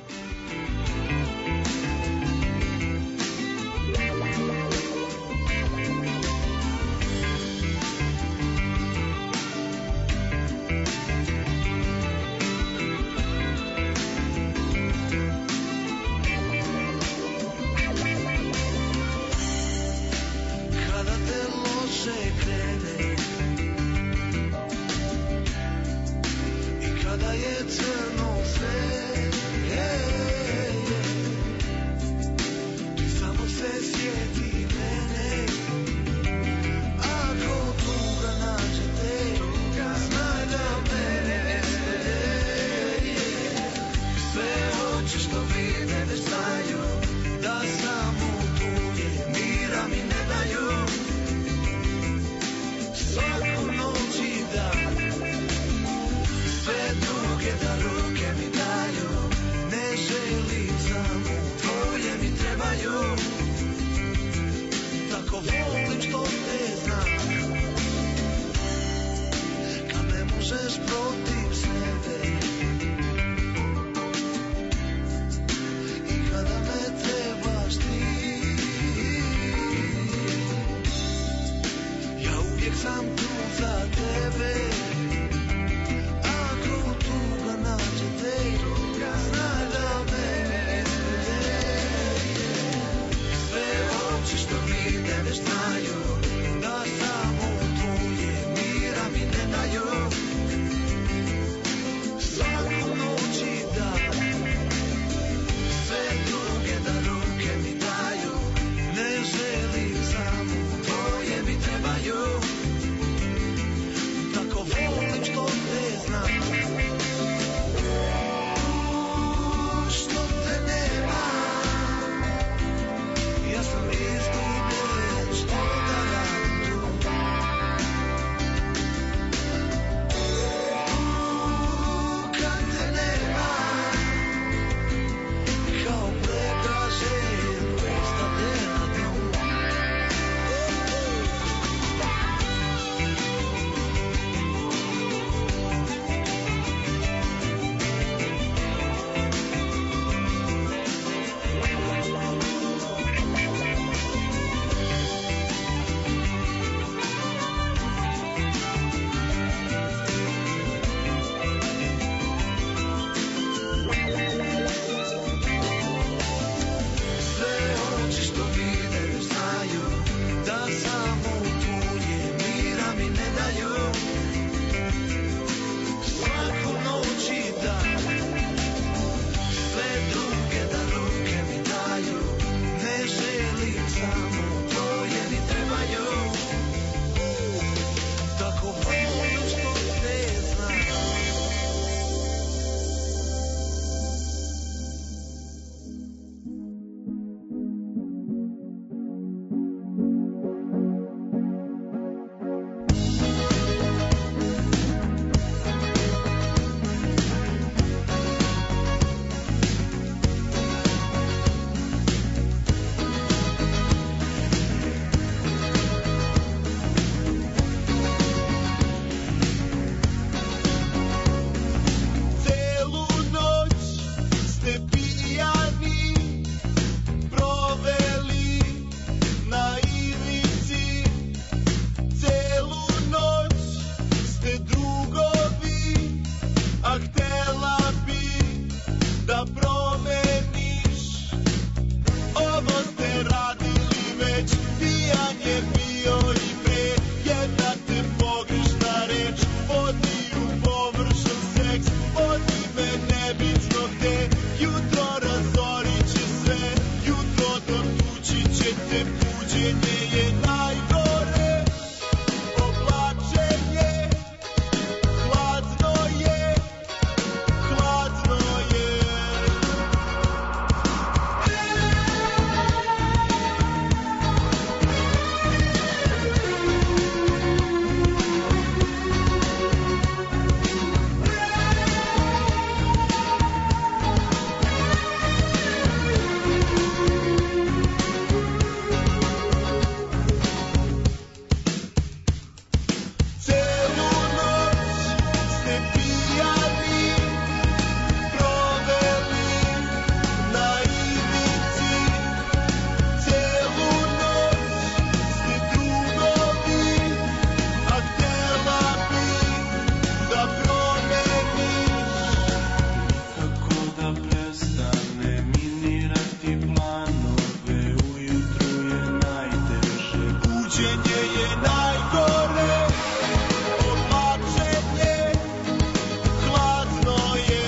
je najgore, oblačenje, hladno je.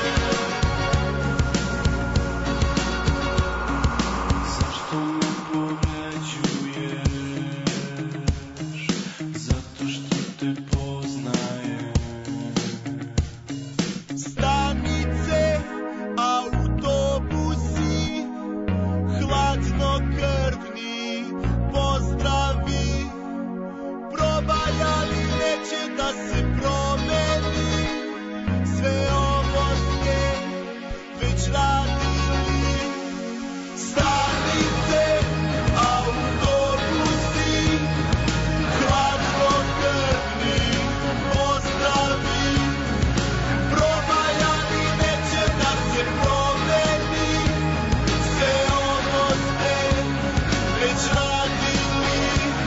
Zašto me povređuješ? Zato što te poznajem. Stanice, autobusi, hladnokrvni pozdravi, probaj ali neće da se promeni, sve ovo ste već radili. Stanice, autobusi, hladnokrvni pozdravi, probaj ali neće da se promeni, sve ovo ste već radili.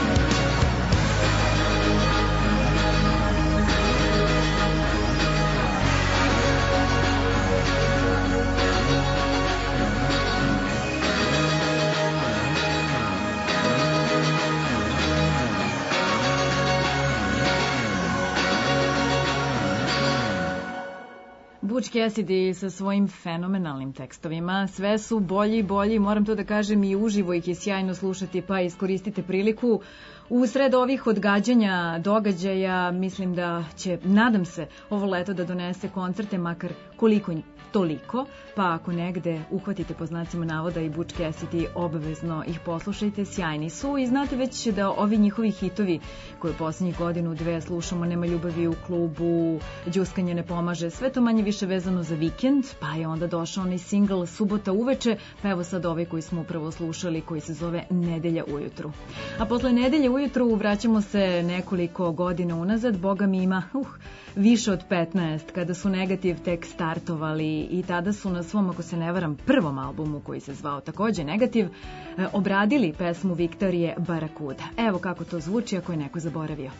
Butch Cassidy sa svojim fenomenalnim tekstovima. Sve su bolji i bolji, moram to da kažem, i uživo ih je sjajno slušati, pa iskoristite priliku. U sred ovih odgađanja događaja mislim da će, nadam se, ovo leto da donese koncerte, makar koliko toliko, pa ako negde uhvatite po znacima navoda i Butch Cassidy, obavezno ih poslušajte, sjajni su i znate već da ovi njihovi hitovi koje poslednjih godinu, dve slušamo, Nema ljubavi u klubu, Đuskanje ne pomaže, sve to manje više vezano za vikend, pa je onda došao onaj singl Subota uveče, pa evo sad ovaj koji smo upravo slušali koji se zove Nedelja ujutru. A posle Nedelje ujutru vraćamo se nekoliko godina unazad, boga mi ima više od 15, kada su Negativ tek startovali i tada su na svom, ako se ne varam, prvom albumu koji se zvao takođe Negativ, obradili pesmu Viktorije Barakuda. Evo kako to zvuči ako je neko zaboravio.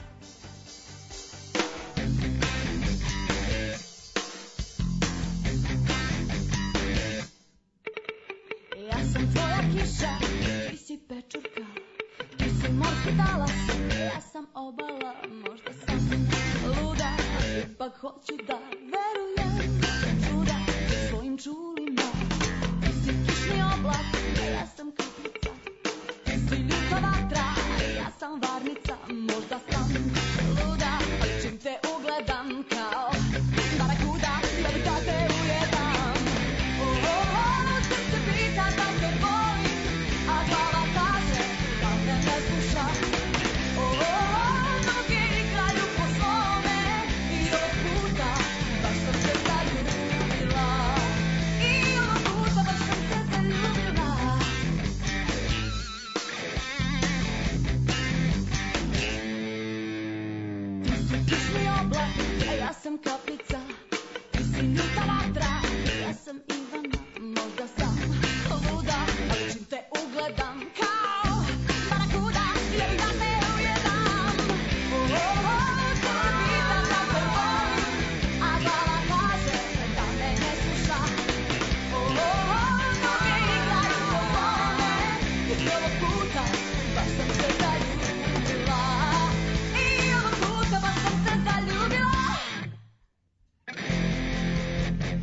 Ja sam tvoja kiša, ti si pečurka, ti si morski talas, ja sam obala, možda sam luda, ipak hoću da verujem čuda svojim čulima. Ti si kišni oblak, ja sam kaplica, ti si ljuta vatra, ja sam varnica, možda sam luda, ali čim te ugledam kao barakuda, ja bih da te ujedam. Ti se pita da te volim, a glava kaže da me ne sluša. Noge igraju po svome i ovog puta baš sam se zaljubila. I ovog puta baš sam se zaljubila. Ti si kišni oblak, a ja sam kaplica. Ti si ljuta vatra, ja sam Ivana, možda sam luda, ali čim te ugledam kao barakuda, ja bih da te ujedam. To me pita da te volim, a glava kaže da me ne sluša. Noge igraju po svome i ovog puta baš sam se zaljubila. I ovog puta baš sam se zaljubila.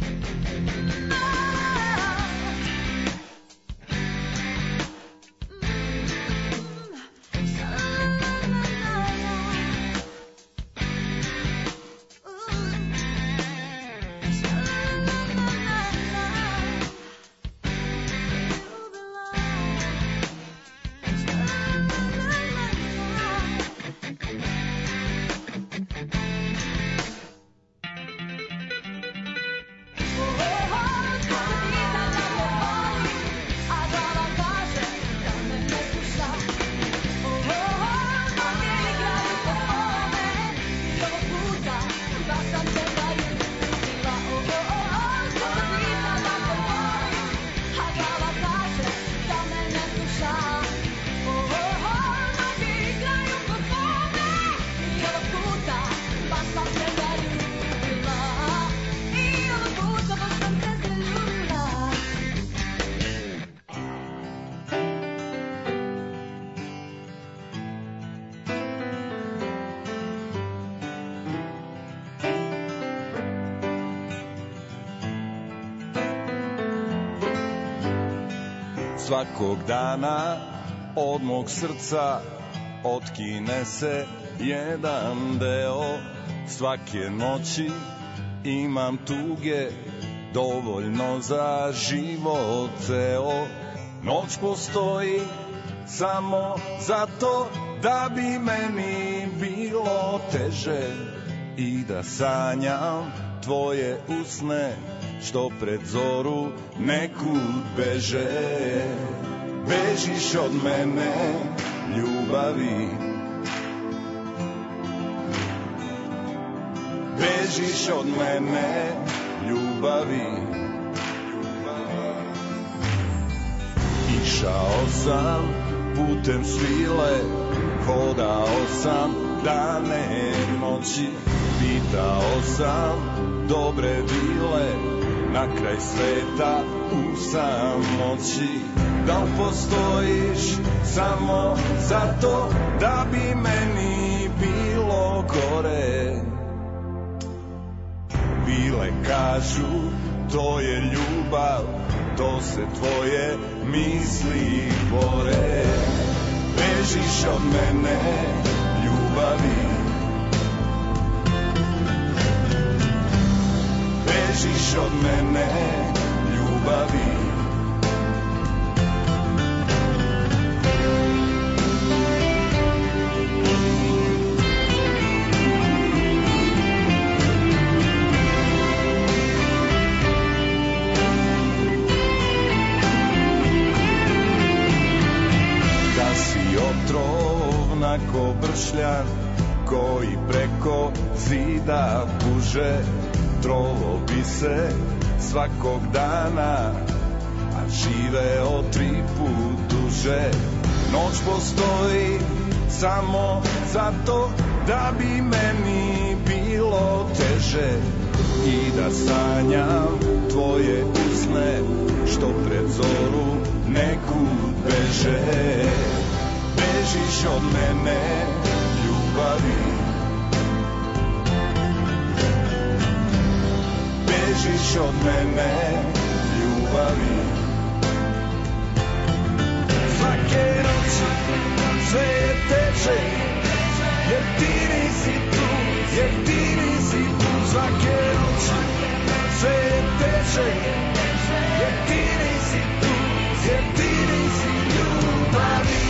svakog dana od mog srca otkine se jedan deo, svake noći imam tuge dovoljno za život ceo. Noć postoji samo zato da bi meni bilo teže i da sanjam tvoje usne što pred zoru nekud beže. Bežiš od mene, ljubavi, bežiš od mene, ljubavi. Išao sam putem svile, hodao sam dane i noći, pitao sam dobre bile na kraj sveta u samoći. Da li postojiš samo zato da bi meni bilo gore? Bile kažu to je ljubav, to se tvoje misli bore. Bežiš od mene, ljubavi, bežiš od mene, ljubavi. Ko bršljan koji preko zida puže, trovo bi se svakog dana, a živeo 3 put duže. Noć postoji samo zato da bi meni bilo teže i da sanjam tvoje usne što pred zoru nekud beže. Bežiš od mene, ljubavi, bežiš od mene, ljubavi. Svake noći sve je teže, jer ti nisi tu, jer ti nisi tu. Svake noći sve je teže, jer ti nisi tu, jer ti nisi ljubavi.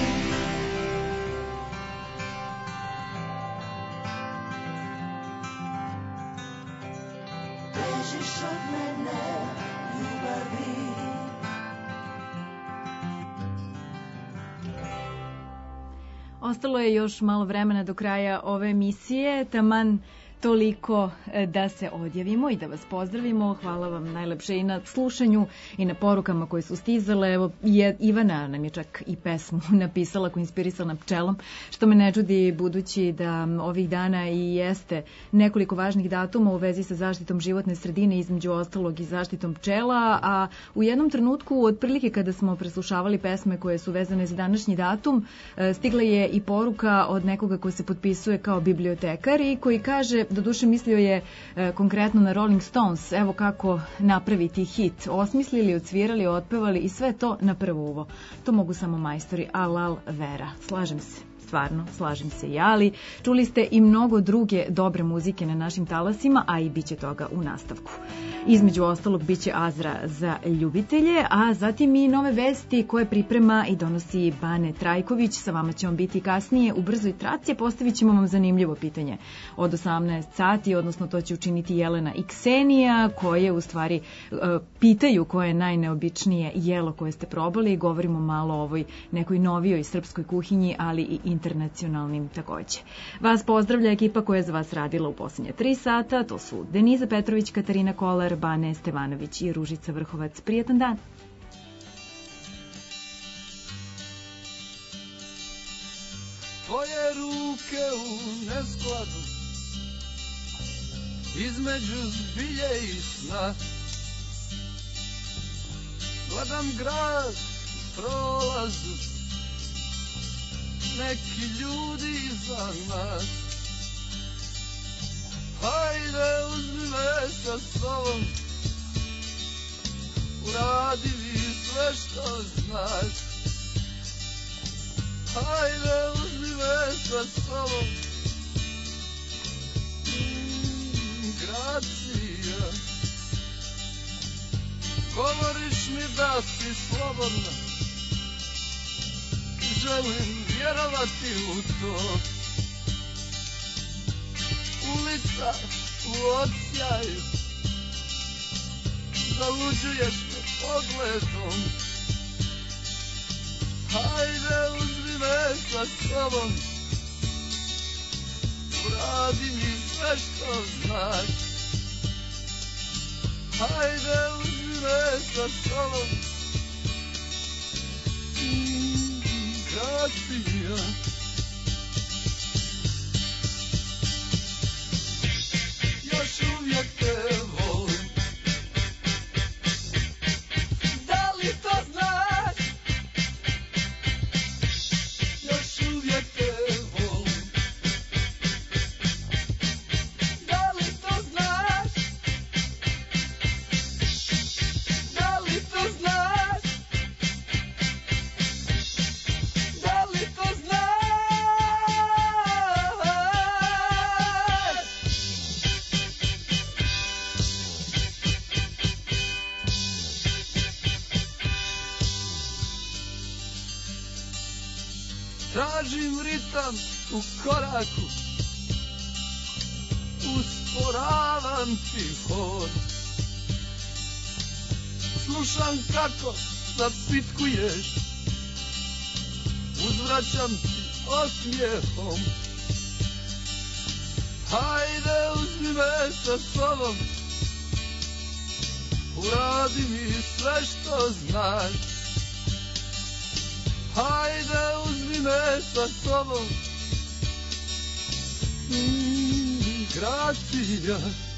Ostalo je još malo vremena do kraja ove emisije, taman toliko da se odjavimo i da vas pozdravimo. Hvala vam najlepše i na slušanju i na porukama koje su stizale. Evo, Ivana nam je čak i pesmu napisala koja je inspirisana pčelom, što me ne čudi budući da ovih dana i jeste nekoliko važnih datuma u vezi sa zaštitom životne sredine, između ostalog i zaštitom pčela, a u jednom trenutku, otprilike kada smo preslušavali pesme koje su vezane za današnji datum, stigla je i poruka od nekoga ko se potpisuje kao bibliotekar i koji kaže, doduše mislio je konkretno na Rolling Stones, evo kako napraviti hit, osmislili, odsvirali, otpevali i sve to na prvo uvo. To mogu samo majstori, alal vera. Slažem se. Stvarno, slažem se i ja, ali čuli ste i mnogo druge dobre muzike na našim talasima, a i bit će toga u nastavku. Između ostalog bit će Azra za ljubitelje, a zatim i nove vesti koje priprema i donosi Bane Trajković. Sa vama će on biti kasnije u brzoj traci. Postavit ćemo vam zanimljivo pitanje od 18 sati, odnosno to će učiniti Jelena i Ksenija, koje u stvari pitaju koje je najneobičnije jelo koje ste probali. Govorimo malo o ovoj nekoj novijoj srpskoj kuhinji, ali i internacionalnim takođe. Vas pozdravlja ekipa koja je za vas radila u posljednje 3 sata. To su Deniza Petrović, Katarina Kolar, Bane Stevanović i Ružica Vrhovac. Prijetan dan! Tvoje ruke u neskladu između zbilje i sna, gledam grad prolazu, neki ljudi iza nas. Hajde, uzmi me sa sobom, uradi vi sve što znaš. Hajde, uzmi me sa sobom. Gracija. Govoriš mi da si slobodna. Želim vjerovati u to. Ulica u odsjaju. Zaluđuješ me pogledom. Hajde, uzmi me sa sobom. Uradi mi sve što znaš. Hajde, uzmi me sa sobom. Gracija. Još uvijek te volim. Da li to znaš? Još uvijek te volim. Da li to znaš? Da li to znaš? Da li to znaš? Tražim ritam u koraku, usporavam ti hod. Slušam kako zapitkuješ, uzvraćam ti osmijehom. Hajde, uzmi me sa sobom, uradi mi sve što znaš. Hajde, uzmi me sa sobom. Gracija.